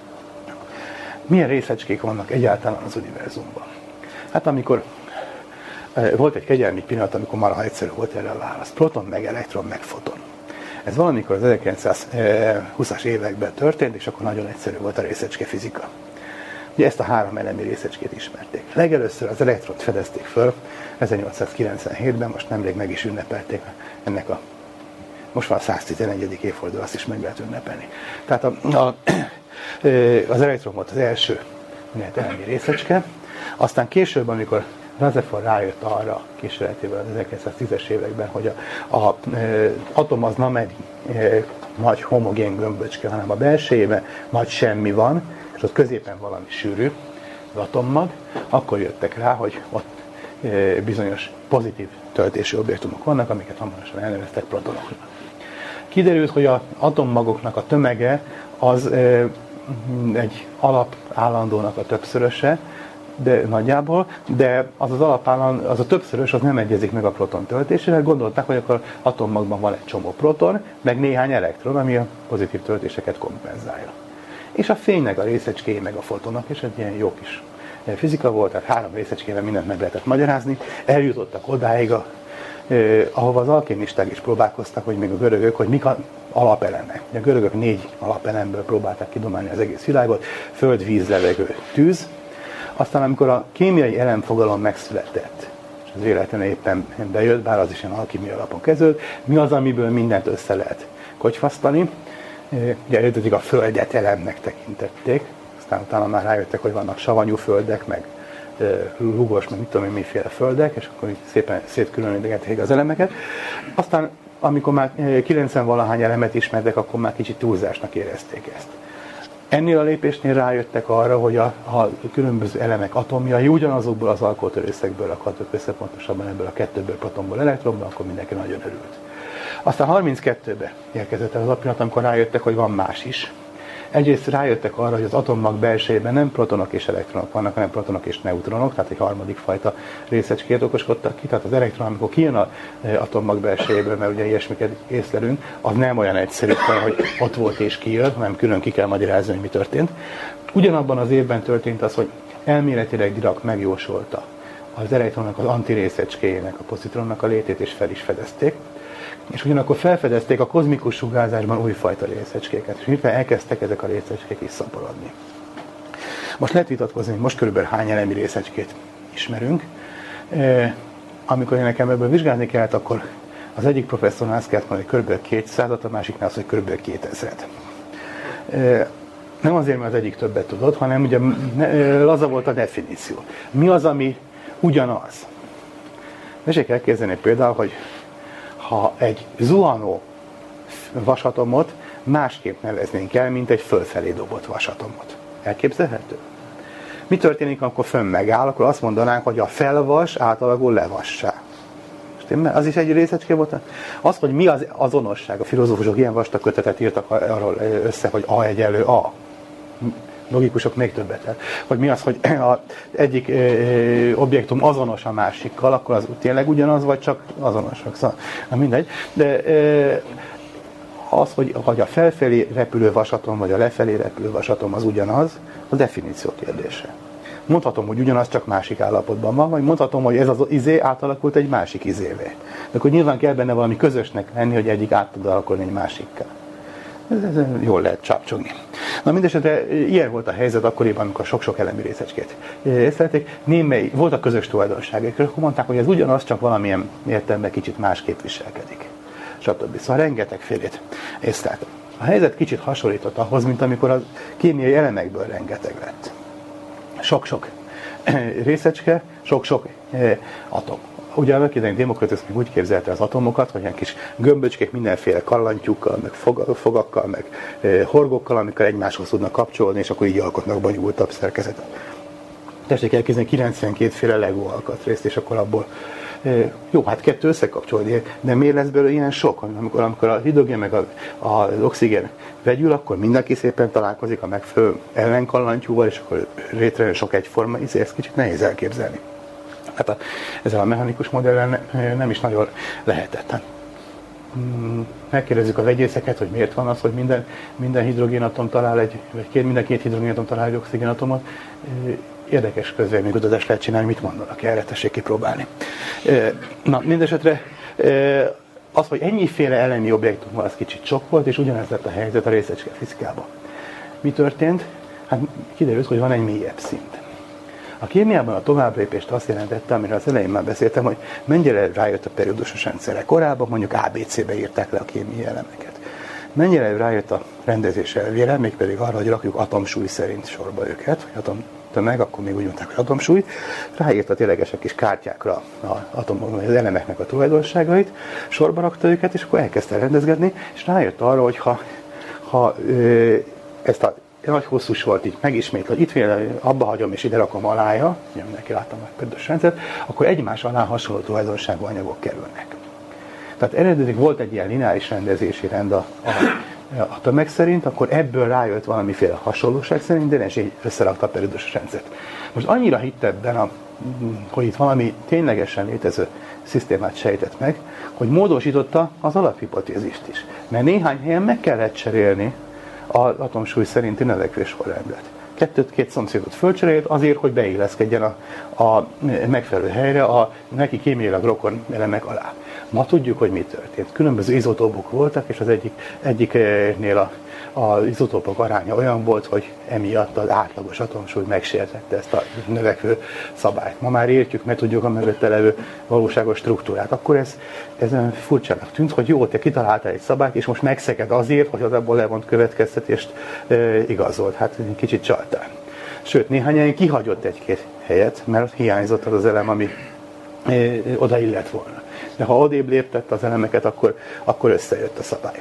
Milyen részecskék vannak egyáltalán az univerzumban? Hát amikor volt egy kegyelmi pillanat, amikor marha egyszerű volt erre a válasz. Proton, meg elektron, meg foton. Ez valamikor az ezerkilencszázhúszas években történt, és akkor nagyon egyszerű volt a részecske fizika. Ugye ezt a három elemi részecskét ismerték. Legelőször az elektront fedezték föl ezernyolcszázkilencvenhétben, most nemrég meg is ünnepelték ennek a, most van a száztizenegyedik évforduló, azt is meg lehet ünnepelni. Tehát a, a az elektron volt az első elemi részecske, aztán később, amikor Rutherford rájött arra kísérletében az ezerkilencszáztízes években, hogy a, a, a atom az nem egy e, nagy homogén gömböcske, hanem a belsejében nagy semmi van, és ott középen valami sűrű, az atommag, akkor jöttek rá, hogy ott e, bizonyos pozitív töltésű objektumok vannak, amiket hamarosan elneveztek protonoknak. Kiderült, hogy az atommagoknak a tömege az e, egy alapállandónak a többszöröse, de nagyjából, de az az alapállandó, az a többszörös, az nem egyezik meg a proton töltésével. Gondolták, hogy akkor atommagban van egy csomó proton, meg néhány elektron, ami a pozitív töltéseket kompenzálja. És a fénynek a részecskéi, meg a fotonok, és egy ilyen jó kis fizika volt, tehát három részecskével mindent meg lehetett magyarázni. Eljutottak odáig, a, eh, ahova az alkémisták is próbálkoztak, hogy még a görögök, hogy mik a alapelemek. A görögök négy alapelemből próbálták kidomálni az egész világot, föld, víz, levegő, tűz. Aztán amikor a kémiai elemfogalom megszületett, és az véletlenül éppen bejött, bár az is ilyen alkímiai alapon kezdődött, mi az, amiből mindent össze lehet kocsfasztani. Ugye eredetileg a földet elemnek tekintették, aztán utána már rájöttek, hogy vannak savanyú földek, meg lugos, meg mit tudom én, miféle földek, és akkor így szépen szétkülönítették az elemeket. Aztán, amikor már kilencven-valahány elemet ismertek, akkor már kicsit túlzásnak érezték ezt. Ennél a lépésnél rájöttek arra, hogy a, a különböző elemek atomjai ugyanazokból az alkotórészekből akadtak össze, pontosabban ebből a kettőből protonból elektronból, akkor mindenki nagyon örült. Aztán harminckettőben érkezett el az a pillanat, amikor rájöttek, hogy van más is. Egyrészt rájöttek arra, hogy az atommag belsejében nem protonok és elektronok vannak, hanem protonok és neutronok, tehát egy harmadik fajta részecskét okoskodtak ki. Tehát az elektron, amikor kijön az atommag belsejéből, mert ugye ilyesmiket észlelünk, az nem olyan egyszerű, hogy ott volt és kijön, hanem külön ki kell magyarázni, hogy mi történt. Ugyanabban az évben történt az, hogy elméletileg Dirac megjósolta az elektronnak az antirészecskéjének, a pozitronnak a létét, és fel is fedezték. És ugyanakkor felfedezték a kozmikus sugárzásban újfajta részecskéket, és mivel elkezdtek ezek a részecskék is szaporodni. Most lehet vitatkozni, hogy most körülbelül hány elemi részecskét ismerünk. E, amikor én nekem ebből vizsgálni kellett, akkor az egyik professzornál azt kellett mondani, hogy kb. kétszázat, a másiknál az, hogy kb. kétezret. E, nem azért, mert az egyik többet tudott, hanem ugye laza volt a definíció. Mi az, ami ugyanaz? Messék elkezdeni például, hogy ha egy zuhanó vasatomot másképp neveznénk el, mint egy fölfelé dobott vasatomot. Elképzelhető? Mi történik, amikor fönn megáll? Akkor azt mondanánk, hogy a felvas átalakul levassá. Az is egy részecske volt? Az, hogy mi az azonosság. A filozófusok ilyen vastag kötetet írtak arról össze, hogy A egyenlő A. Logikusok még többet el. Hogy mi az, hogy az egyik ö, objektum azonos a másikkal, akkor az tényleg ugyanaz, vagy csak azonosak. Szóval, na mindegy. De ö, az, hogy, hogy a felfelé repülő vasatom, vagy a lefelé repülő vasatom az ugyanaz, a definíció kérdése. Mondhatom, hogy ugyanaz, csak másik állapotban van, vagy mondhatom, hogy ez az izé átalakult egy másik izévé. De akkor nyilván kell benne valami közösnek lenni, hogy egyik át tud alakulni egy másikkel. Ez, ez jól lehet csápcsogni. Na mindesetre ilyen volt a helyzet akkoriban, amikor sok-sok elemi részecskét észlelték. Némely voltak közös tulajdonságok, és akkor mondták, hogy ez ugyanaz, csak valamilyen értelemben kicsit másképp viselkedik. Stb. Szóval rengetegfélét észleltek. A helyzet kicsit hasonlított ahhoz, mint amikor a kémiai elemekből rengeteg lett. Sok-sok részecske, sok-sok atom. Ugye a Melchizedek Democritus még úgy képzelte az atomokat, hogy ilyen kis gömböcskék mindenféle kallantyúkkal, meg fogakkal, meg horgokkal, amikkel egymáshoz tudnak kapcsolni, és akkor így alkotnak bonyolultabb szerkezetet. Tessék elképzelni kilencvenkét féle Lego alkatrészt, és akkor abból jó, hát kettő összekapcsolni, de miért lesz belőle ilyen sok? Amikor, amikor a hidrogén meg a, a, az oxigén vegyül, akkor mindenki szépen találkozik a megfelelő ellenkallantyúval, és akkor létrejön sok egyforma, ezt kicsit nehéz elképzelni. Hát a, ezzel a mechanikus modellel ne, nem is nagyon lehetett. Hát, megkérdezzük a vegyészeket, hogy miért van az, hogy minden, minden hidrogénatom talál egy, vagy két, minden két hidrogénatom talál egy oxigénatomot. Érdekes közvéleménykutatást lehet csinálni, mit mondanak erre, tessék kipróbálni. Na, mindesetre az, hogy ennyiféle elemi objektum van, az kicsit sok volt, és ugyanez lett a helyzet a részecske fizikában. Mi történt? Hát kiderült, hogy van egy mélyebb szint. A kémiában a továbblépést azt jelentette, amire az elején már beszéltem, hogy mennyire rájött a periódusos rendszerre. Korábban mondjuk á bé cé-be írták le a kémiai elemeket. Mennyire rájött a rendezés elvére, mégpedig arra, hogy rakjuk atomsúly szerint sorba őket, vagy atomtömeg, akkor még úgy mondták, hogy atomsúly. Ráírta ténylegesen kis kártyákra az elemeknek a tulajdonságait, sorba rakta őket, és akkor elkezdte rendezgetni, és rájött arra, hogy ha, ha ö, ezt a nagy hosszú sort így megismétl, hogy itt véle, abba hagyom és ide rakom alája, mindenki láttam már periódusos rendszert, akkor egymás alá hasonló tulajdonságú anyagok kerülnek. Tehát eredetileg volt egy ilyen lineáris rendezési rend a, a, a tömeg szerint, akkor ebből rájött valamiféle hasonlóság szerint, de és így összerakta a periódusos rendszert. Most annyira hitt ebben, a, hogy itt valami ténylegesen létező szisztémát sejtett meg, hogy módosította az alaphipotézist is. Mert néhány helyen meg kellett cserélni az atomsúly szerinti növekvő sorrendet. Kettőt, két szomszédot fölcserélt azért, hogy beilleszkedjen a, a megfelelő helyre a neki kémiailag rokon elemek alá. Ma tudjuk, hogy mi történt. Különböző izotópok voltak, és az egyik, egyiknél a, az izotópok aránya olyan volt, hogy emiatt az átlagos atomsúly megsértette ezt a növekvő szabályt. Ma már értjük, mert tudjuk a mögötte levő valóságos struktúrát. Akkor ez, ez furcsának tűnt, hogy jó, te kitaláltál egy szabályt, és most megszeged azért, hogy az abból levont következtetést e, igazolt. Hát kicsit csaltál. Sőt, néhány helyen kihagyott egy-két helyet, mert hiányzott az az elem, ami e, oda illett volna. De ha odébb léptette az elemeket, akkor, akkor összejött a szabály.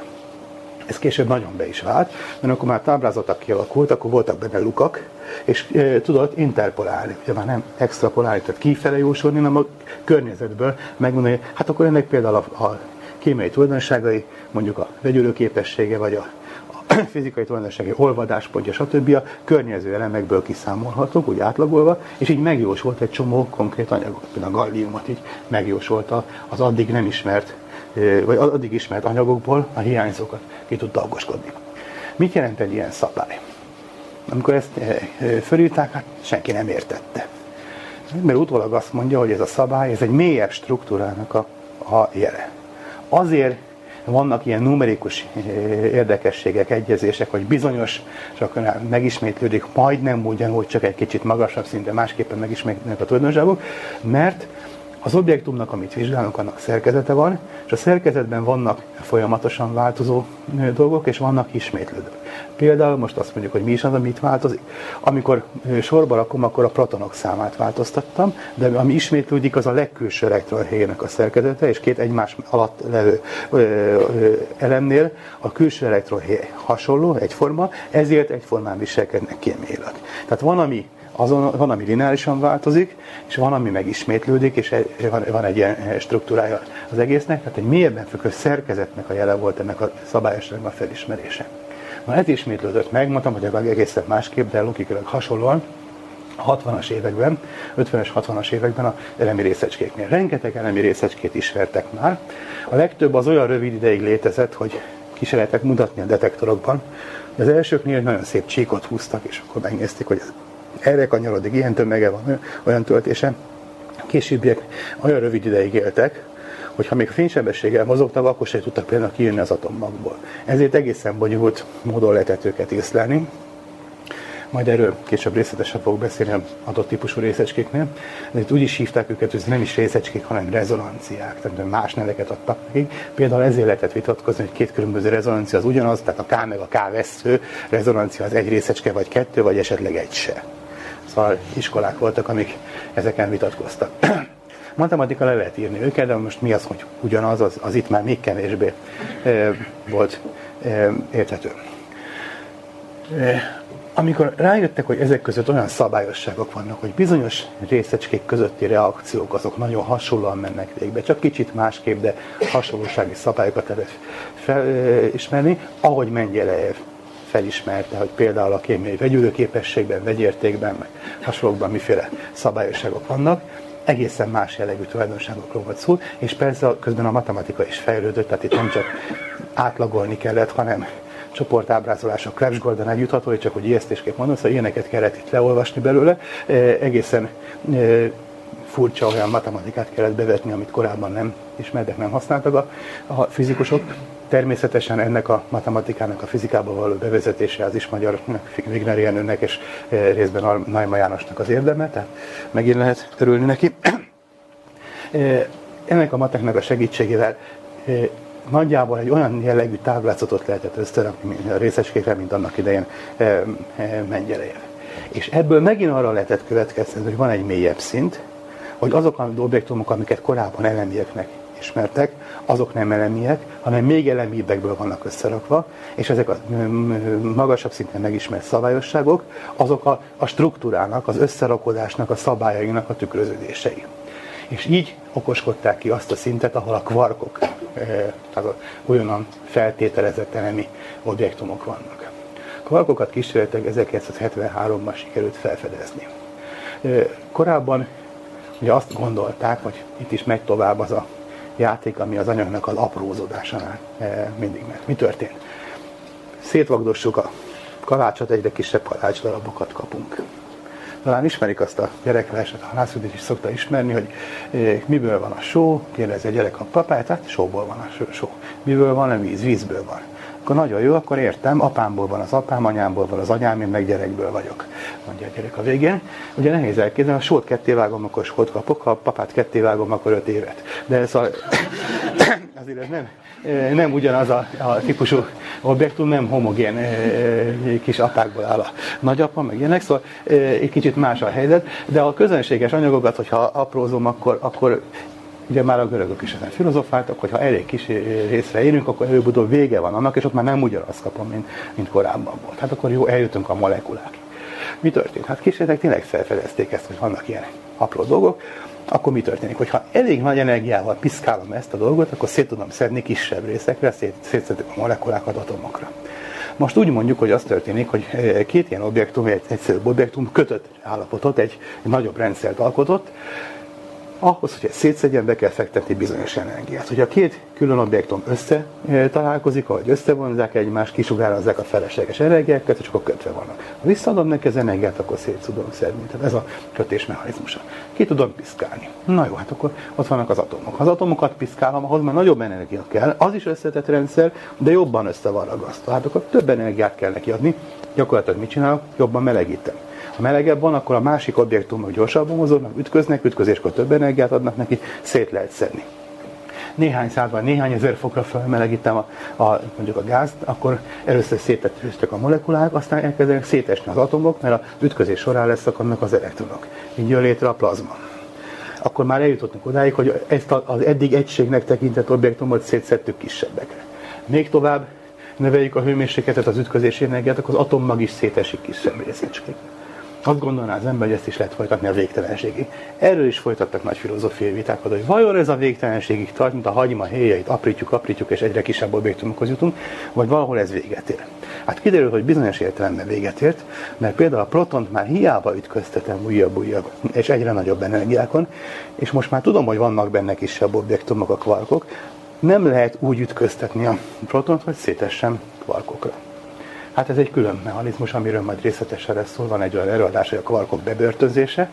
Ez később nagyon be is vált, mert akkor már táblázatok kialakult, akkor voltak benne lukak, és e, tudott interpolálni, ugye már nem extrapolálni, tehát kifele jósolni, hanem a környezetből megmondani, hogy hát akkor ennek például a, a kémiai tulajdonságai, mondjuk a vegyülő képessége, vagy a, a fizikai tulajdonságai, olvadáspontja, stb. A környező elemekből kiszámolhatók, úgy átlagolva, és így megjósolt egy csomó konkrét anyagot, például a galliumot így megjósolta az addig nem ismert, vagy addig ismert anyagokból a hiányzókat ki tudta okoskodni. Mit jelent egy ilyen szabály? Amikor ezt fölírták, hát senki nem értette. Mert utólag azt mondja, hogy ez a szabály, ez egy mélyebb struktúrának a, a jele. Azért vannak ilyen numerikus érdekességek, egyezések, hogy bizonyos, csak megismétlődik, majdnem ugyanúgy, csak egy kicsit magasabb szinten, másképpen megismétlődnek a tulajdonságok, mert az objektumnak, amit vizsgálunk, annak szerkezete van, és a szerkezetben vannak folyamatosan változó dolgok, és vannak ismétlődők. Például most azt mondjuk, hogy mi is az, amit változik. Amikor sorba rakom, akkor a protonok számát változtattam, de ami ismétlődik, az a legkülső elektronhéjének a szerkezete, és két egymás alatt levő ö, ö, elemnél a külső elektronhéj hasonló, egyforma, ezért egyformán viselkednek kémiailag. Tehát van, ami Azon, van, ami lineárisan változik, és van, ami megismétlődik, és van, van egy ilyen struktúrája az egésznek, tehát egy mélyebben fekvő szerkezetnek a jele volt ennek a szabályosságnak a felismerése. Na, ez ismétlődött meg, mondtam, hogy egészen másképp, de logikailag hasonlóan a hatvanas években, ötvenes, hatvanas években az elemi részecskéknél. Rengeteg elemi részecskét ismertek már. A legtöbb az olyan rövid ideig létezett, hogy kísérletek mutatni a detektorokban. Az elsőknél nagyon szép csíkot húztak, és akkor megnézték, hogy erre kanyarodik, ilyen tömege van, olyan töltése. Későbbiek olyan rövid ideig éltek, hogy ha még fénysebességgel mozogtak, akkor sem tudtak például kijönni az atommagból. Ezért egészen bonyolult módon lehetett őket észlelni. Majd erről később részletesen fogok beszélni az adott típusú részecskéknél. De itt úgy is hívták őket, hogy nem is részecskék, hanem rezonanciák, tehát más neveket adtak nekik. Például ezért lehetett vitatkozni, hogy két különböző rezonancia az ugyanaz, tehát a K meg a K vesző rezonancia az egy részecske, vagy kettő, vagy esetleg egy se. Szóval iskolák voltak, amik ezeken vitatkoztak. Matematika le lehet írni őket, de most mi az, hogy ugyanaz, az, az itt már még kevésbé e, volt e, érthető. E, amikor rájöttek, hogy ezek között olyan szabályosságok vannak, hogy bizonyos részecskék közötti reakciók azok nagyon hasonlóan mennek végbe, csak kicsit másképp, de hasonlósági szabályokat lehet felismerni, ahogy Mendelejev felismerte, hogy például a kémiai vegyülő képességben, vegyértékben, meg hasonlókban miféle szabályosságok vannak, egészen más jellegű tulajdonságokról volt szó, és persze közben a matematika is fejlődött, tehát itt nem csak átlagolni kellett, hanem csoportábrázolások Krebs-Gordon együttható, hogy csak hogy ijesztésképp mondom, szóval ilyeneket kellett itt leolvasni belőle, e, egészen e, furcsa olyan matematikát kellett bevetni, amit korábban nem ismertek, nem használtak a, a fizikusok. Természetesen ennek a matematikának a fizikába való bevezetése az is magyar Wigner Jenőnek és e, részben Naima Jánosnak az érdeme, tehát megint lehet örülni neki. E, ennek a mateknek a segítségével e, nagyjából egy olyan jellegű táblázatot lehetett összerakni a részecskékre, mint annak idején e, e, Mendelejev. És ebből megint arra lehetett következtetni, hogy van egy mélyebb szint, hogy azok az objektumok, amiket korábban elemieknek ismertek, azok nem elemiek, hanem még elemibbekből vannak összerakva, és ezek a magasabb szinten megismert szabályosságok, azok a, a struktúrának, az összerakodásnak, a szabályainak a tükröződései. És így okoskodták ki azt a szintet, ahol a kvarkok, tehát olyan feltételezett elemi objektumok vannak. A kvarkokat kísérletek ezerkilencszázhetvenháromban sikerült felfedezni. Korábban ugye azt gondolták, hogy itt is megy tovább az a játék, ami az anyagnak az aprózódásánál mindig ment. Mi történt? Szétvagdossuk a kalácsot, egyre kisebb kalácsdarabokat kapunk. Talán ismerik azt a gyerekverset, a Halászüdés is szokta ismerni, hogy e, miből van a só, kérdezi a gyerek a papáját, hát sóból van a só. Miből van a víz? Vízből van. Akkor nagyon jó, akkor értem, apámból van az apám, anyámból van az anyám, én meg gyerekből vagyok, mondja a gyerek a végén. Ugye nehéz elképzelni, ha sót ketté vágom, akkor sót kapok, ha a papát ketté vágom, akkor öt évet. De ez a... azért ez nem, nem ugyanaz a, a típusú objektum, nem homogén kis apákból áll a nagyapa, meg ilyenek, szóval egy kicsit más a helyzet, de a közönséges anyagokat, hogyha aprózom, akkor, akkor ugye már a görögök is ezen filozofáltak, hogy ha elég kis részre érünk, akkor előbb-utóbb vége van annak, és ott már nem ugyanazt kapom, mint, mint korábban volt. Hát akkor jó, eljutunk a molekulákig. Mi történt? Hát kísérletek tényleg felfedezték ezt, hogy vannak ilyen apró dolgok. Akkor mi történik? Hogyha elég nagy energiával piszkálom ezt a dolgot, akkor szét tudom szedni kisebb részekre, szét, szétszedjük a molekulákat atomokra. Most úgy mondjuk, hogy az történik, hogy két ilyen objektum, egy egyszerűbb objektum kötött állapotot, egy, egy nagyobb rendszert alkotott. Ahhoz, hogy ezt szétszedjen, be kell fektetni bizonyos energiát. Hogyha két külön objektum össze találkozik, ahogy összevonzák egymást, kisugározzák a felesleges energiákat, és akkor kötve vannak. Ha visszaadom neki az energiát, akkor szét tudom szedni. Tehát ez a kötés mechanizmusa. Ki tudom piszkálni. Na jó, hát akkor ott vannak az atomok. Ha az atomokat piszkálom, ahhoz már nagyobb energia kell. Az is összetett rendszer, de jobban össze van ragasztva. Hát akkor több energiát kell neki adni. Gyakorlatilag mit csinálok? Jobban melegítem. Ha melegebb van, akkor a másik objektumok gyorsabban mozognak, ütköznek, ütközéskor több energiát adnak neki, szét lehet szedni. Néhány száz vagy néhány ezer fokra felmelegítem a, a, mondjuk a gázt, akkor először szétestek a molekulák, aztán elkezdenek szétesni az atomok, mert az ütközés során leszakadnak az elektronok. Így jön létre a plazma. Akkor már eljutottunk odáig, hogy ezt az eddig egységnek tekintett objektumot szétszedtük kisebbekre. Még tovább növeljük a hőmérsékletet, az ütközési energiát, akkor az atommag is szétesik kisebb részecskék. Azt gondolná az ember, hogy ezt is lehet folytatni a végtelenségig. Erről is folytattak nagy filozófiai vitákat, hogy vajon ez a végtelenségig tart, mint a hagyma héjait, aprítjuk, aprítjuk, és egyre kisebb objektumokhoz jutunk, vagy valahol ez véget ér. Hát kiderül, hogy bizonyos értelemben véget ért, mert például a protont már hiába ütköztetem újabb-újabb, és egyre nagyobb energiákon, és most már tudom, hogy vannak benne kisebb objektumok, a kvarkok, nem lehet úgy ütköztetni a protont, hogy szétessem kvarkokra. Hát ez egy külön mechanizmus, amiről majd részletesen lesz szó, van egy olyan előadás, hogy a kvarkok bebörtönzése.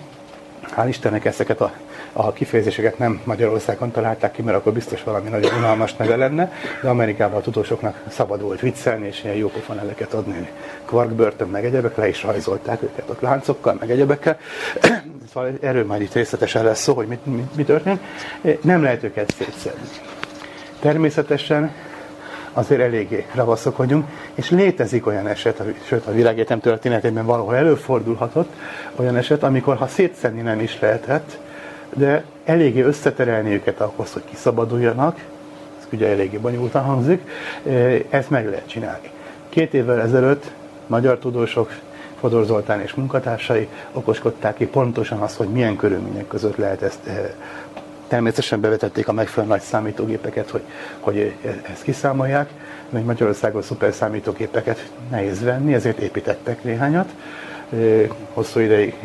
Hál' Istennek ezeket a, a kifejezéseket nem Magyarországon találták ki, mert akkor biztos valami nagyon unalmas neve lenne, de Amerikában a tudósoknak szabad volt viccelni, és ilyen jópofa neveket adni, kvarkbörtön, meg egyebek, le is rajzolták őket ott láncokkal, meg egyebekkel. Szóval erről majd itt részletesen lesz szó, hogy mit, mit, mit történt. Nem lehet őket szétszedni. Természetesen azért eléggé ravaszok vagyunk, és létezik olyan eset, sőt a világegyetem történetében valahol előfordulhatott, olyan eset, amikor ha szétszedni nem is lehetett, de eléggé összeterelni őket ahhoz, hogy kiszabaduljanak, ez ugye eléggé bonyolultan hangzik, ezt meg lehet csinálni. Két évvel ezelőtt magyar tudósok, Fodor Zoltán és munkatársai okoskodták ki pontosan azt, hogy milyen körülmények között lehet ezt. Természetesen bevetették a megfelelő nagy számítógépeket, hogy, hogy ezt kiszámolják, mert Magyarországon szuper számítógépeket nehéz venni, ezért építettek néhányat. Hosszú ideig,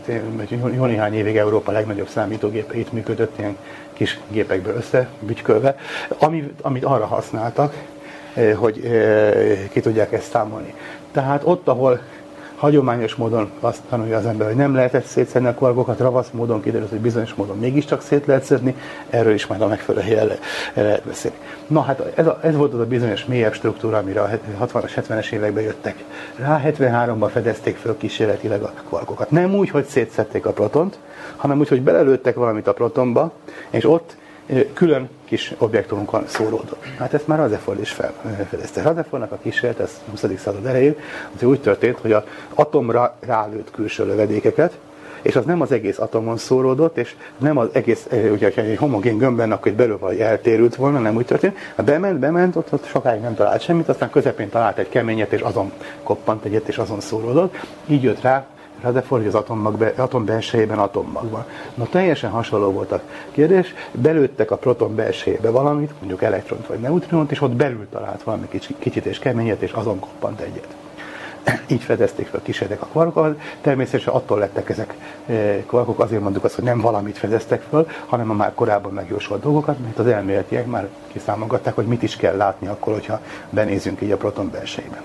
jó néhány évig Európa legnagyobb számítógépe itt működött, ilyen kis gépekből összebügykölve, amit, amit arra használtak, hogy ki tudják ezt számolni. Tehát ott, ahol hagyományos módon azt tanulja az ember, hogy nem lehetett szétszedni a kvarkokat, ravasz módon kiderült, hogy bizonyos módon mégiscsak szét lehet szedni, erről is majd a megfelelő helyen le, lehet beszélni. Na hát ez, a, ez volt az a bizonyos mélyebb struktúra, amire a hatvanas, hetvenes években jöttek rá. hetvenháromban fedezték föl kísérletileg a kvarkokat. Nem úgy, hogy szétszedték a protont, hanem úgy, hogy belelőttek valamit a protonba, és ott külön kis objektumokon szóródott. Hát ezt már Rutherford is felfedezte. Rutherfordnak a kísérlet, ez huszadik század elején, az úgy történt, hogy az atomra rálőtt külső lövedékeket, és az nem az egész atomon szóródott, és nem az egész, ugye, ha egy homogén gömbben, akkor itt belül vagy eltérült volna, nem úgy történt. Ha bement, bement, ott, ott sokáig nem talált semmit, aztán közepén talált egy keményet, és azon koppant egyet, és azon szóródott. Így jött rá Rutherford, hogy az atommag be, atom belsejében atommag van. Na teljesen hasonló volt a kérdés, belőttek a proton belsejébe valamit, mondjuk elektront vagy neutront, és ott belül talált valami kicsit, kicsit és keményet, és azon koppant egyet. Így fedezték fel kísérletek a kvarkokat, természetesen attól lettek ezek kvarkok, azért mondjuk azt, hogy nem valamit fedeztek fel, hanem a már korábban megjósolt dolgokat, mert az elméletiek már kiszámolgatták, hogy mit is kell látni akkor, hogyha benézünk így a proton belsejében.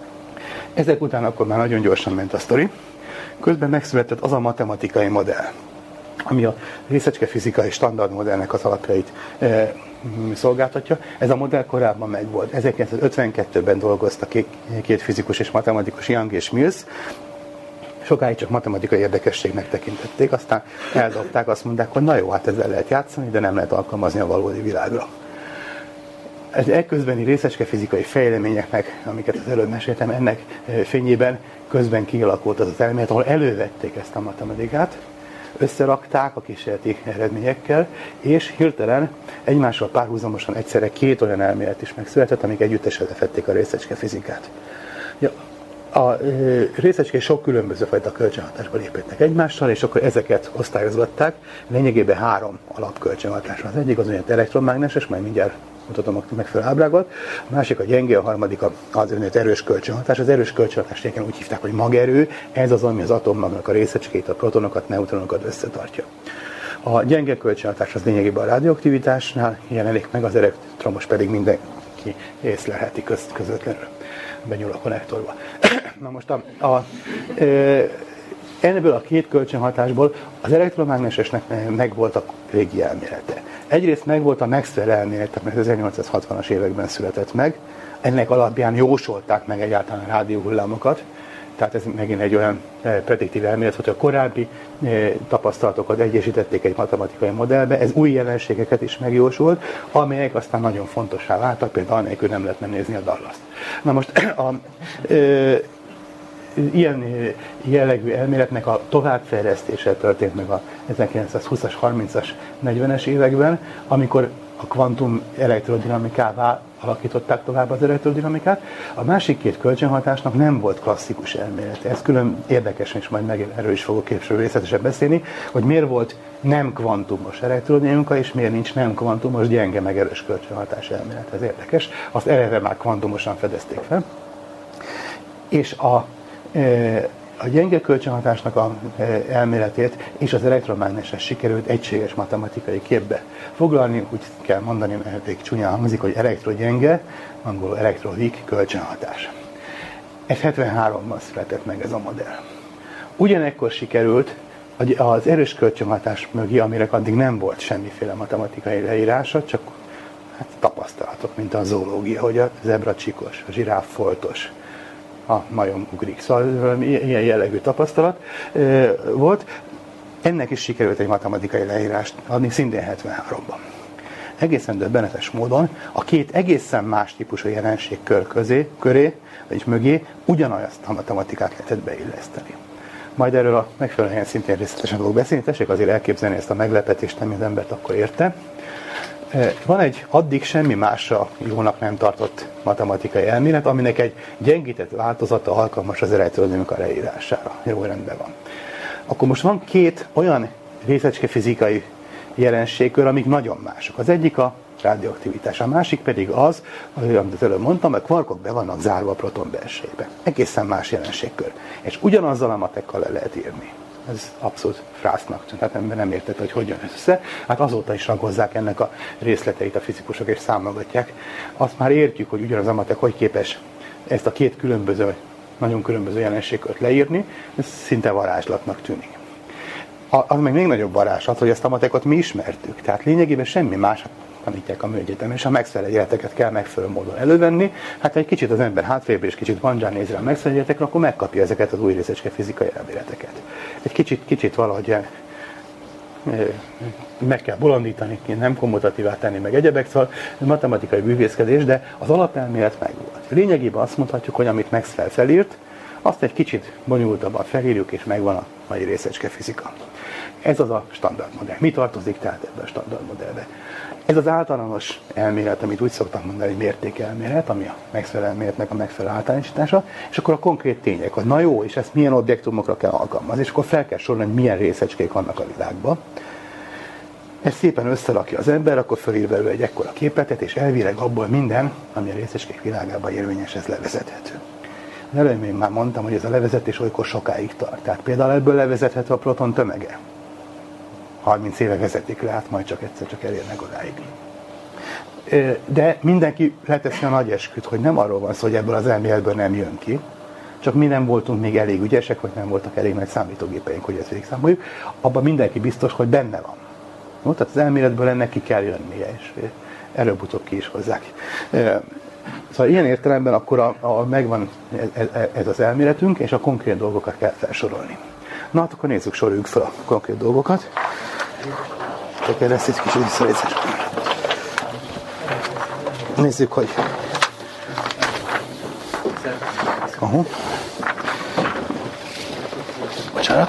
Ezek után akkor már nagyon gyorsan ment a sztori. Közben megszületett az a matematikai modell, ami a részecskefizikai standard modellnek az alapjait e, szolgáltatja. Ez a modell korábban megvolt. ezerkilencszázötvenkettőben dolgoztak két, két fizikus és matematikus, Young és Mills. Sokáig csak matematikai érdekességnek tekintették, aztán eldobták, azt mondták, hogy na jó, hát ezzel lehet játszani, de nem lehet alkalmazni a valódi világra. az ekközbeni részecskefizikai fejleményeknek, amiket az előbb meséltem, ennek fényében közben kialakult az az elmélet, ahol elővették ezt a matematikát, összerakták a kísérleti eredményekkel, és hirtelen egymással párhuzamosan egyszerre két olyan elmélet is megszületett, amik együttesen lefették a részecskefizikát. Ja, a részecskék sok különböző fajta kölcsönhatásban építettek egymással, és akkor ezeket osztályozgatták. Lényegében három alapkölcsönhatás van. Az egyik az olyan elektromágneses, majd mindjárt mutatom a megfelelő ábrákat. A másik a gyenge, a harmadik az önött erős kölcsönhatás. Az erős kölcsönhatást igen úgy hívták, hogy magerő. Ez az, ami az atommagnak a részecskét, a protonokat, neutronokat összetartja. A gyenge kölcsönhatás az lényegében a radioaktivitásnál jelenik meg, az elektromos pedig mindenki észlelheti közt, közvetlenül. Benyúl a konnektorba. Na most a, a, e, ebből a két kölcsönhatásból az elektromágnesesnek megvolt a régi elmélete. Egyrészt megvolt a Maxwell elmélete, mert ezernyolcszázhatvanas években született meg. Ennek alapján jósolták meg egyáltalán a rádióhullámokat. Tehát ez megint egy olyan prediktív elmélet, hogy a korábbi tapasztalatokat egyesítették egy matematikai modellbe, ez új jelenségeket is megjósolt, amelyek aztán nagyon fontossá váltak, például annélkül nem lehetne nézni a Dallast. Na most a, e, ilyen jellegű elméletnek a továbbfejlesztése történt meg a ezerkilencszázhúszas, harmincas, negyvenes években, amikor a kvantum elektrodinamikává alakították tovább az elektrodinamikát. A másik két kölcsönhatásnak nem volt klasszikus elmélet. Ez külön érdekes, és majd meg erről is fogok később részletesen beszélni, hogy miért volt nem kvantumos elektrodinamika, és miért nincs nem kvantumos gyenge meg erős kölcsönhatás elmélet. Ez érdekes. Azt eleve már kvantumosan fedezték fel. És a e, A gyenge kölcsönhatásnak a elméletét és az elektromágneses sikerült egységes matematikai képbe foglalni, úgy kell mondani, mert elég csúnyán hangzik, hogy elektrogyenge, angolul electroweak kölcsönhatás. Ez hetvenháromban született meg ez a modell. Ugyanekkor sikerült az erős kölcsönhatás mögé, amire addig nem volt semmiféle matematikai leírása, csak hát, tapasztalatok, mint a zoológia, hogy a zebra csikos, a zsiráf foltos, a majom ugrik. Szóval ilyen jellegű tapasztalat e, volt. Ennek is sikerült egy matematikai leírást adni, szintén hetvenháromban. Egészen döbbenetes módon a két egészen más típusú jelenségkör közé, köré, vagy mögé ugyanazt a matematikát lehetett beilleszteni. Majd erről a megfelelő helyen szintén részletesen fogok beszélni, tessék azért elképzelni ezt a meglepetést, ami az embert akkor érte. Van egy addig semmi másra jónak nem tartott matematikai elmélet, aminek egy gyengített változata alkalmas az elektrodinamika leírására. Jó, rendben van. Akkor most van két olyan részecskefizikai jelenségkör, amik nagyon mások. Az egyik a radioaktivitás, a másik pedig az, amit az előbb mondtam, hogy kvarkok be vannak zárva a proton belsejébe. Egészen más jelenségkör. És ugyanazzal a matekkal le lehet írni. Ez abszolút frásznak tűnt, hát ember nem értette, hogy hogy jön össze. Hát azóta is ragozzák ennek a részleteit a fizikusok, és számolgatják. Azt már értjük, hogy ugyanaz a matek hogy képes ezt a két különböző, nagyon különböző jelenségkört leírni, ez szinte varázslatnak tűnik. Az meg még nagyobb varázslat, hogy ezt a matekot mi ismertük. Tehát lényegében semmi más tanítják a műegyetemen, és a Maxwell egyenleteket kell megfelelő módon elővenni. Hát egy kicsit az ember hátrébb és kicsit bandzsán néz rá a Maxwell egyenletekre, akkor megkapja ezeket az új részecske fizikai elméleteket. Egy kicsit, kicsit valahogy meg kell bolondítani, nem kommutatívá tenni, meg egyebek, szóval matematikai bűvészkedés, de az alapelmélet megvolt. Lényegében azt mondhatjuk, hogy amit Maxwell felírt, azt egy kicsit bonyolultabban felírjuk, és megvan a mai részecske fizika. Ez az a standardmodell. Mi tartozik tehát ebbe a standardmodellbe? Ez az általános elmélet, amit úgy szoktak mondani, hogy mértékelmélet, ami a Maxwell elméletnek a megfelelő általánosítása, és akkor a konkrét tények, hogy na jó, és ezt milyen objektumokra kell alkalmazni, és akkor fel kell sorolni, hogy milyen részecskék vannak a világban. Ezt szépen összerakja az ember, akkor fölír belőle egy ekkora képletet, és elvileg abból minden, ami a részecskék világában érvényes, ez levezethető. Az előbb még már mondtam, hogy ez a levezetés olykor sokáig tart. Tehát például ebből levezethető a proton tömege. harminc éve vezetik le, hát majd csak egyszer csak elérnek odáig. De mindenki leteszi a nagy esküt, hogy nem arról van szó, hogy ebből az elméletből nem jön ki, csak mi nem voltunk még elég ügyesek, vagy nem voltak elég nagy számítógépeink, hogy ezt végigszámoljuk. Abban mindenki biztos, hogy benne van. No, tehát az elméletből ennek ki kell jönnie, és előbb-utóbb ki is hozzák. Szóval ilyen értelemben akkor a, a, megvan ez, ez az elméletünk, és a konkrét dolgokat kell felsorolni. Na, hát akkor nézzük, soroljuk fel a konkrét dolgokat. Csak lesz egy kicsit visszavészes. Nézzük, hogy... Aha. Bocsánat.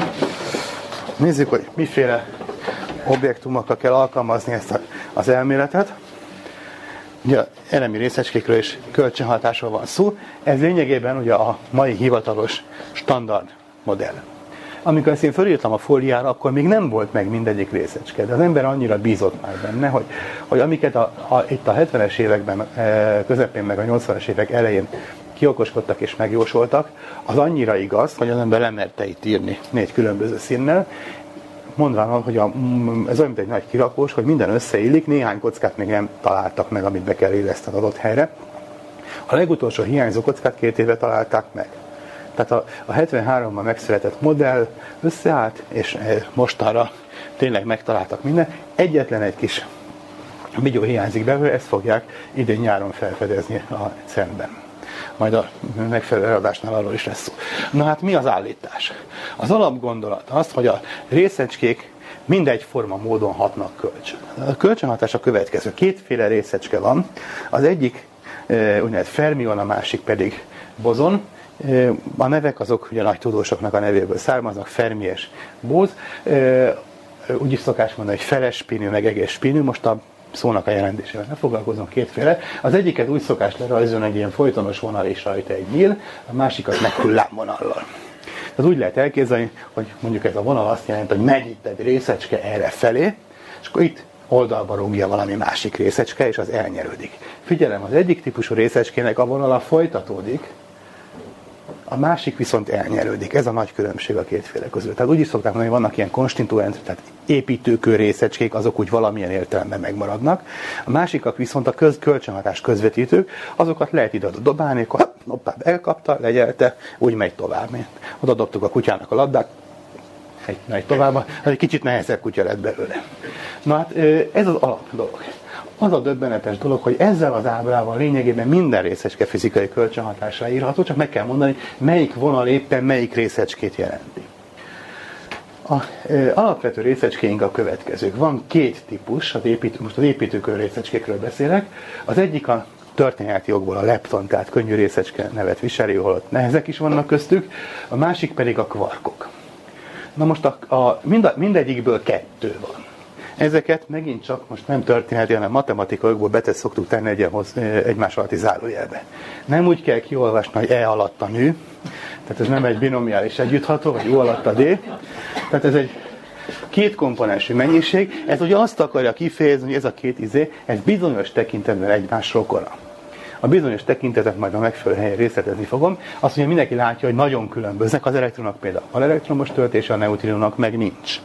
Nézzük, hogy miféle objektumokra kell alkalmazni ezt a, az elméletet. Ugye elemi részecskékről és kölcsönhatásról van szó. Ez lényegében ugye a mai hivatalos standard modell. Amikor ezt én fölírtam a fóliára, akkor még nem volt meg mindegyik részecske, de az ember annyira bízott már benne, hogy, hogy amiket a, a, itt a hetvenes években közepén meg a nyolcvanas évek elején kiokoskodtak és megjósoltak, az annyira igaz, hogy az ember lemerte itt írni négy különböző színnel, mondván, hogy a, ez olyan, mint egy nagy kirakós, hogy minden összeillik, néhány kockát még nem találtak meg, amit be kell illeszteni adott helyre. A legutolsó hiányzó kockát két éve találták meg. Tehát a, a hetvenháromban megszületett modell összeállt, és mostanra tényleg megtaláltak minden. Egyetlen egy kis bigyó hiányzik belőle, ezt fogják idén nyáron felfedezni a cernben. Majd a megfelelő eladásnál arról is lesz szó. Na hát mi az állítás? Az alapgondolat az, hogy a részecskék mindegyforma módon hatnak kölcsön. A kölcsönhatás a következő. Kétféle részecske van. Az egyik úgynevezett fermion, a másik pedig bozon. A nevek azok ugye nagy tudósoknak a nevéből származnak, Fermi és Bose. Úgy is szokás mondani, hogy feles spinű, meg egész spinű. Most a szónak a jelentésével ne foglalkozom, kétféle. Az egyiket úgy szokás lerajzolni, egy ilyen folytonos vonal és rajta egy nyíl, a másikat meg hullámvonallal. Tehát úgy lehet elképzelni, hogy mondjuk ez a vonal azt jelenti, hogy megy itt egy részecske erre felé, és akkor itt oldalba rúgja valami másik részecske, és az elnyerődik. Figyelem, az egyik típusú részecskének a vonala folytatódik, a másik viszont elnyerődik. Ez a nagy különbség a kétféle között. Tehát úgy is szokták mondani, hogy vannak ilyen konstituens, tehát építőkő részecskék, azok úgy valamilyen értelemben megmaradnak. A másikak viszont a köz, kölcsönhatás közvetítők, azokat lehet ide dobálni, akkor hoppá, elkapta, legyelte, úgy megy tovább. Oda dobtuk a kutyának a labdát, egy, megy tovább, egy kicsit nehezebb kutya lett belőle. Na hát ez az alap dolog. Az a döbbenetes dolog, hogy ezzel az ábrával lényegében minden részecske fizikai kölcsönhatásra írható, csak meg kell mondani, melyik vonal éppen melyik részecskét jelenti. A e, alapvető részecskéink a következők. Van két típus, az építő, most az építőkör részecskékről beszélek. Az egyik a történeti jogból a lepton, tehát könnyű részecske nevet viseli, holott nehezek is vannak köztük, a másik pedig a kvarkok. Na most a, a, mind, mindegyikből kettő van. Ezeket megint csak most nem történeti, hanem matematikai betesz szoktuk tenni egy, egymás alatti zárójelbe. Nem úgy kell kiolvasni, hogy E alatt a nő, tehát ez nem egy binomiális együttható, vagy U alatt a D. Tehát ez egy két komponensű mennyiség. Ez ugye azt akarja kifejezni, hogy ez a két izé, ez bizonyos tekintetben egymás rokona. A bizonyos tekintetet majd a megfelelő helyen részletezni fogom. Azt mondja, mindenki látja, hogy nagyon különböznek. Az elektronok például van elektromos töltése, a neutrinónak meg nincs.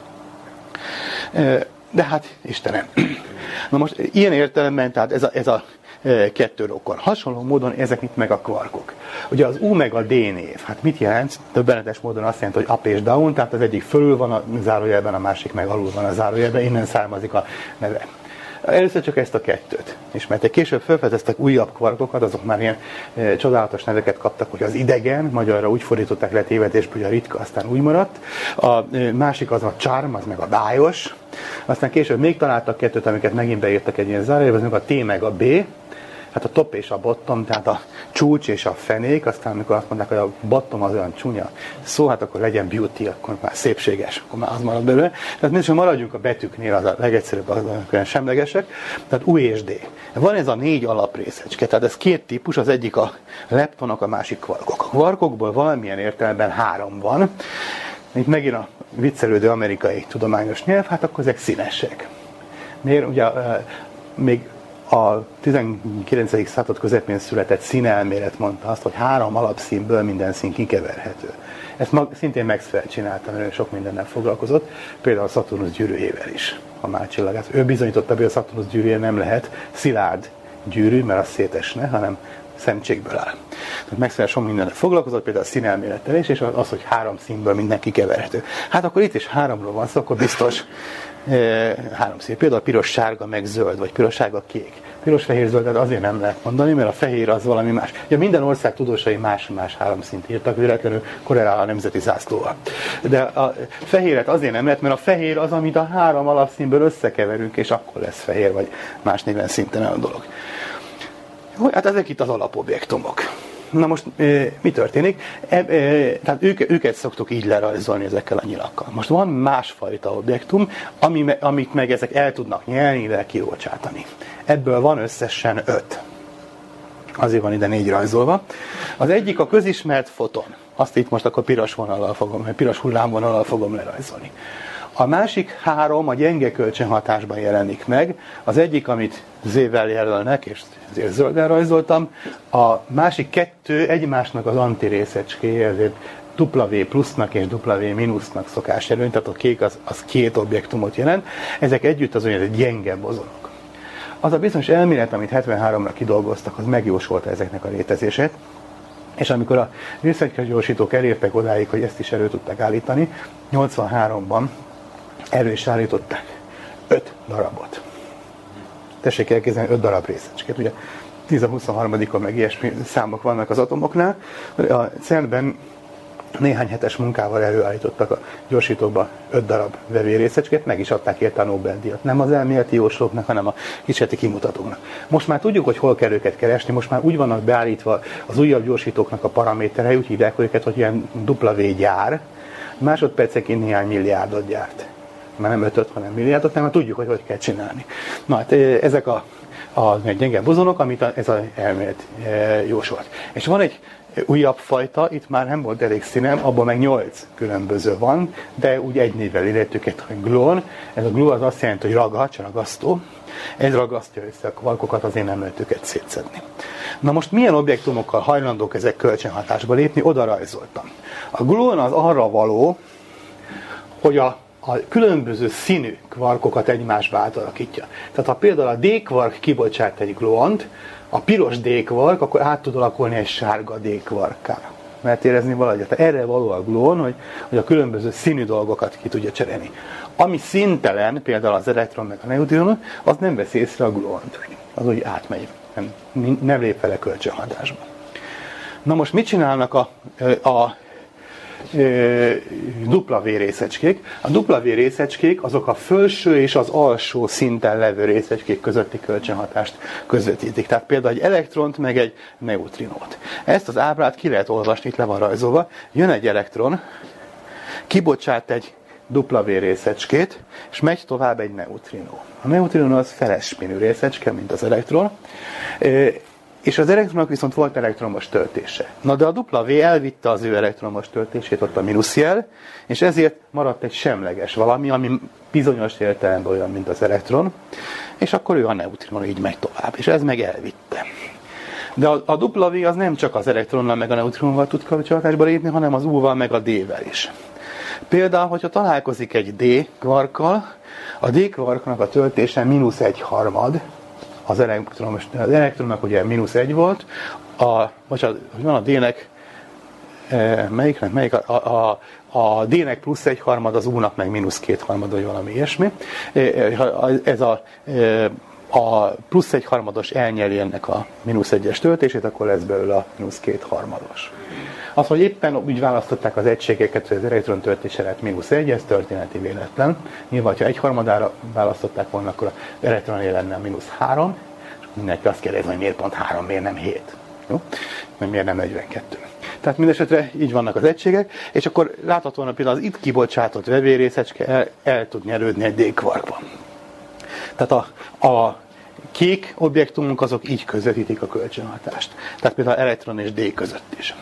De hát, Istenem. Na most ilyen értelemben, tehát ez a, ez a e, kettő rokon. Hasonló módon ezek itt meg a kvarkok. Ugye az U meg a D név, hát mit jelent? Többenetes módon azt jelenti, hogy up és down, tehát az egyik fölül van a zárójelben, a másik meg alul van a zárójelben, innen származik a neve. Először csak ezt a kettőt ismertek. Később felfedeztek újabb kvarkokat, azok már ilyen e, csodálatos neveket kaptak, hogy az idegen, magyarra úgy fordították le tévedésből, hogy a ritka, aztán úgy maradt. A e, másik az a charm, az meg a bájos. Aztán később még találtak kettőt, amiket megint beírtak egy ilyen zárójelbe, az meg a T meg a B. Hát a top és a bottom, tehát a csúcs és a fenék, aztán amikor azt mondták, hogy a bottom az olyan csúnya szó, hát akkor legyen beauty, akkor már szépséges, akkor már az marad belőle. Tehát mindössze maradjunk a betűknél, az a legegyszerűbb, az olyan semlegesek. Tehát U és D. Van ez a négy alaprészecske, tehát ez két típus, az egyik a leptonok, a másik kvarkok. A kvarkokból valamilyen értelemben három van. Itt megint a viccelődő amerikai tudományos nyelv, hát akkor ezek színesek. Miért? Ugye még a tizenkilencedik század közepén született színelmélet mondta azt, hogy három alapszínből minden szín kikeverhető. Ezt mag, szintén Maxwell csinálta, mert ő sok mindennel foglalkozott, például a Szaturnusz gyűrűjével is, a márcsillagát. Ő bizonyította, hogy a Szaturnusz gyűrűje nem lehet szilárd gyűrű, mert az szétesne, hanem szemcsékből áll. Tehát Maxwell sok mindennel foglalkozott, például a színelmélettel is, és az, hogy három színből minden kikeverhető. Hát akkor itt is háromról van szó, akkor biztos e, három szín. Például piros, sárga, meg zöld, vagy piros, sárga, kék. Piros, fehér, zöldet azért nem lehet mondani, mert a fehér az valami más. Ugye minden ország tudósai más-más három színt írtak, véletlenül korrelál a nemzeti zászlóval. De a fehéret azért nem lehet, mert a fehér az, amit a három alapszínből összekeverünk, és akkor lesz fehér, vagy más néven szinten a dolog. Hát ezek itt az alapobjektumok. Na most mi történik? E, e, tehát ők, őket szoktuk így lerajzolni ezekkel a nyilakkal. Most van másfajta objektum, ami, amit meg ezek el tudnak nyelni, illetve kibocsátani. Ebből van összesen öt. Azért van ide négy rajzolva. Az egyik a közismert foton. Azt itt most akkor piros vonallal fogom, piros hullámvonallal fogom lerajzolni. A másik három a gyenge kölcsönhatásban jelenik meg. Az egyik, amit Z-vel jelölnek, és ezért zölden rajzoltam. A másik kettő egymásnak az antirészecskéje, ezért W plusznak és W mínusznak szokás jelölni, tehát a kék az, az két objektumot jelent. Ezek együtt az olyan gyenge bozonok. Az a bizonyos elmélet, amit hetvenháromra kidolgoztak, az megjósolta ezeknek a létezését. És amikor a részecskegyorsítók elértek odáig, hogy ezt is elő tudták állítani, nyolcvanháromban elő is állították öt darabot. Tessék elképzelni öt darab részecskét. Ugye tíz a huszonharmadikon meg ilyesmi számok vannak az atomoknál. A cernben néhány hetes munkával előállítottak a gyorsítókba öt darab vevérrészecskét, meg is adták érte a Nobel-díjat. Nem az elméleti jóslóknak, hanem a kísérleti kimutatóknak. Most már tudjuk, hogy hol kell őket keresni, most már úgy vannak beállítva az újabb gyorsítóknak a paraméterei, úgy hívják őket, hogy ilyen W gyár, másodpercenként néhány milliárdot gyárt. Már nem ötöt, hanem milliárdot, nem, már tudjuk, hogy hogy kell csinálni. Na hát ezek a, a gyenge bozonok, amit a, ez az elmélet e, jósolt. És van egy újabb fajta, itt már nem volt elég színem, abban meg nyolc különböző van, de úgy egy névvel illettük egy gluon. Ez a glu az azt jelenti, hogy ragadt, ragasztó. Ez ragasztja össze a kvarkokat, azért nem lehet őket szétszedni. Na most milyen objektumokkal hajlandók ezek kölcsönhatásba lépni? Oda rajzoltam. A gluon az arra való, hogy a a különböző színű kvarkokat egymásba átalakítja. Tehát ha például a D-kvark kibocsát egy gluont, a piros D-kvark, akkor át tud alakulni egy sárga D-kvarkká. Mert érezni valahogy. Tehát erre való a gluon, hogy, hogy a különböző színű dolgokat ki tudja cserélni. Ami színtelen, például az elektron meg a neutron, az nem vesz észre a gluont. Az úgy átmegy. Nem, nem lép vele kölcsönhatásba. Na most mit csinálnak a, a W részecskék? A W részecskék azok a felső és az alsó szinten levő részecskék közötti kölcsönhatást közvetítik. Tehát például egy elektront meg egy neutrinót. Ezt az ábrát ki lehet olvasni, itt le van rajzolva. Jön egy elektron, kibocsát egy W részecskét, és megy tovább egy neutrinó. A neutrinó az feles spinű részecske, mint az elektron, és az elektronok viszont volt elektromos töltése. Na de a W elvitte az ő elektromos töltését, ott a mínuszjel, és ezért maradt egy semleges valami, ami bizonyos értelemben olyan, mint az elektron, és akkor ő a neutron így megy tovább, és ez meg elvitte. De a, a W az nem csak az elektronnal meg a neutronnal tud kapcsolatásba lépni, hanem az U-val meg a D-vel is. Például, hogyha találkozik egy D-kvarkkal, a D-kvarknak a töltése mínusz egy harmad, az elektronos, az elektronnak ugye mínusz egy volt, a, bocsánat, hogy van a D-nek, e, melyiknek, melyik, a, a, a D-nek plusz egy harmad, az U-nak meg mínusz két harmad, vagy valami ilyesmi. E, ez a, e, a plusz egy harmados elnyeli ennek a mínusz egyes töltését, akkor lesz belőle a mínusz két harmados. Az, hogy éppen úgy választották az egységeket, hogy az elektron töltése lett mínusz egy, ez történeti véletlen. Nyilván, ha egy harmadára választották volna, akkor az elektron lenne a mínusz három, és mindenki azt kérdezi, hogy miért pont három, miért nem hét. Jó? Mert miért nem negyvenkettő. Tehát mindesetre így vannak az egységek, és akkor láthatóan például az itt kibocsátott vevérrészecske el, el tud nyerődni egy D-kvarkban. Tehát a, a kék objektumok azok így közvetítik a kölcsönhatást. Tehát például elektron és D között is.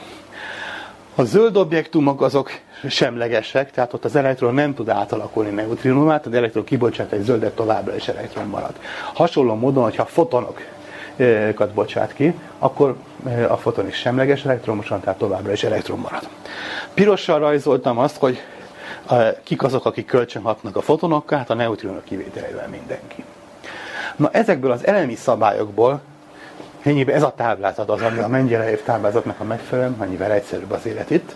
A zöld objektumok azok semlegesek, tehát ott az elektron nem tud átalakulni neutrinóvá, az elektron kibocsát egy zöldet, továbbra is elektron marad. Hasonló módon, hogyha fotonokat bocsát ki, akkor a foton is semleges elektromosan, tehát továbbra is elektron marad. Pirossal rajzoltam azt, hogy kik azok, akik kölcsönhatnak a fotonokkal, hát a neutrinok kivételével mindenki. Na ezekből az elemi szabályokból ennyiben ez a táblázat az, ami a Mendelejev táblázatnak a megfelelően, annyivel egyszerűbb az élet itt.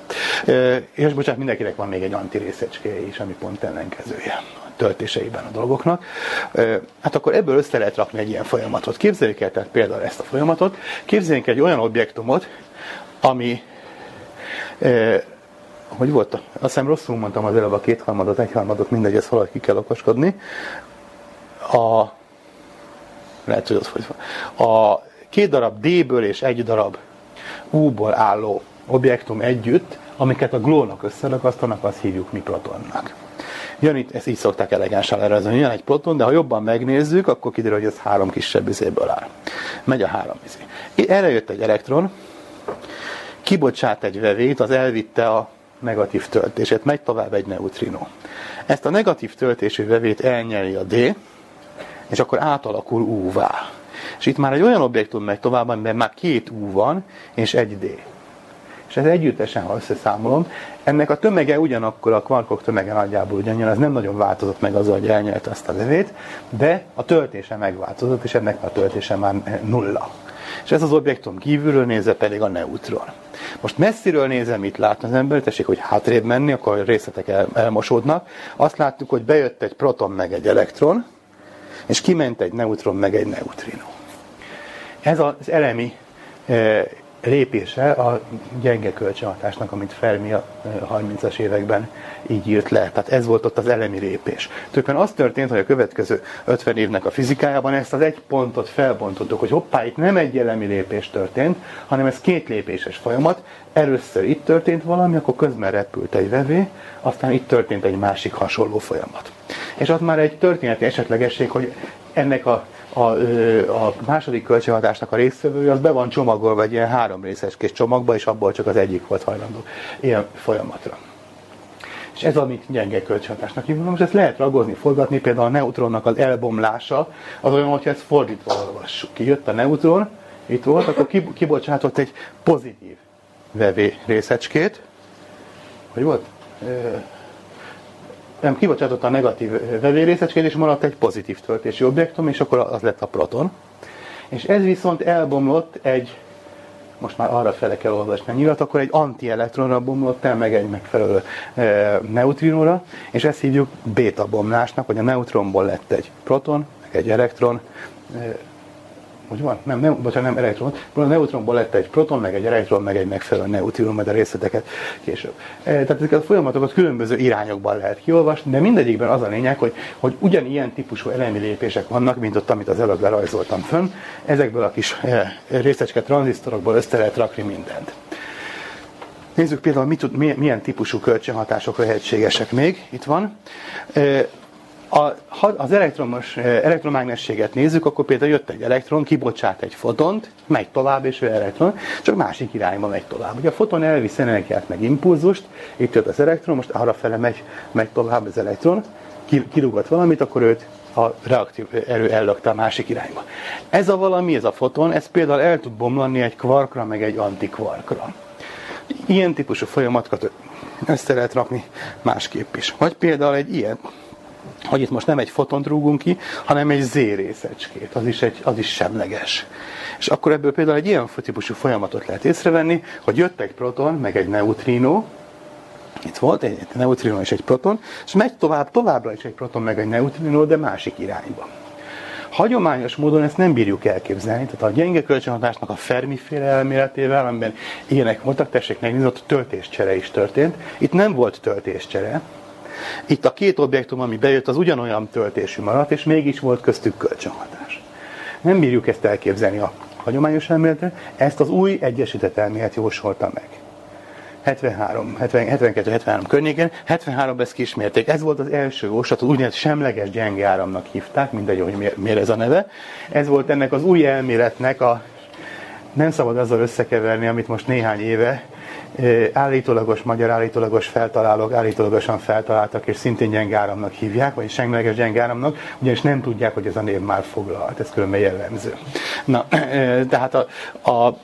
És bocsánat, mindenkinek van még egy antirészecskéje is, ami pont ellenkezője a töltéseiben a dolgoknak. Hát akkor ebből össze lehet rakni egy ilyen folyamatot. Képzeljük el tehát például ezt a folyamatot. Képzeljünk egy olyan objektumot, ami hogy volt? Azt hiszem rosszul mondtam az előbb a kétharmadot, egyharmadot, mindegy, ezt valahogy ki kell okoskodni. A lehet, hogy az, hogy a két darab D-ből és egy darab U-ból álló objektum együtt, amiket a glónok összeragasztanak, azt hívjuk mi protonnak. Jön itt, ezt így szokták elegánsan lerajzolni, jön egy proton, de ha jobban megnézzük, akkor kiderül, hogy ez három kisebb izéből áll. Megy a három izé. Erre jött egy elektron, kibocsát egy vevét, az elvitte a negatív töltését, megy tovább egy neutrinó. Ezt a negatív töltésű vevét elnyeli a D, és akkor átalakul U-vá. És itt már egy olyan objektum megy tovább, amiben már két U van, és egy D. És ez együttesen, ha összeszámolom, ennek a tömege ugyanakkor, a kvarkok tömege nagyjából ugyanilyen, ez nem nagyon változott meg azzal, hogy elnyelte azt a vevét, de a töltése megváltozott, és ennek a töltése már nulla. És ez az objektum kívülről nézve pedig a neutron. Most messziről nézve, mit látna az ember, tessék, hogy hátrébb menni, akkor a részletek el, elmosódnak. Azt láttuk, hogy bejött egy proton meg egy elektron, és kiment egy neutron meg egy neutrinó. Ez az elemi e, lépése a gyenge kölcsönhatásnak, amit Fermi a harmincas években így írt le. Tehát ez volt ott az elemi lépés. Tulajdonképpen az történt, hogy a következő ötven évnek a fizikájában ezt az egy pontot felbontottuk, hogy hoppá, itt nem egy elemi lépés történt, hanem ez két lépéses folyamat. Először itt történt valami, akkor közben repült egy vevé, aztán itt történt egy másik hasonló folyamat. És az már egy történeti esetlegesség, hogy ennek a A, a második kölcsönhatásnak a résztvevője, az be van csomagolva egy ilyen három részes kis csomagba, és abból csak az egyik volt hajlandó ilyen folyamatra. És ez, amit gyenge kölcsönhatásnak hívunk. Most ezt lehet ragozni, forgatni, például a neutronnak az elbomlása, az olyan, hogyha ezt fordítva olvassuk. Ki jött a neutron, itt volt, akkor kibocsátott egy pozitív vevé részecskét. Hogy volt? Nem, kibocsátotta a negatív vevérésecskét, és maradt egy pozitív töltési objektum, és akkor az lett a proton. És ez viszont elbomlott egy, most már arra fele kell olvasni a nyilat, akkor egy antielektronra bomlott el, meg egy megfelelő e, neutrinóra, és ezt hívjuk béta bomlásnak, hogy a neutronból lett egy proton, meg egy elektron, e, hogy van? Nem, nem, bocsánat, nem elektron. A neutronból lett egy proton, meg egy elektron, meg egy megfelelő neutron, majd a részleteket később. Tehát ezeket a folyamatokat különböző irányokban lehet kiolvasni, de mindegyikben az a lényeg, hogy, hogy ugyanilyen típusú elemi lépések vannak, mint ott, amit az előbb lerajzoltam fönn. Ezekből a kis részecske tranzisztorokból össze lehet rakni mindent. Nézzük például, mit tud, milyen típusú kölcsönhatások lehetségesek még. Itt van. A, ha az elektromos, elektromágnességet nézzük, akkor például jött egy elektron, kibocsát egy fotont, megy tovább, és ő elektron, csak másik irányba megy tovább. Ugye a foton elvisz energiát, meg impulzust, itt jött az elektron, most arrafele megy, megy tovább az elektron, kirúgott valamit, akkor őt a reaktív erő ellökte a másik irányba. Ez a valami, ez a foton, ez például el tud bomlani egy kvarkra, meg egy antikvarkra. Ilyen típusú folyamatokat össze lehet rakni másképp is. Vagy például egy ilyen, hogy itt most nem egy fotont rúgunk ki, hanem egy Z részecskét, az is, egy, az is semleges. És akkor ebből például egy ilyen típusú folyamatot lehet észrevenni, hogy jött egy proton, meg egy neutrino, itt volt egy neutrino és egy proton, és megy tovább, továbbra is egy proton, meg egy neutrino, de másik irányba. Hagyományos módon ezt nem bírjuk elképzelni, tehát a gyenge kölcsönhatásnak a Fermi-féle elméletével, amiben ilyenek voltak, tessék megnézni, ott töltéscsere is történt. Itt nem volt töltéscsere. Itt a két objektum, ami bejött, az ugyanolyan töltésű maradt, és mégis volt köztük kölcsönhatás. Nem bírjuk ezt elképzelni a hagyományos elméletre, ezt az új egyesített elmélet jósolta meg. hetvenhárom, hetvenkettő hetvenhárom környékén, hetvenháromban ezt kismérték. Ez volt az első jóslat, az úgynevezett semleges gyenge áramnak hívták, mindegy, hogy miért ez a neve. Ez volt ennek az új elméletnek a... Nem szabad azzal összekeverni, amit most néhány éve állítólagos, magyar állítólagos feltalálók állítólagosan feltaláltak, és szintén gyenge áramnak hívják, vagy semleges gyenge áramnak, ugyanis nem tudják, hogy ez a név már foglalt, ez különben jellemző. Na, tehát a, a,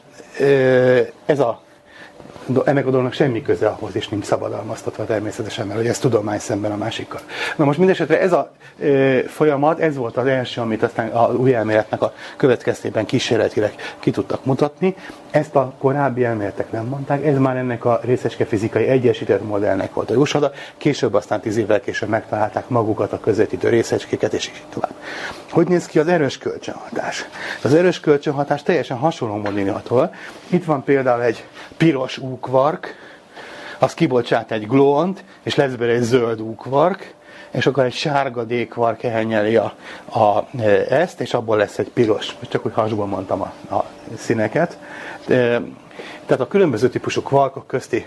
ez a ennek a dolognak semmi köze ahhoz, és nincs szabadalmaztatva természetesen, mert hogy ez tudomány szemben a másikkal. Na most mindesetre ez a e, folyamat, ez volt az első, amit aztán az új elméletnek a következtében kísérletileg ki tudtak mutatni. Ezt a korábbi elméletek nem mondták, ez már ennek a részecskefizikai egyesített modellnek volt a jóslata. Később, aztán tíz évvel később megtalálták magukat a közvetítő részecskéket, és így tovább. Hogy néz ki az erős kölcsönhatás? Az erős kölcsönhatás teljesen hasonló modellától. Itt van például egy piros úkvark, az kibocsát egy gluont, és lesz belőle egy zöld úkvark, és akkor egy sárga dékvar kehenyeli a, a, ezt, és abból lesz egy piros. Csak úgy hasból mondtam a, a színeket. Tehát a különböző típusú kvarkok közti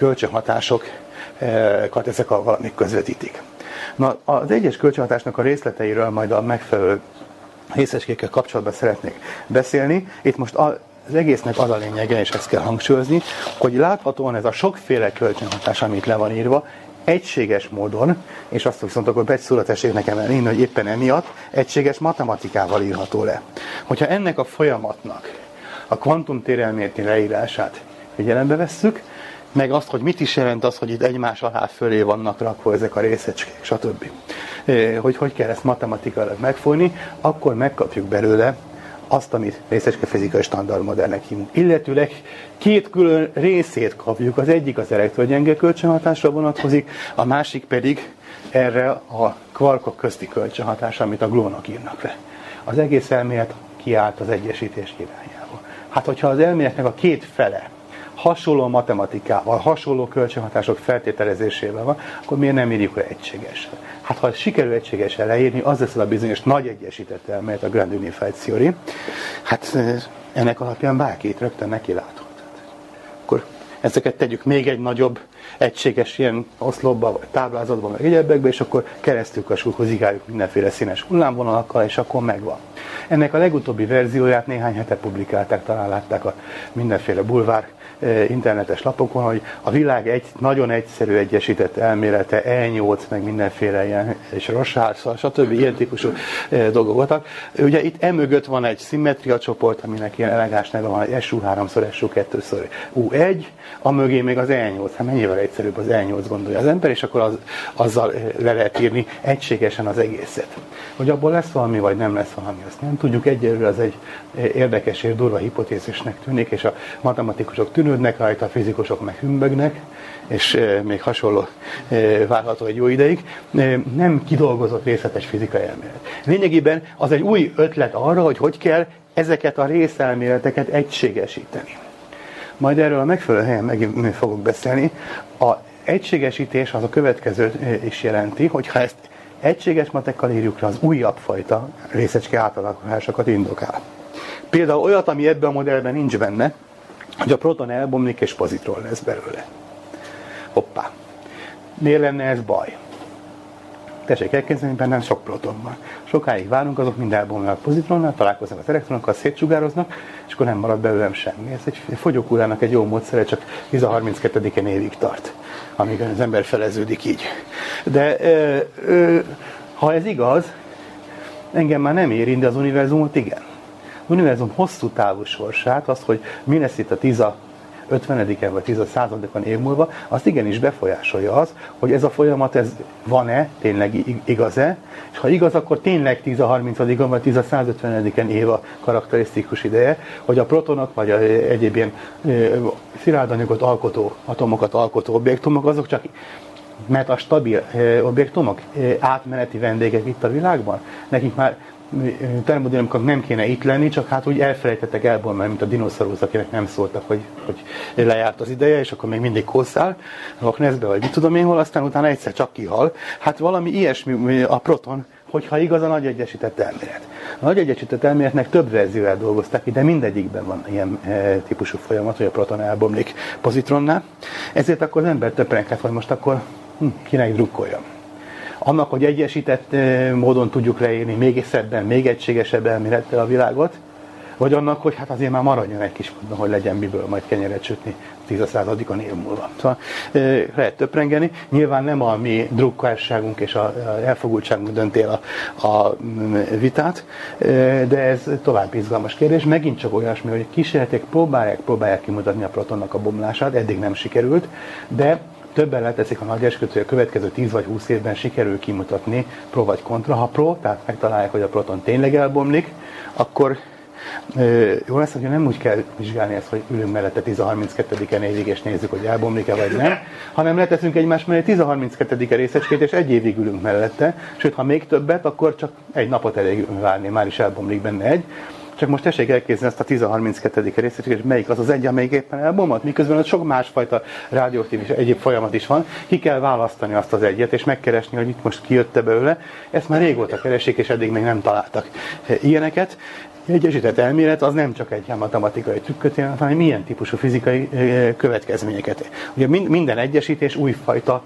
kölcsönhatásokat ezek a valamik közvetítik. Na, az egyes kölcsönhatásnak a részleteiről majd a megfelelő részecskékkel kapcsolatban szeretnék beszélni. Itt most az egésznek az a lényege, és ezt kell hangsúlyozni, hogy láthatóan ez a sokféle kölcsönhatás, amit le van írva, egységes módon, és azt viszont akkor Becs tessék nekem elhinni, hogy éppen emiatt egységes matematikával írható le. Hogyha ennek a folyamatnak a kvantumtérelméleti leírását figyelembe vesszük, meg azt, hogy mit is jelent az, hogy itt egymás alá fölé vannak rakva ezek a részecskék, stb. Hogy hogy kell ezt matematikailag megfogni, akkor megkapjuk belőle azt, amit részecskefizikai standardmodellnek hívunk. Illetőleg két külön részét kapjuk. Az egyik az elektrogyenge kölcsönhatásra vonatkozik, a másik pedig erre a kvarkok közti kölcsönhatásra, amit a glónok írnak le. Az egész elmélet kiállt az egyesítés irányába. Hát, hogyha az elméletnek a két fele hasonló matematikával, hasonló kölcsönhatások feltételezésével van, akkor miért nem írjuk le egységesen? Hát ha sikerül egységesen leírni, az lesz a bizonyos nagy egyesített elmélet, a Grand Unified Theory. Hát ennek alapján bárki itt rögtön neki láthat. Akkor ezeket tegyük még egy nagyobb egységes ilyen oszlopba, vagy táblázatba, meg egyebekbe, és akkor keresztülkassul hozigáljuk mindenféle színes hullámvonalakkal, és akkor megvan. Ennek a legutóbbi verzióját néhány hete publikálták, talán látták a mindenféle bulvár internetes lapokon, hogy a világ egy nagyon egyszerű egyesített elmélete, E nyolc, meg mindenféle ilyen, és Rorschach, stb. Ilyen típusú dolgok voltak. Ugye itt emögött van egy szimmetria csoport, aminek ilyen elegáns neve van, egy S U három szor S U kettő szor U egy, a mögé még az E nyolc, hát mennyivel egyszerűbb az E nyolc, gondolja az ember, és akkor az, azzal le lehet írni egységesen az egészet. Hogy abból lesz valami, vagy nem lesz valami, azt nem tudjuk. Egyelőre az egy érdekes és durva hipotézisnek tűnik, és a matematikusok tűnődnek rajta, a fizikusok meg hümbögnek, és még hasonló várható egy jó ideig. Nem kidolgozott részletes fizikai elmélet. Lényegében az egy új ötlet arra, hogy hogy kell ezeket a részelméleteket egységesíteni. Majd erről a megfelelő helyen megint fogok beszélni. A egységesítés az a következő is jelenti, hogyha ezt egységes matekkal írjuk le, az újabb fajta részecske átalakulásokat indokál. Például olyat, ami ebben a modellben nincs benne, hogy a proton elbomlik és pozitron lesz belőle. Hoppá. Miért lenne ez baj? Tessék elképzelni, bennem sok proton van. Sokáig várunk, azok mind elbomlanak pozitronnal, találkoznak az elektronokkal, szétsugároznak, és akkor nem marad belőlem semmi. Ez egy fogyókúrának egy jó módszere, csak tíz-harminckettedike évig tart, amíg az ember feleződik így. De ö, ö, ha ez igaz, engem már nem érint, de az univerzumot igen. Az univerzum hosszú távú sorsát, azt, hogy mi lesz itt a tíz ötvenediken vagy tíz századikon év múlva, azt igenis befolyásolja az, hogy ez a folyamat ez van-e, tényleg igaz-e, és ha igaz, akkor tényleg tíz harmincadikon vagy tíz százötvenediken év a karakterisztikus ideje, hogy a protonok vagy a egyéb ilyen szilárdanyagot alkotó, atomokat alkotó objektumok, azok csak metastabil objektumok, átmeneti vendégek itt a világban. Nekik már termodinamikak nem kéne itt lenni, csak hát úgy elfelejtettek elbomlani, mint a dinoszaurusz, akinek nem szóltak, hogy, hogy lejárt az ideje, és akkor még mindig kószál, Loch Nessbe, vagy mit tudom én hol, aztán utána egyszer csak kihal. Hát valami ilyesmi a proton, hogyha igaz a nagy egyesített elmélet. A nagy egyesített elméletnek több verzióját dolgozták ki, de mindegyikben van ilyen e, típusú folyamat, hogy a proton elbomlik pozitronnál. Ezért akkor az ember töprenghet, hogy most akkor hm, kinek drukkoljam. Annak, hogy egyesített módon tudjuk leírni még szebben, még egységesebb elmélettel a világot, vagy annak, hogy hát azért már maradjon egy kis módon, hogy legyen miből majd kenyeret sütni tíz századikon év múlva. Szóval lehet töprengeni. Nyilván nem a mi drukkárságunk és a elfogultságunk dönti el a, a vitát, de ez tovább izgalmas kérdés. Megint csak olyasmi, hogy kísérletek próbálják, próbálják kimutatni a protonnak a bomlását, eddig nem sikerült, de többen leteszik a nagy esküt, hogy a következő tíz vagy húsz évben sikerül kimutatni pro vagy kontra. Ha pro, tehát megtalálják, hogy a proton tényleg elbomlik, akkor ö, jó lesz, hogy nem úgy kell vizsgálni ezt, hogy ülünk mellette tíz harminckettediken évig, és nézzük, hogy elbomlik-e vagy nem, hanem leteszünk egymás mellé tíz harminckettedike részecskét, és egy évig ülünk mellette, sőt, ha még többet, akkor csak egy napot elég várni, már is elbomlik benne egy. Csak most tessék elképzelni ezt a tíz harminckettő részecskéket, és melyik az az egy, amelyik éppen elbomlott, miközben ott sok másfajta rádióaktív és egyéb folyamat is van. Ki kell választani azt az egyet, és megkeresni, hogy itt most kijött belőle. Ezt már régóta keresik, és eddig még nem találtak ilyeneket. Egyesített elmélet az nem csak egy matematikai trükköt jelent, hanem milyen típusú fizikai következményeket. Ugye minden egyesítés újfajta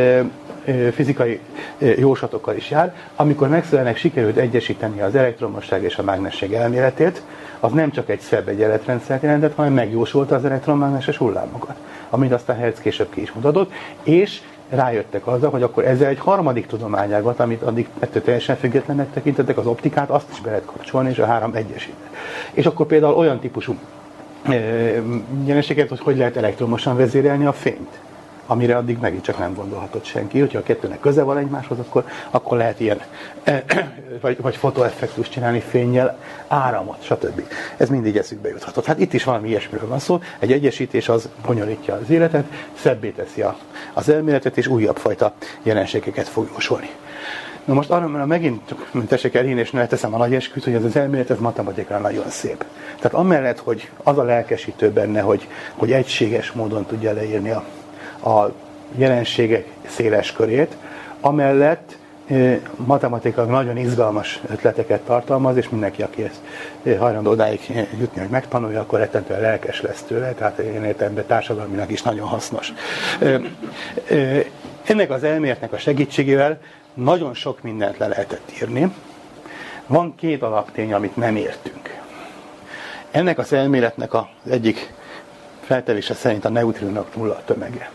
fizikai jóslatokkal is jár. Amikor Maxwellnek sikerült egyesíteni az elektromosság és a mágnesség elméletét, az nem csak egy szebb egyenletrendszert jelentett, hanem megjósolta az elektromágneses hullámokat, amit aztán Hertz később ki is mutatott, és rájöttek azzal, hogy akkor ezzel egy harmadik tudományágat, amit addig ettől teljesen függetlennek tekintettek, az optikát, azt is be lehet kapcsolni, és a három egyesít. És akkor például olyan típusú jelenséget, hogy hogy lehet elektromosan vezérelni a fényt, amire addig megint csak nem gondolhatott senki. Hogyha a kettőnek köze van egymáshoz, akkor, akkor lehet ilyen, vagy, vagy fotoeffektust csinálni fénnyel, áramot, stb. Ez mindig eszükbe juthatott. Hát itt is valami ilyesmiről van szó. Egy egyesítés az bonyolítja az életet, szebbé teszi a, az elméletet, és újabb fajta jelenségeket fog jósolni. Na most arra, mert megint csak tessék elhinni, és ne teszem a nagy esküt, hogy ez az elmélet, ez matematikán nagyon szép. Tehát amellett, hogy az a lelkesítő benne, hogy, hogy egységes módon tudja leírni a a jelenségek széles körét, amellett e, matematikailag nagyon izgalmas ötleteket tartalmaz, és mindenki, aki ezt e, hajlandó odáig jutni, hogy megtanulja, akkor rettentően lelkes lesz tőle, tehát én értelemben társadalmilag is nagyon hasznos. E, e, ennek az elméletnek a segítségével nagyon sok mindent le lehetett írni. Van két alaptény, amit nem értünk. Ennek az elméletnek az egyik feltevése szerint a neutrinok nulla tömege.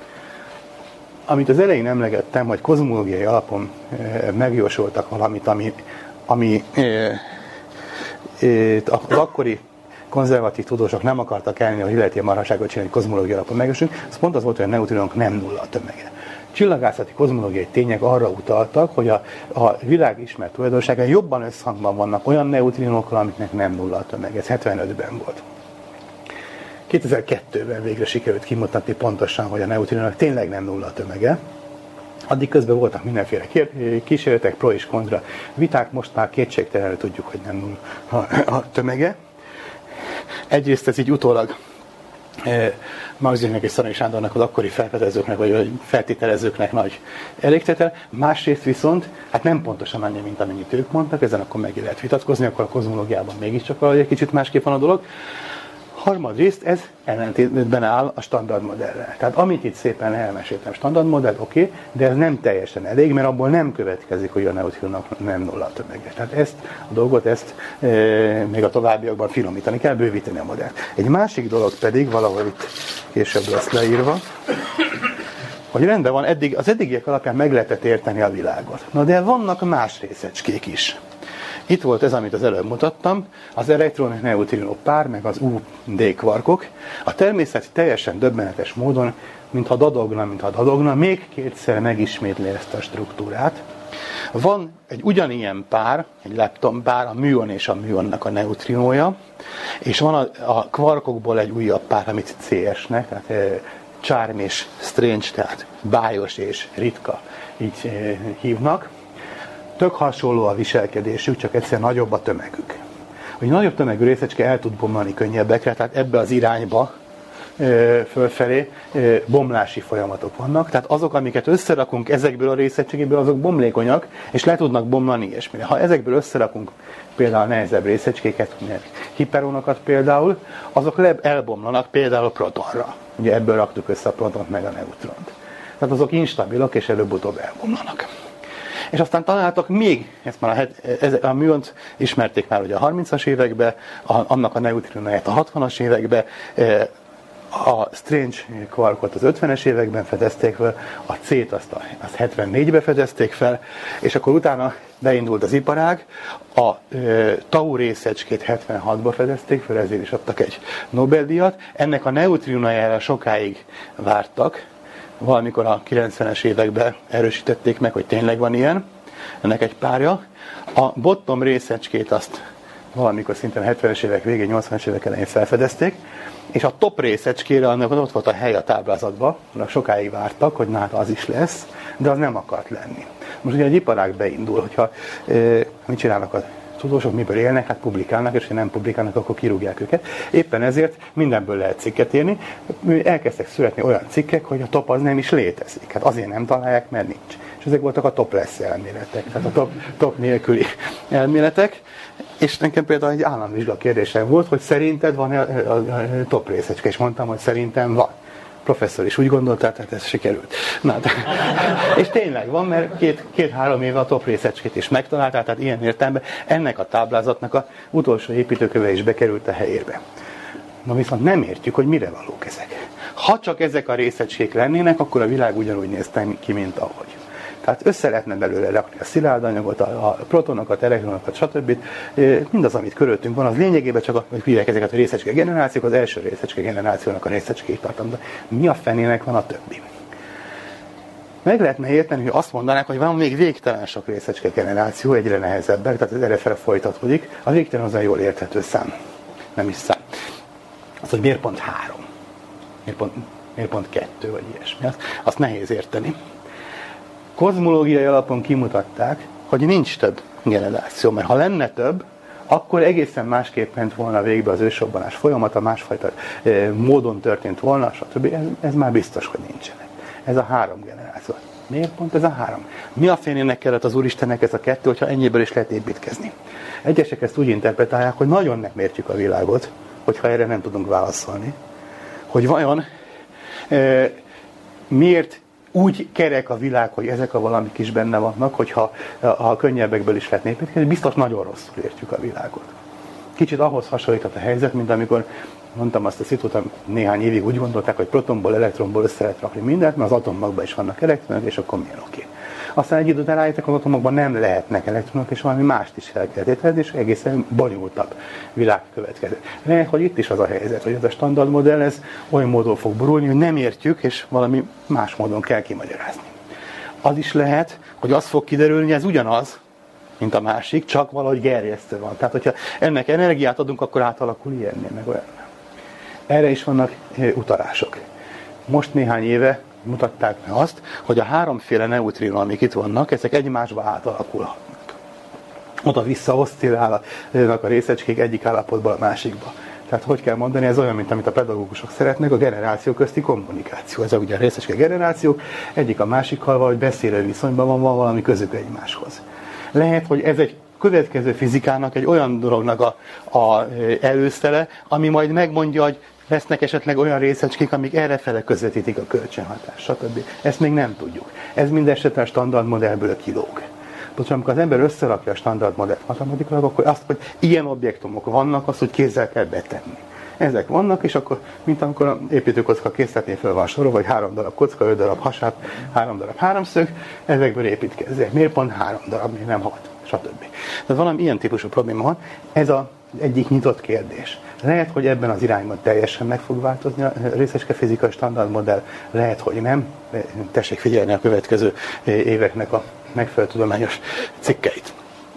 Amit az elején emlegettem, hogy kozmológiai alapon e, megjósoltak valamit, ami, ami e, e, az akkori konzervatív tudósok nem akartak elni, hogy lehet ilyen marhaságot csinálni, hogy kozmológiai alapon megjósolunk, az pont az volt, hogy a neutrinok nem nulla a tömege. Csillagászati kozmológiai tények arra utaltak, hogy a, a világ ismert tulajdonságai jobban összhangban vannak olyan neutrinokkal, amiknek nem nulla a tömege. Ez hetvenötben volt. kétezer-kettőben végre sikerült kimutatni pontosan, hogy a neutrinónak tényleg nem nulla a tömege. Addig közben voltak mindenféle kísérletek, pro és kontra viták, most már kétségtelenül tudjuk, hogy nem nulla a tömege. Egyrészt ez így utólag Marx-nek és Szanyi Sándornak, az akkori felfedezőknek, vagy feltételezőknek nagy elégtétel. Másrészt viszont, hát nem pontosan annyi, mint amennyit ők mondtak, ezen akkor meg lehet vitatkozni, akkor a kozmológiában mégiscsak valahogy egy kicsit másképp van a dolog. Harmadrészt ez ellentétben áll a standardmodellel. Tehát amit itt szépen elmeséltem, standardmodell, oké, okay, de ez nem teljesen elég, mert abból nem következik, hogy a neutrinónak nem nulla a tömege. Tehát ezt a dolgot, ezt e, még a továbbiakban finomítani kell, bővíteni a modellt. Egy másik dolog pedig, valahol itt később lesz leírva, hogy rendben van, eddig, az eddigiek alapján meg lehetett érteni a világot. Na de vannak más részecskék is. Itt volt ez, amit az előbb mutattam, az elektron-neutrinó pár, meg az u dé kvarkok. A természet teljesen döbbenetes módon, mintha dadogna, mintha dadogna, még kétszer megismétli ezt a struktúrát. Van egy ugyanilyen pár, egy lepton pár, a műon és a műonnak a neutrinója, és van a, a kvarkokból egy újabb pár, amit cé es-nek, tehát e, charm és strange, tehát bájos és ritka, így e, hívnak. Tök hasonló a viselkedésük, csak egyszer nagyobb a tömegük. Hogy nagyobb tömegű részecske el tud bomlani könnyebbekre, tehát ebbe az irányba ö, fölfelé ö, bomlási folyamatok vannak. Tehát azok, amiket összerakunk ezekből a részecskéből, azok bomlékonyak, és le tudnak bomlani ilyesmire. Ha ezekből összerakunk például nehezebb részecskéket, hiperonokat például, azok le, elbomlanak például protonra. Ugye ebből raktuk össze a protont meg a neutront. Tehát azok instabilak, és előbb-utóbb elbomlanak. És aztán találtak még, ezt már a, a műont ismerték már ugye a harmincas években, a, annak a neutrinóját a hatvanas években, a strange kvarkot az ötvenes években fedezték fel, a C-t azt, a, azt hetvennégyben fedezték fel, és akkor utána beindult az iparág, a e, tau részecskét hetvenhatban fedezték fel, ezért is adtak egy Nobel-díjat. Ennek a neutrinójára sokáig vártak, valamikor a kilencvenes években erősítették meg, hogy tényleg van ilyen, ennek egy párja. A bottom részecskét azt valamikor szintén a hetvenes évek végén, nyolcvanas évek elején felfedezték, és a top részecskére annak ott volt a hely a táblázatban, sokáig vártak, hogy na, az is lesz, de az nem akart lenni. Most ugye egy iparág beindul, hogyha e, mit csinálnak a tudósok miből élnek? Hát publikálnak, és ha nem publikálnak, akkor kirúgják őket. Éppen ezért mindenből lehet cikket írni. Elkezdtek születni olyan cikkek, hogy a top az nem is létezik. Hát azért nem találják, mert nincs. És ezek voltak a topless elméletek, tehát a top, top nélküli elméletek. És nekem például egy államvizsga kérdésem volt, hogy szerinted van a, a, a top részecske, és mondtam, hogy szerintem van. Professzor is úgy gondolta, tehát ez sikerült. Na, de, és tényleg van, mert két, két-három éve a top részecskét is megtalálták, tehát ilyen értelemben ennek a táblázatnak a utolsó építőköve is bekerült a helyébe. Na viszont nem értjük, hogy mire valók ezek. Ha csak ezek a részecskék lennének, akkor a világ ugyanúgy néz ki, mint ahogy. Tehát össze lehetne belőle rakni a szilárd anyagot, a, a protonokat, elektronokat, stb. Mindaz, amit körülöttünk van, az lényegében csak, hogy hívják ezeket a részecske generációk, az első részecske generációnak a részecskék tartom. De mi a fenének van a többi? Meg lehetne érteni, hogy azt mondanák, hogy van még végtelen sok részecske generáció, egyre nehezebbek, tehát ez errefele folytatódik. A végtelen az a jól érthető szám. Nem is szám. Az, hogy miért pont három? Miért pont, miért pont kettő, vagy ilyesmi? Azt, azt nehéz érteni. Kozmológiai alapon kimutatták, hogy nincs több generáció, mert ha lenne több, akkor egészen másképp ment volna végbe az ősrobbanás folyamata, másfajta e, módon történt volna, stb. Ez, ez már biztos, hogy nincsenek. Ez a három generáció. Miért pont ez a három? Mi a fénének kellett az Úristennek ez a kettő, hogyha ennyiből is lehet építkezni? Egyesek ezt úgy interpretálják, hogy nagyon nem értjük a világot, hogyha erre nem tudunk válaszolni. Hogy vajon e, miért úgy kerek a világ, hogy ezek a valamik is benne vannak, hogyha a könnyebbekből is lehet építkezni, biztos nagyon rosszul értjük a világot. Kicsit ahhoz hasonlított a helyzet, mint amikor mondtam azt a szitut, néhány évig úgy gondolták, hogy protonból, elektronból össze lehet rakni mindent, mert az atomokban is vannak elektronok, és akkor milyen oké. Aztán egy időt rájöttek, az atomokban nem lehetnek elektronok, és valami mást is el kell tételezni, és egészen bonyolultabb világ következő. Lehet, hogy itt is az a helyzet, hogy ez a standard modell, ez olyan módon fog borulni, hogy nem értjük, és valami más módon kell kimagyarázni. Az is lehet, hogy az fog kiderülni, ez ugyanaz, mint a másik, csak valahogy gerjesztő van. Tehát, hogyha ennek energiát adunk, akkor átalakul ilyennél, meg olyan. Erre is vannak utalások. Most néhány éve mutatták meg azt, hogy a háromféle neutrino, amik itt vannak, ezek egymásba átalakulhatnak. Oda-vissza oszcillálnak a részecskék egyik állapotból a másikba. Tehát hogy kell mondani, ez olyan, mint amit a pedagógusok szeretnek, a generáció közti kommunikáció. Ez ugye a részecske generációk, egyik a másikkal valahogy beszélő viszonyban van, van valami közük egymáshoz. Lehet, hogy ez egy következő fizikának egy olyan dolognak a, a előszele, ami majd megmondja, hogy lesznek esetleg olyan részecskék, amik errefele közvetítik a kölcsönhatást, stb. Ezt még nem tudjuk. Ez mindesetre a standard modellből kilóg. Bocsánat, amikor az ember összerakja a standard modellt matematikailag, akkor azt, hogy ilyen objektumok vannak, azt, hogy kézzel kell betenni. Ezek vannak, és akkor, mint amikor a építőkocka készletnél fel van sorolva, vagy három darab kocka, öt darab hasát, három darab háromszög, ezekből építkezzek. Miért pont három darab, miért nem hat, stb. Tehát valami ilyen típusú probléma van. Ez az egyik nyitott kérdés. Lehet, hogy ebben az irányban teljesen meg fog változni a részecske fizikai standard modell, lehet, hogy nem. Tessék figyelni a következő éveknek a megfelelő tudományos cikkeit.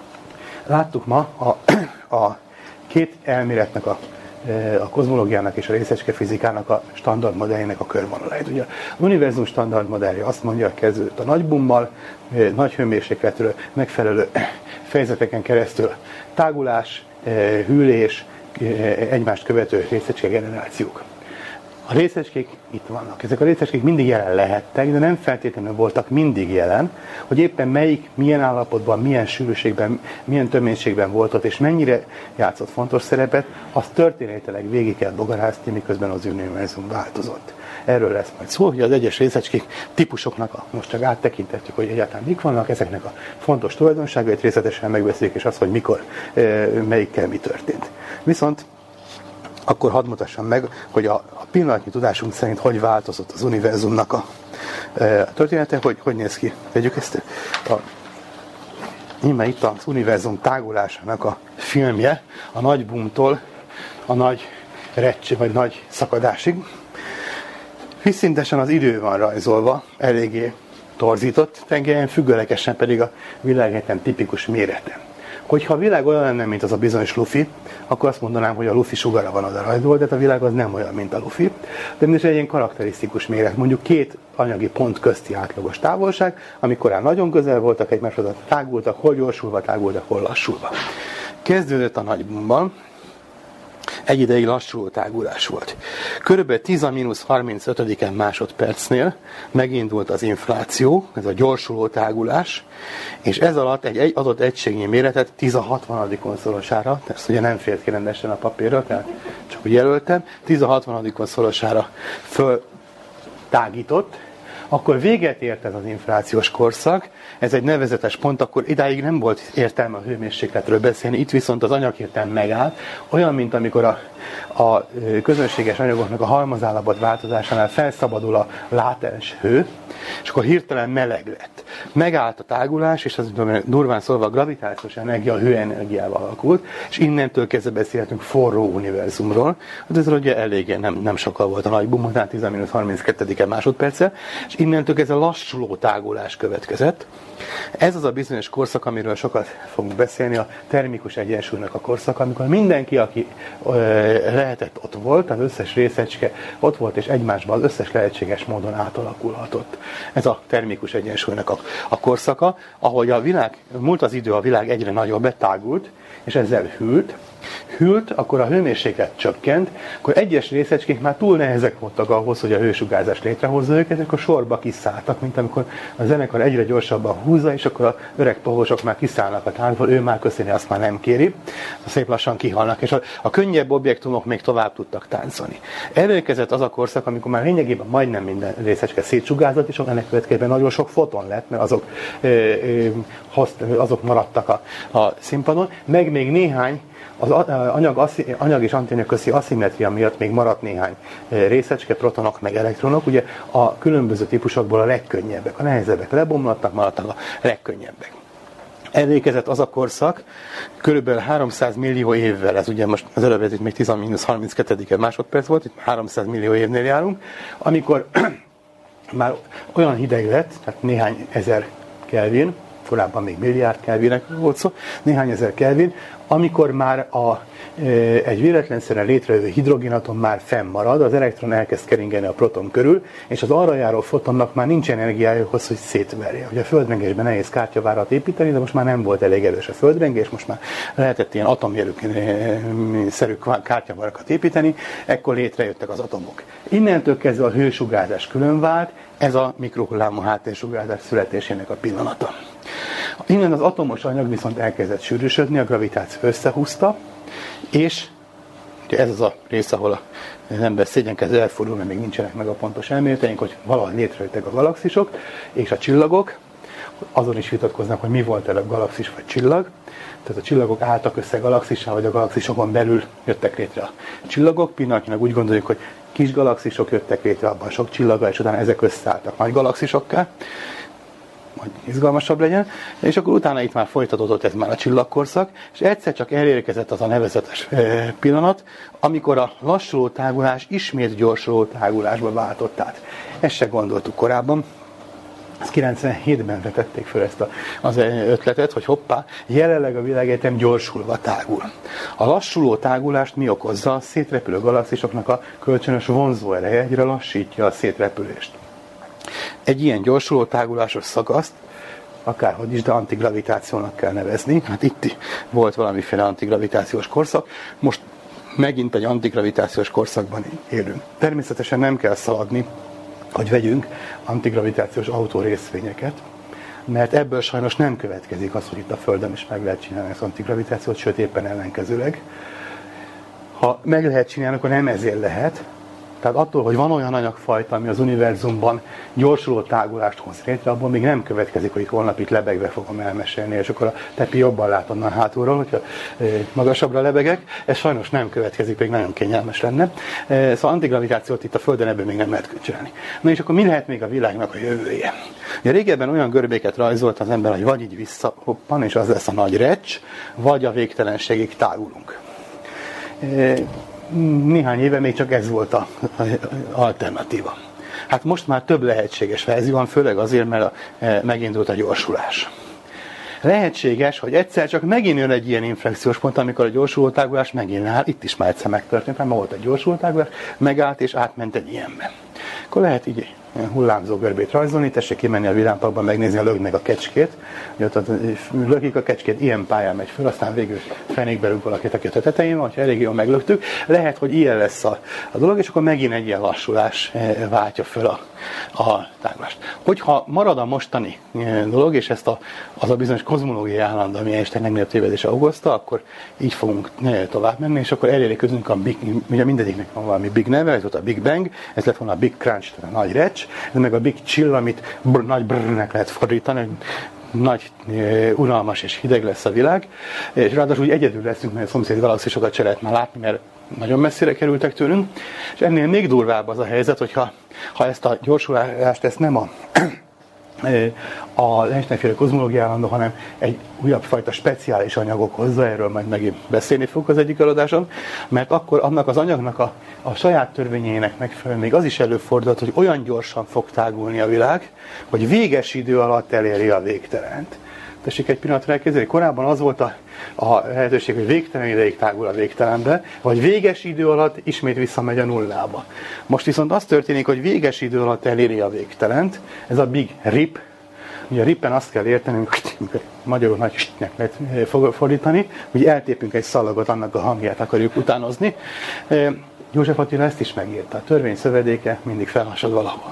Láttuk ma a, a két elméletnek, a, a kozmológiának és a részecske fizikának a standard modelljének a körvonalait. Ugye az univerzum standard modellje azt mondja, hogy kezdődött a nagy bummal, nagy hőmérsékletről megfelelő fejezeteken keresztül tágulás, hűlés, egymást követő részecske generációk. A részecskék itt vannak. Ezek a részecskék mindig jelen lehettek, de nem feltétlenül voltak mindig jelen, hogy éppen melyik, milyen állapotban, milyen sűrűségben, milyen töménységben volt ott, és mennyire játszott fontos szerepet, azt történetileg végig kell bogarászni, miközben az univerzum változott. Erről lesz majd szó, hogy az egyes részecskék típusoknak, a, most csak áttekintettük, hogy egyáltalán mik vannak, ezeknek a fontos tulajdonságait részletesen megbeszéljük, és azt, hogy mikor, melyikkel mi történt. Viszont akkor hadd mutassam meg, hogy a, a pillanatnyi tudásunk szerint hogy változott az univerzumnak a, a története, hogy hogy néz ki. Vegyük ezt. A, íme itt az univerzum tágulásának a filmje, a nagy boomtól a nagy recs, vagy nagy szakadásig. Vízszintesen az idő van rajzolva, eléggé torzított tengelyen, függőlegesen pedig a világegyetem tipikus mérete. Hogyha a világ olyan lenne, mint az a bizonyos lufi, akkor azt mondanám, hogy a lufi sugara van oda rajzolva, de a világ az nem olyan, mint a lufi. De mindig egy ilyen karakterisztikus méret, mondjuk két anyagi pont közti átlagos távolság, amik korán nagyon közel voltak egymáshoz, tágultak, hol gyorsulva tágultak, hol lassulva. Kezdődött a nagy bumban, egy ideig lassuló tágulás volt. Körülbelül tíz a mínusz harmincötödiken másodpercnél megindult az infláció, ez a gyorsuló tágulás, és ez alatt egy, egy adott egységnyi méretet tíz a hatvanadikon szorosára, ezt ugye nem fért ki rendesen a papírra, tehát csak úgy jelöltem, tíz a hatvanadikon szorosára föltágított, akkor véget ért ez az inflációs korszak, ez egy nevezetes pont, akkor idáig nem volt értelme a hőmérsékletről beszélni, itt viszont az anyagértelem megállt, olyan, mint amikor a, a közönséges anyagoknak a halmazállapot változásánál felszabadul a látens hő, és akkor hirtelen meleg lett. Megállt a tágulás, és az durván szólva a gravitációs energia a hőenergiával alakult, és innentől kezdve beszélhetünk forró univerzumról. Hát ez ugye eléggé nem, nem sokkal volt a nagy bum, tehát tíz a mínusz harminckettediken másodperccel, és innentől kezdve lassuló tágulás következett. Ez az a bizonyos korszak, amiről sokat fogunk beszélni, a termikus egyensúlynak a korszak, amikor mindenki, aki ö, lehetett, ott volt, az összes részecske ott volt, és egymásban az összes lehetséges módon átalakulhatott. Ez a termikus egyensúlynak a, a korszaka, ahogy a világ, múlt az idő, a világ egyre nagyobb betágult, és ezzel hűlt, hűlt, akkor a hőmérséklet csökkent, akkor egyes részecskék már túl nehezek voltak ahhoz, hogy a hősugárzást létrehozza őket, és akkor sorba kiszálltak, mint amikor a zenekar egyre gyorsabban húzza, és akkor a öreg pohósok már kiszállnak a táncból, ő már köszöni, azt már nem kéri, szép lassan kihalnak, és a, a könnyebb objektumok még tovább tudtak táncolni. Elérkezett az a korszak, amikor már lényegében majdnem minden részecske szétsugárzott, és ennek következően nagyon sok foton lett, mert azok, ö, ö, hozt, azok maradtak a, a színpadon, meg még néhány az anyag, anyag és antianyag közti aszimmetria miatt még maradt néhány részecske, protonok, meg elektronok. Ugye a különböző típusokból a legkönnyebbek, a nehezebbek lebomlattak, maradtak a legkönnyebbek. Elérkezett az a korszak, körülbelül háromszáz millió évvel, ez ugye most az előbb ez itt még tíz a mínusz harminckettediken másodperc volt, itt háromszáz millió évnél járunk, amikor már olyan hideg lett, tehát néhány ezer Kelvin, korábban még milliárd Kelvinek volt szó, néhány ezer Kelvin, amikor már a, egy véletlenszerűen létrejövő hidrogénatom már fennmarad, az elektron elkezd keringeni a proton körül, és az arra járó fotonnak már nincs energiája ahhoz, hogy szétverje. Ugye a földrengésben nehéz kártyavárat építeni, de most már nem volt elég erős a földrengés, most már lehetett ilyen atomjelű-szerű kártyavarakat építeni, ekkor létrejöttek az atomok. Innentől kezdve a hősugárzás külön vált, ez a mikrohullámú háttérsugárzás születésének a pillanata. Innen az atomos anyag viszont elkezdett sűrűsödni, a gravitáció összehúzta, és ugye ez az a rész, ahol az ember szégyenkezve elfordul, mert még nincsenek meg a pontos elméleteink, hogy valahogy létrejöttek a galaxisok és a csillagok. Azon is vitatkoznak, hogy mi volt előbb, galaxis vagy csillag. Tehát a csillagok álltak össze galaxissal, vagy a galaxisokon belül jöttek létre a csillagok. Pillanatnyilag úgy gondoljuk, hogy kis galaxisok jöttek létre, abban sok csillaga, és utána ezek összeálltak nagy galaxisokká, hogy izgalmasabb legyen, és akkor utána itt már folytatódott ez már a csillagkorszak, és egyszer csak elérkezett az a nevezetes pillanat, amikor a lassuló tágulás ismét gyorsuló tágulásba váltott át. Ezt se gondoltuk korábban. Ezt kilencvenhétben vetették föl ezt a, az ötletet, hogy hoppá, jelenleg a világegyetem gyorsulva tágul. A lassuló tágulást mi okozza? A szétrepülő galaxisoknak a kölcsönös vonzóereje egyre lassítja a szétrepülést. Egy ilyen gyorsuló tágulásos szakaszt, akárhogy is, de antigravitációnak kell nevezni. Hát itt volt valamiféle antigravitációs korszak, most megint egy antigravitációs korszakban élünk. Természetesen nem kell szaladni, hogy vegyünk antigravitációs autórészvényeket, mert ebből sajnos nem következik az, hogy itt a Földön is meg lehet csinálni az antigravitációt, sőt éppen ellenkezőleg. Ha meg lehet csinálni, akkor nem ezért lehet. Tehát attól, hogy van olyan anyagfajta, ami az univerzumban gyorsuló tágulást hoz létre, abból még nem következik, hogy holnap itt lebegve fogom elmesélni, és akkor a Tepi jobban lát onnan hátulról, hogyha magasabbra lebegek. Ez sajnos nem következik, még nagyon kényelmes lenne. Szóval antigravitációt itt a Földön ebből még nem lehet csinálni. Na és akkor mi lehet még a világnak a jövője? Ugye régebben olyan görbéket rajzolt az ember, hogy vagy így visszahoppan, és az lesz a nagy recs, vagy a végtelenségig tágulunk. Néhány éve még csak ez volt az alternatíva. Hát most már több lehetséges verzió van, főleg azért, mert a, e, megindult a gyorsulás. Lehetséges, hogy egyszer csak megint jön egy ilyen inflexiós pont, amikor a gyorsuló tágulás megint áll, itt is már egyszer megtörtént, mert ma volt egy gyorsuló tágulás, megállt és átment egy ilyenbe. Akkor lehet így hullámzó görbét rajzolni, tessék kimenni a villámparkban, megnézni a lögnek a kecskét, hogy ott lökik a kecskét, ilyen pályán megy föl, aztán végül fenékbe rúg valakit, aki a tetején van, ha elég jól meglöktük. Lehet, hogy ilyen lesz a, a dolog, és akkor megint egy ilyen lassulás váltja föl a, a tágulást. Hogyha marad a mostani dolog, és ezt a, az a bizonyos kozmológiai állandó, ami Einstein legnagyobb tévedése okozta, akkor így fogunk tovább menni, és akkor elérjük közünk a Big, ugye mindegyiknek van valami Big neve, ez volt a Big Bang, ez lett volna a Big Crunch, tehát a nagy recs, ez meg a Big Chill, amit br, nagy brrnek lehet fordítani, nagy, e, unalmas és hideg lesz a világ, és ráadásul úgy egyedül leszünk, mert a szomszéd galaxisokat se lehet már látni, mert nagyon messzire kerültek tőlünk, és ennél még durvább az a helyzet, hogyha ha ezt a gyorsulást, ezt nem a a Einstein-féle kozmológia állandó, hanem egy újabb fajta speciális anyag okozza, erről majd megint beszélni fogok az egyik előadáson, mert akkor annak az anyagnak a, a saját törvényének megfelelően még az is előfordult, hogy olyan gyorsan fog tágulni a világ, hogy véges idő alatt eléri a végtelent. Tessék egy pillanatra elképzelni, korábban az volt a, a lehetőség, hogy végtelen ideig tágul a végtelenbe, vagy véges idő alatt ismét visszamegy a nullába. Most viszont az történik, hogy véges idő alatt eléri a végtelent, ez a Big Rip. Ugye a rippen azt kell értenünk, hogy magyarul nagy s-nek lehet fordítani, hogy eltépünk egy szalagot, annak a hangját akarjuk utánozni. József Attila ezt is megírta. A törvény szövedéke mindig felhasad valahol.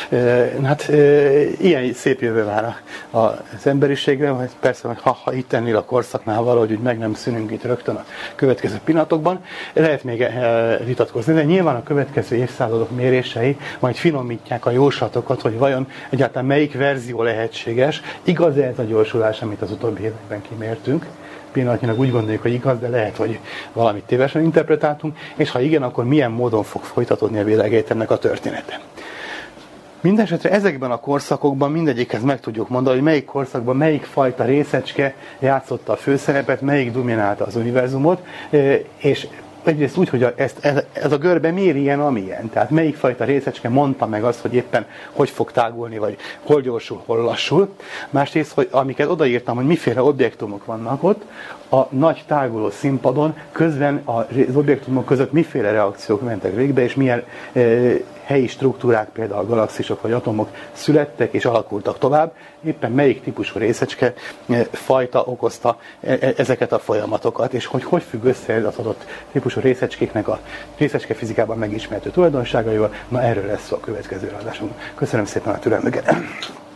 Hát ilyen szép jövő vár az emberiségre, hogy persze, hogy ha, ha itt ennél a korszaknál valahogy úgy meg nem szűnünk itt rögtön a következő pillanatokban, lehet még vitatkozni, de nyilván a következő évszázadok mérései majd finomítják a jóslatokat, hogy vajon egyáltalán melyik verzió lehetséges. Igaz-e ez a gyorsulás, amit az utóbbi években kimértünk? Pillanatnyilag úgy gondoljuk, hogy igaz, de lehet, hogy valamit tévesen interpretáltunk, és ha igen, akkor milyen módon fog folytatódni a világegyetemnek a története. Mindenesetre ezekben a korszakokban mindegyikhez meg tudjuk mondani, hogy melyik korszakban melyik fajta részecske játszotta a főszerepet, melyik dominálta az univerzumot, és egyrészt úgy, hogy ezt, ez, ez a görbe miért ilyen, amilyen. Tehát melyik fajta részecske mondta meg azt, hogy éppen hogy fog tágulni, vagy hol gyorsul, hol lassul. Másrészt, hogy amiket odaírtam, hogy miféle objektumok vannak ott, a nagy táguló színpadon közben az objektumok között miféle reakciók mentek végbe, és milyen e, helyi struktúrák, például galaxisok vagy atomok születtek és alakultak tovább, éppen melyik típusú részecske e, fajta okozta e, ezeket a folyamatokat, és hogy hogy függ össze az adott típusú részecskéknek a részecske fizikában megismerhető tulajdonságaival. Na, erről lesz szó a következő adásunk. Köszönöm szépen a türelmüket!